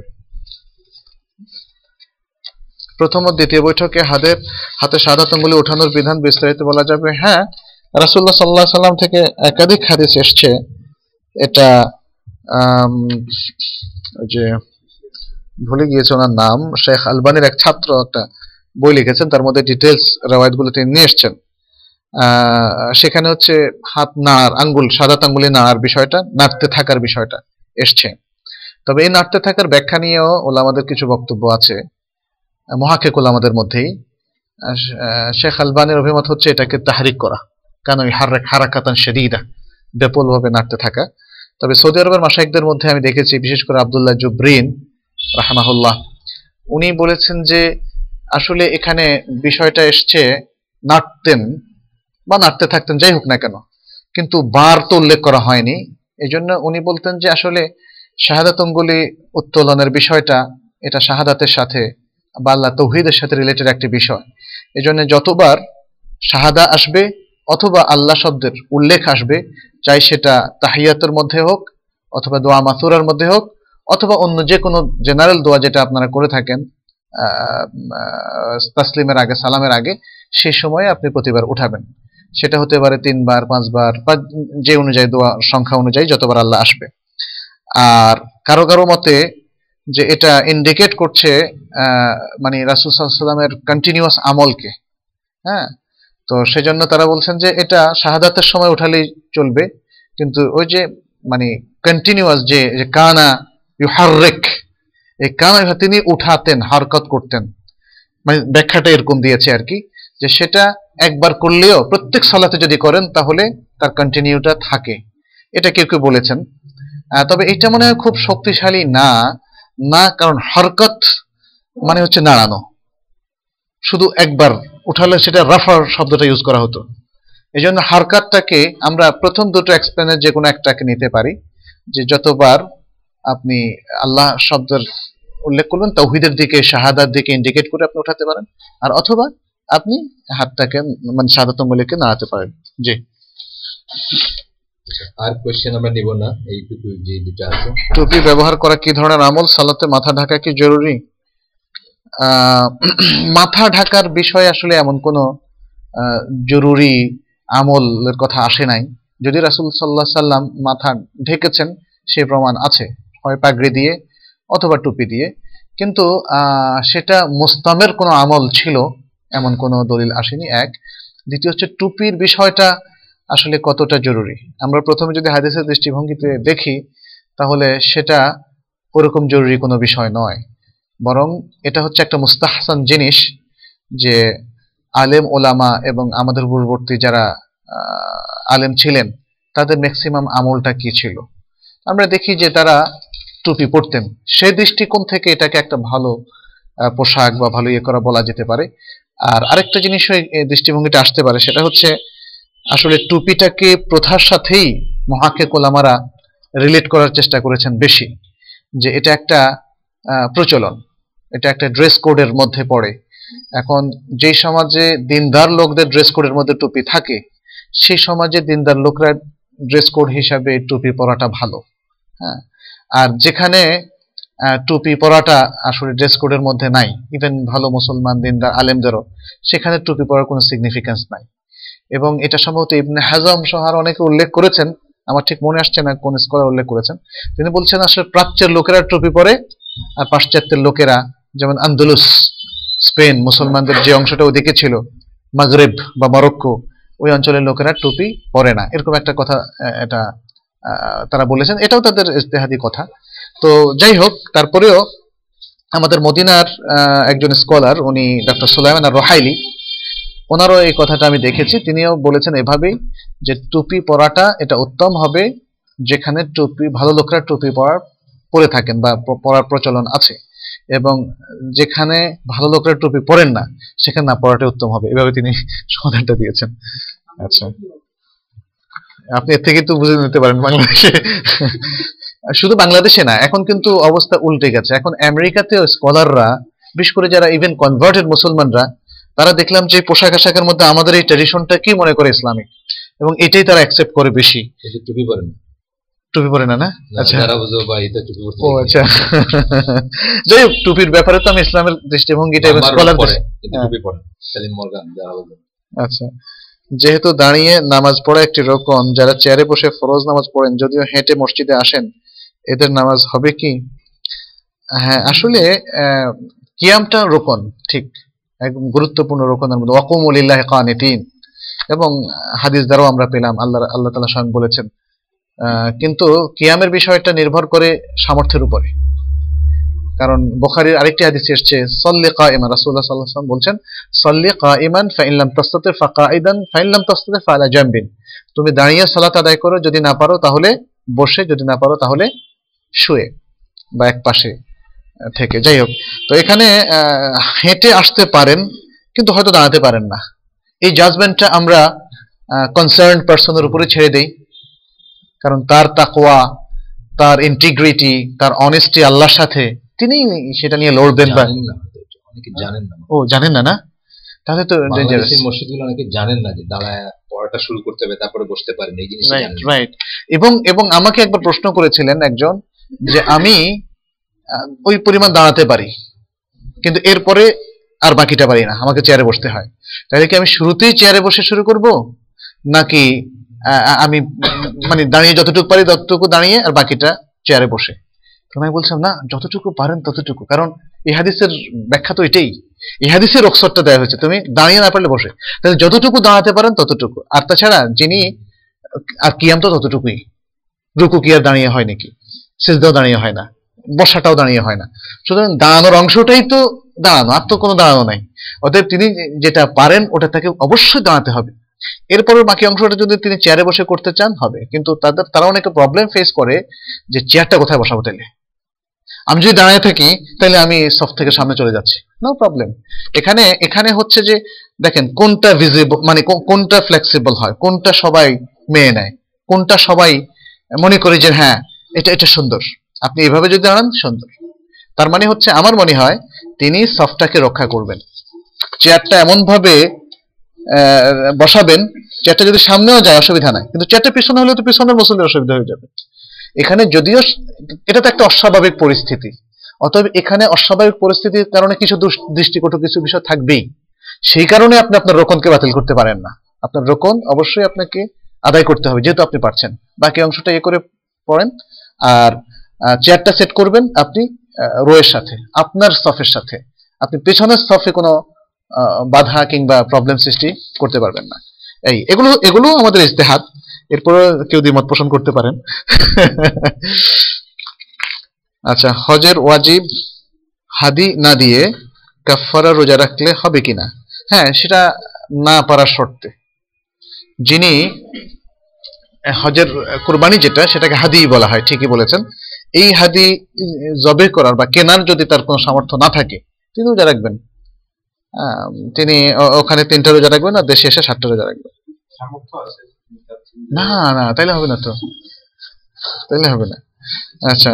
প্রথম ও দ্বিতীয় বৈঠকে হাতে শাহাদাত আঙ্গুলি ওঠানোর বিধান বিস্তারিত বলা যাবে। হ্যাঁ, রাসূলুল্লাহ সাল্লাল্লাহু আলাইহি সাল্লাম থেকে একাধিক হাদিস এসেছে। এটা ওই যে ভুলে গিয়েছে ওনার নাম, শেখ আলবানির এক ছাত্র একটা বই লিখেছেন, তার মধ্যে ডিটেলস রেওয়ায়াতগুলো তিনি নিয়ে এসেছেন। সেখানে হচ্ছে হাত নাড়ার, আঙ্গুল শাহাদাত আঙ্গুলি নাড়ার বিষয়টা, নাড়তে থাকার বিষয়টা এসছে। তবে এই নাড়তে থাকার ব্যাখ্যা নিয়েও ওলামাদের কিছু বক্তব্য আছে, মুহাক্কিক ওলামাদের মধ্যেই। শেখ আলবানির অভিমত হচ্ছে এটাকে তাহরিক করা, কারণ ওই হারাকাতান শাদীদা, ব্যাপকভাবে নাড়তে থাকা। তবে সৌদি আরবের মাশায়েখদের মধ্যে আমি দেখেছি, বিশেষ করে আব্দুল্লাহ জুবরিন রাহমাহুল্লাহ, উনি বলেছেন যে আসলে এখানে বিষয়টা এসছে নাড়তেন বা নাড়তে থাকতেন, যাই হোক না কেন, কিন্তু বার তো উল্লেখ করা হয়নি। এই জন্য উনি বলতেন যে আসলে শাহাদাত আঙ্গুলি উত্তোলনের বিষয়টা এটা শাহাদাতের সাথে বা আল্লাহ তাওহীদের সাথে রিলেটেড একটি বিষয়। এই জন্য যতবার শাহাদা আসবে অথবা আল্লাহ শব্দের উল্লেখ আসবে, চাই সেটা তাহিয়াতের মধ্যে হোক অথবা দোয়া মাসুরার মধ্যে হোক অথবা অন্য যে কোনো জেনারেল দোয়া যেটা আপনারা করে থাকেন তাসলিমের আগে, সালামের আগে, সেই সময়ে আপনি প্রতিবার উঠাবেন। সেটা হতে পারে 3 বার 5 বার বা যে অনুযায়ী দোয়া সংখ্যা অনুযায়ী যতবার আল্লাহ আসবে। আর কারো কারো মতে যে এটা ইন্ডিকেট করছে মানে রাসূল সাল্লাল্লাহু আলাইহি ওয়াসাল্লামের কন্টিনিউয়াস আমলকে। হ্যাঁ, তো সেজন্য তারা বলছেন যে এটা শাহাদাতের সময় উঠালেই চলবে, কিন্তু ওই যে মানে কন্টিনিউয়াস যে কানা ইউহাররিক, এই কানা তিনি উঠাতেন, হরকত করতেন, মানে ব্যাখ্যাটা এরকম দিয়েছে আর কি, যে সেটা একবার করলেও প্রত্যেক সালাতে যদি করেন তাহলে তার কন্টিনিউটা থাকে, এটা কেউ কেউ বলেছেন। তবে এটা মনে হয় খুব শক্তিশালী না, কারণ হরকত মানে হচ্ছে নাড়ানো, শুধু একবার উঠালে সেটা রাফার শব্দটা ইউজ করা হতো। এই জন্য হরকতটাকে আমরা প্রথম দুটো এক্সপ্লেনের যে কোনো একটাকে নিতে পারি, যে যতবার আপনি আল্লাহ শব্দের উল্লেখ করবেন তাওহীদের দিকে, শাহাদার দিকে ইন্ডিকেট করে আপনি উঠাতে পারেন, আর অথবা আপনি হাতটাকে মানে শাহাদাত আঙ্গুলিকে নাড়াতে পারেন। জি, আর কোশ্চেন আমরা নিব না, এই টুপি যে দুটো আছে। টুপি ব্যবহার করা কি ধরনের আমল? সালাতে মাথা ঢাকা কি জরুরি? মাথা ঢাকার বিষয়ে আসলে এমন কোনো জরুরি আমলের কথা আসে নাই। যদি রাসূল সাল্লাল্লাহু আলাইহি সাল্লাম মাথা ঢেকেছেন সেই প্রমাণ আছে, হয় পাগড়ি দিয়ে অথবা টুপি দিয়ে, কিন্তু সেটা মুস্তামের কোনো আমল ছিল এমন কোনো দলিল আসেনি। এক, দ্বিতীয় হচ্ছে টুপির বিষয়টা আসলে কতটা জরুরি। আমরা প্রথমে যদি হাদিসের দৃষ্টিভঙ্গিতে দেখি তাহলে সেটা ওরকম জরুরি কোনো বিষয় নয়, বরং এটা হচ্ছে একটা মুস্তাহসান জিনিস যে আলেম ওলামা এবং আমাদের পূর্ববর্তী যারা আলেম ছিলেন তাদের ম্যাক্সিমাম আমলটা কি ছিল। আমরা দেখি যে তারা টুপি পরতেন, সেই দৃষ্টিকোণ থেকে এটাকে একটা ভালো পোশাক বা ভালো ইয়ে করা বলা যেতে পারে। আর আরেকটা জিনিস এই দৃষ্টিভঙ্গিটা আসতে পারে, সেটা হচ্ছে আসলে টুপিটাকে প্রথার সাথেই মুহাক্কিক ওলামারা রিলেট করার চেষ্টা করেছেন বেশি, যে এটা একটা প্রচলন, এটা একটা ড্রেস কোডের মধ্যে পড়ে। এখন যে সমাজে দিনদার লোকদের ড্রেস কোডের মধ্যে টুপি থাকে, সেই সমাজে দিনদার লোকরা ড্রেস কোড হিসাবে টুপি পরাটা ভালো। হ্যাঁ, আর যেখানে টুপি পরাটা আসলে ড্রেস কোডের মধ্যে নাই, ইভেন ভালো মুসলমান দিনদার আলেমদেরও, সেখানে টুপি পরার কোনো সিগনিফিকেন্স নাই। এবং এটা সম্ভবত ইবনে হাজম সহ অনেকে উল্লেখ করেছেন, আমার ঠিক মনে আসছে না কোন স্কলার উল্লেখ করেছেন। তিনি বলছেন আসলে প্রাচ্যের লোকেরা টুপি পরে আর পাশ্চাত্যের লোকেরা, যেমন আন্দোলুস স্পেন মুসলমানদের যে অংশটা ওদিকে ছিল, মাগরেব বা মরক্কো, ওই অঞ্চলের লোকেরা টুপি পরে না, এরকম একটা কথা এটা তারা বলেছেন। এটাও তাদের ইজতিহাদি কথা। তো যাই হোক, তারপরেও আমাদের মদিনার একজন স্কলার, উনি ডক্টর সুলাইমান আর-রহাইলি, ওনারও এই কথাটা আমি দেখেছি, তিনিও বলেছেন এভাবেই যে টুপি পরাটা এটা উত্তম হবে যেখানে টুপি ভালো লোকরা টুপি পরে থাকেন বা পরার প্রচলন আছে, এবং যেখানে ভালো লোকরা টুপি পরেন না সেখানে না পরাটা উত্তম হবে। এভাবে তিনি সমাধানটা দিয়েছেন। আচ্ছা, আপনি এর থেকে তো বুঝে নিতে পারেন বাংলাদেশে শুধু বাংলাদেশে না, এখন কিন্তু অবস্থা উল্টে গেছে। এখন আমেরিকাতেও স্কলাররা, বিশেষ করে যারা ইভেন কনভার্টেড মুসলমানরা, তারা দেখলাম যে পোশাক আশাকের মধ্যে আমাদের এই ট্র্যাডিশনটা কি মনে করে ইসলামিক, এবং এটাই তারা অ্যাকসেপ্ট করে বেশি। টুপি পরে না, টুপি পরে না? না, আচ্ছা, যারা বুঝো বা এটা টুপি পরতে ও আচ্ছা। যাই হোক, টুপির ব্যাপারে তো আমি ইসলামের দৃষ্টিভঙ্গিটা এবং স্কলার কিন্তু টুপি পরে সেলিম মর্গান যারা বুঝো। আচ্ছা, যেহেতু দাঁড়িয়ে নামাজ পড়া একটি রকম, যারা চেয়ারে বসে ফরজ নামাজ পড়েন যদিও হেঁটে মসজিদে আসেন, এদের নামাজ হবে কি? হ্যাঁ, আসলে কিয়ামটা রোকন, ঠিক, একদম গুরুত্বপূর্ণ রোকনের মধ্যে, ওয়াকুমু লিল্লাহি কানিতিন, এবং হাদিস দ্বারাও আমরা পেলাম আল্লাহ তাআলা স্বয়ং বলেছেন। কিন্তু কিয়ামের বিষয়টা নির্ভর করে সামর্থ্যের উপরে। কারণ বুখারীর আরেকটি হাদিসে এসেছে, সাল্লি কাইমান, রাসূলুল্লাহ সাল্লাল্লাহু আলাইহি ওয়াসাল্লাম বলছেন, সাল্লি কাইমান ফাইন লাম তাসতাতি ফাকাইদান ফাইন লাম তাসতাতি ফালা জামবিন, তুমি দাঁড়িয়ে সালাত আদায় করো, যদি না পারো তাহলে বসে, যদি না পারো তাহলে শুয়ে বা এক পাশে থেকে। যাই হোক, তো এখানে হেঁটে আসতে পারেন কিন্তু হয়তো দাঁড়াতে পারেন না। এই জাজমেন্টটা আমরা কনসার্ন পারসনের উপরে ছেড়ে দেই, কারণ তার তাকওয়া, তার ইন্টিগ্রিটি, তার অনেস্টি আল্লাহর সাথে, তিনি সেটা নিয়ে লড়বেন। বা অনেকে জানেন না। ও, জানেন না? না, তাহলে তো ডেঞ্জারাস। মসজিদগুলো অনেকে জানেন না যে দাঁড়ায় পড়াটা শুরু করতে হবে, তারপরে বসতে পারেন, এই জিনিসটা জানেন। রাইট। এবং আমাকে একবার প্রশ্ন করেছিলেন একজন, যে আমি ওই পরিমাণ দাঁড়াতে পারি কিন্তু এরপরে আর বাকিটা পারি না, আমাকে চেয়ারে বসতে হয়, তাহলে কি আমি শুরুতেই চেয়ারে বসে শুরু করব, নাকি আমি মানে দাঁড়িয়ে যতটুকু পারি ততটুকু দাঁড়িয়ে আর বাকিটা চেয়ারে বসে? তখন আমি বলছিলাম, না, যতটুকু পারেন ততটুকু, কারণ এই হাদিসের ব্যাখ্যা তো এটাই, এই হাদিসের রুখসাতটা দেওয়া হয়েছে, তুমি দাঁড়িয়ে না পারলে বসে, তাহলে যতটুকু দাঁড়াতে পারেন ততটুকু। আর তাছাড়া যিনি, আর কিয়াম তো ততটুকুই, রুকু কি আর দাঁড়িয়ে হয় নাকি? সিজদাও দাঁড়িয়ে হয় না, বসাটাও দাঁড়িয়ে হয় না, সুতরাং দাঁড়ানোর অংশটাই তো দাঁড়ানো, আর তো কোনো দাঁড়ানো নাই। অতএব তিনি যেটা পারেন ওটা তাকে অবশ্যই দাঁড়াতে হবে। এরপরে বাকি অংশটা যদি তিনি চেয়ারে বসে করতে চান হবে, কিন্তু তারা অনেকে প্রবলেম ফেস করে যে চেয়ারটা কোথায় বসাবো, তাইলে আমি যদি দাঁড়িয়ে থাকি তাহলে আমি সফ থেকে সামনে চলে যাচ্ছি, নো প্রবলেম। এখানে হচ্ছে যে দেখেন কোনটা ভিজিবল, মানে কোনটা ফ্লেক্সিবল হয়, কোনটা সবাই মেনে নেয়, কোনটা সবাই মনে করে যে হ্যাঁ এটা সুন্দর, আপনি এভাবে যদি দাঁড়ান সুন্দর। তার মানে হচ্ছে, আমার মনে হয় তিনি সফটটাকে রক্ষা করবেন, চেয়ারটা এমন ভাবে বসাবেন, চেয়ারটা যদি সামনেও যায় অসুবিধা নাই, কিন্তু চেয়ারটা পিছনে হলে তো পিছনের মুসল্লির অসুবিধা হয়ে যাবে। এখানে যদিও এটা তো একটা অস্বাভাবিক পরিস্থিতি, অতএব এখানে অস্বাভাবিক পরিস্থিতির কারণে কিছু দৃষ্টিকটু কিছু বিষয় থাকবেই, সেই কারণে আপনি আপনার রোকনকে বাতিল করতে পারেন না। আপনার রোকন অবশ্যই আপনাকে আদায় করতে হবে, যেহেতু আপনি পারছেন। বাকি অংশটা করে পড়েন, আর চেয়ারটা সেট করবেন আপনি রোয়ের সাথে, আপনার সফের সাথে, আপনি পেছনের সফে কোনো বাধা কিংবা প্রবলেম সৃষ্টি করতে পারবেন না। এগুলো আমাদের ইজতিহাদ, এরপরে কেউ দ্বিমত পোষণ করতে পারেন। আচ্ছা, হজের ওয়াজিব হাদি না দিয়ে কাফারা রোজা রাখলে হবে কিনা? হ্যাঁ, সেটা না পারার শর্তে। যিনি হজের কুরবানি যেটা, সেটাকে হাদি বলা হয়, ঠিকই বলেছেন। এই হাদি জবে করার বা কেনার যদি তার কোনো সামর্থ্য না থাকে, তিনি রোজা রাখবেন। তিনি ওখানে 3টা রোজা রাখবেন, আর দেশে এসে 7টা রোজা রাখবেন। না না, তাইলে হবে না, তো তাইলে হবে না। আচ্ছা,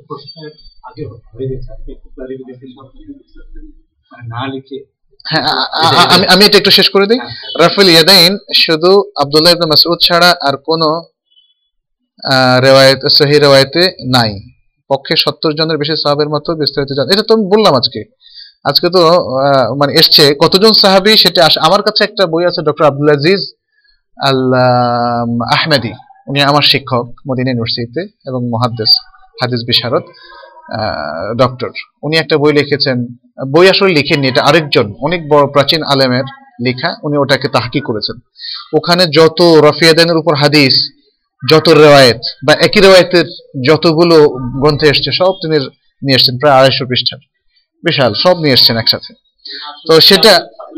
হ্যাঁ, আমি এটা একটু শেষ করে দিই। রাফিল ইয়াদাইন শুধু আব্দুল্লাহ ইবনে মাসউদ ছাড়া আর কোনো রিওয়ায়াত, সহিহ রিওয়ায়াতে নাই। পক্ষে 70 জনের বেশি সাহাবের মতো বিস্তারিত জান, এটা তো আমি বললাম আজকে তো মানে এসছে কতজন সাহাবী সেটা। আমার কাছে একটা বই আছে, ডক্টর আব্দুল আজিজ আল আহমেদি, উনি আমার শিক্ষক মদিনা ইউনিভার্সিটিতে এবং মুহাদ্দিস, হাদিস বিশারদ ডক্টর। উনি একটা বই লিখেছেন, বই আসলে লিখেননি, এটা আরেকজন অনেক বড় প্রাচীন আলেমের লেখা, উনি ওটাকে তাহকিক করেছেন। ওখানে যত রফিয়াদানের উপর হাদিস, যত রেওয়ায়েত বা একই রেওয়ায়েতের যতগুলো গ্রন্থে এসছে সব তিনি নিয়ে এসছেন, প্রায় 250 পৃষ্ঠার বিশাল, সব নিয়ে এসছেন একসাথে। তো সেটা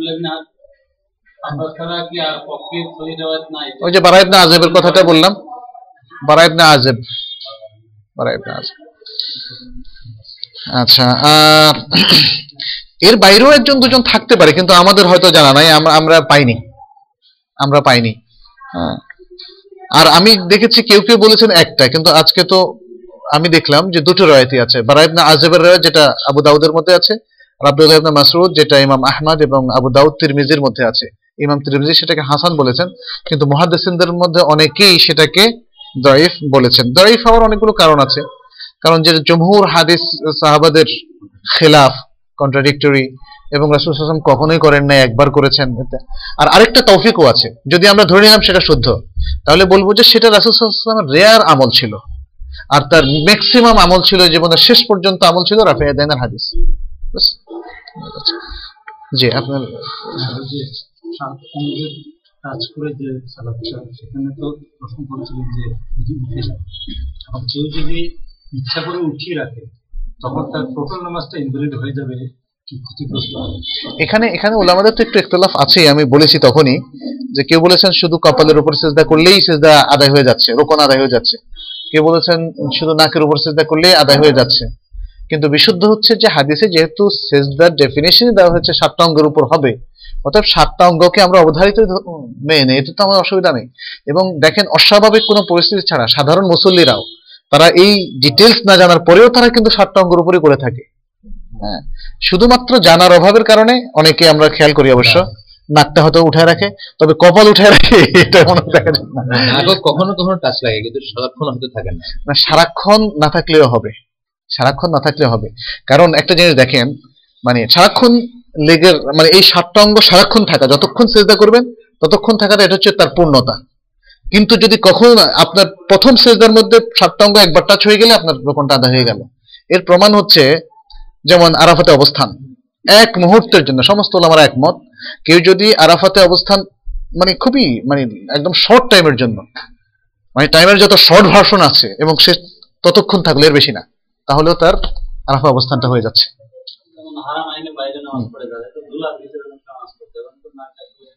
ওই যে বারা ইবনে আযেবের কথাটা বললাম, বারা ইবনে আযেব। আচ্ছা, এর বাইরেও একজন দুজন থাকতে পারে, কিন্তু আমাদের হয়তো জানা নাই, আমরা পাইনি। আর আমি দেখেছি কেউ কেউ বলেছেন একটা, কিন্তু আজকে তো আমি দেখলাম যে দুটো রয়াতি আছে, বারা ইবনে আযিবের রয়াত যেটা আবু দাউদের মধ্যে আছে, আর আব্দুল্লাহ ইবনে মাসউদ যেটা ইমাম আহমদ এবং আবু দাউদ তিরমিজির মধ্যে আছে। ইমাম তিরমিজি সেটাকে হাসান বলেছেন, কিন্তু মুহাদ্দিসিনদের মধ্যে অনেকেই সেটাকে দাঈফ বলেছেন। দাঈফ হওয়ার অনেকগুলো কারণ আছে, কারণ যে জমহুর হাদিস সাহাবাদের খেলাফ, কন্ট্রাডিক্টরি, এবং রাসূল সাল্লাল্লাহু আলাইহি ওয়াসাল্লাম কখনোই করেন নাই, একবার করেছেন। আর আরেকটা তৌফিকও আছে, যদি আমরা ধরে নিলাম সেটা শুদ্ধ, তাহলে বলবো যে সেটা রাসূল সাল্লাল্লাহু আলাইহি ওয়াসাল্লামের রেয়ার আমল ছিল, আর তার ম্যাক্সিমাম আমল ছিল, জীবনের শেষ পর্যন্ত আমল ছিল রাফি'আদ দাইনের হাদিস। জি, আপনার যে সাত অঙ্গের কাজ করে যে সালাদটা, সেখানে তো প্রশ্ন করেছিলেন যে যদি উঠে যায়, এখন কেউ যদি ইচ্ছা করে উঠিয়ে রাখে তখন তার টোটাল নামাজটা ইনভ্যালিড হয়ে যাবে, কি ক্ষতিগ্রস্ত হবে? এখানে উলামাদের তো একটু ইখতিলাফ আছে। আমি বলেছি তখনই যে কেউ বলেছেন শুধু কপালের উপর সিজদা করলেই সিজদা আদায় হয়ে যাচ্ছে, রুকুন আদায় হয়ে যাচ্ছে। কেউ বলেছেন শুধু নাকের উপর সিজদা করলেই আদায় হয়ে যাচ্ছে। কিন্তু বিশুদ্ধ হচ্ছে যে হাদিসে যেহেতু সিজদার ডেফিনিশনই দেওয়া হয়েছে 7টা অঙ্গের উপর হবে, অর্থাৎ 7টা অঙ্গকে আমরা অবধারিত মেনে নেই, এটা তো আমার অসুবিধা নেই। এবং দেখেন, অস্বাভাবিক কোনো পরিস্থিতি ছাড়া সাধারণ মুসল্লিরাও তারা এই ডিটেলস না জানার পরেও তারা কিন্তু 7টা অঙ্গের উপরই করে থাকে। হ্যাঁ, শুধুমাত্র জানার অভাবের কারণে অনেকে আমরা খেয়াল করি অবশ্য নাকটা হয়তো উঠায় রাখে, তবে কপাল উঠায় রাখে এটা মনে দেখা যায় না। কখনো কখনো টাচ লাগে, কিন্তু সারাক্ষণ হয়তো থাকে না। সারাক্ষণ না থাকলেও হবে, সারাক্ষণ না থাকলেও হবে। কারণ একটা জিনিস দেখেন, মানে সারাক্ষণ লেগের মানে এই 7টা অঙ্গ সারাক্ষণ থাকা, যতক্ষণ সিজদা করবেন ততক্ষণ থাকাটা, এটা হচ্ছে তার পূর্ণতা। কিন্তু যদি কখনো আপনার প্রথম সিজদার মধ্যে 7টা অঙ্গ একবার টাচ হয়ে গেলে আপনার রুকুনটা আদায় হয়ে গেল। এর প্রমাণ হচ্ছে যেমন আরাফাতে অবস্থান, এক মুহূর্তের জন্য সমস্ত উলামারা একমত, কেউ যদি আরাফাতে অবস্থান মানে খুবই মানে একদম শর্ট টাইমের জন্য, মানে টাইমের যত শর্ট ভার্সন আছে এবং সে ততক্ষণ থাকলে, এর বেশি না, তাহলেও তার আরাফা অবস্থানটা হয়ে যাচ্ছে। হারাম আইনে বাইরে নামাজ পড়ে যায়, তো ধুলার ভিতরে নামাজ পড়তে হবে, তো না থাকলে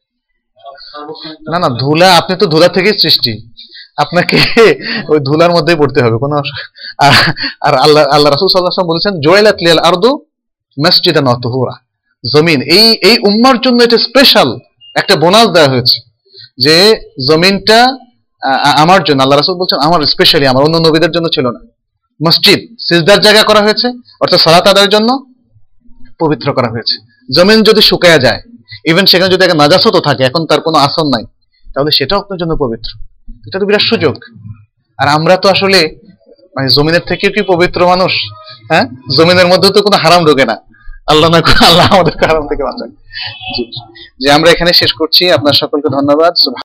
না না, ধুলা, আপনি তো ধুলা থেকেই সৃষ্টি, আপনাকে ওই ধুলার মধ্যেই পড়তে হবে কোনো। আর আল্লাহ রাসূল সাল্লাল্লাহু আলাইহি ওয়াসাল্লাম বলেছেন জুইলাত লিয়াল আরদু মাসজিদান ওয়া তুহুরা, জমিন এই উম্মার জন্য এটা স্পেশাল একটা বোনাস দেওয়া হয়েছে যে জমিনটা আমার জন্য, আল্লাহ রাসূল বলছেন আমার স্পেশালি, আমার অন্য নবীদের জন্য ছিল না। মসজিদ সিজদার জায়গা করা হয়েছে, অর্থাৎ সালাত আদায়ের জন্য পবিত্র করা হয়েছে। জমিন যদি শুকায়া যায়, ইভেন সেখানে যদি একটা নাজাসতও থাকে, এখন তার কোনো আসর নাই, তাহলে সেটাও আপনার জন্য পবিত্র। এটা তো বিরাট সুযোগ। আর আমরা তো আসলে মানে জমিনের থেকে কি পবিত্র মানুষ? হ্যাঁ, জমিনের মধ্যে তো কোনো হারাম ঢোকে না, আল্লাহ না করে আল্লাহ আমাদের হারাম থেকে বাঁচায়। যে আমরা এখানে শেষ করছি। আপনার সকলকে ধন্যবাদ।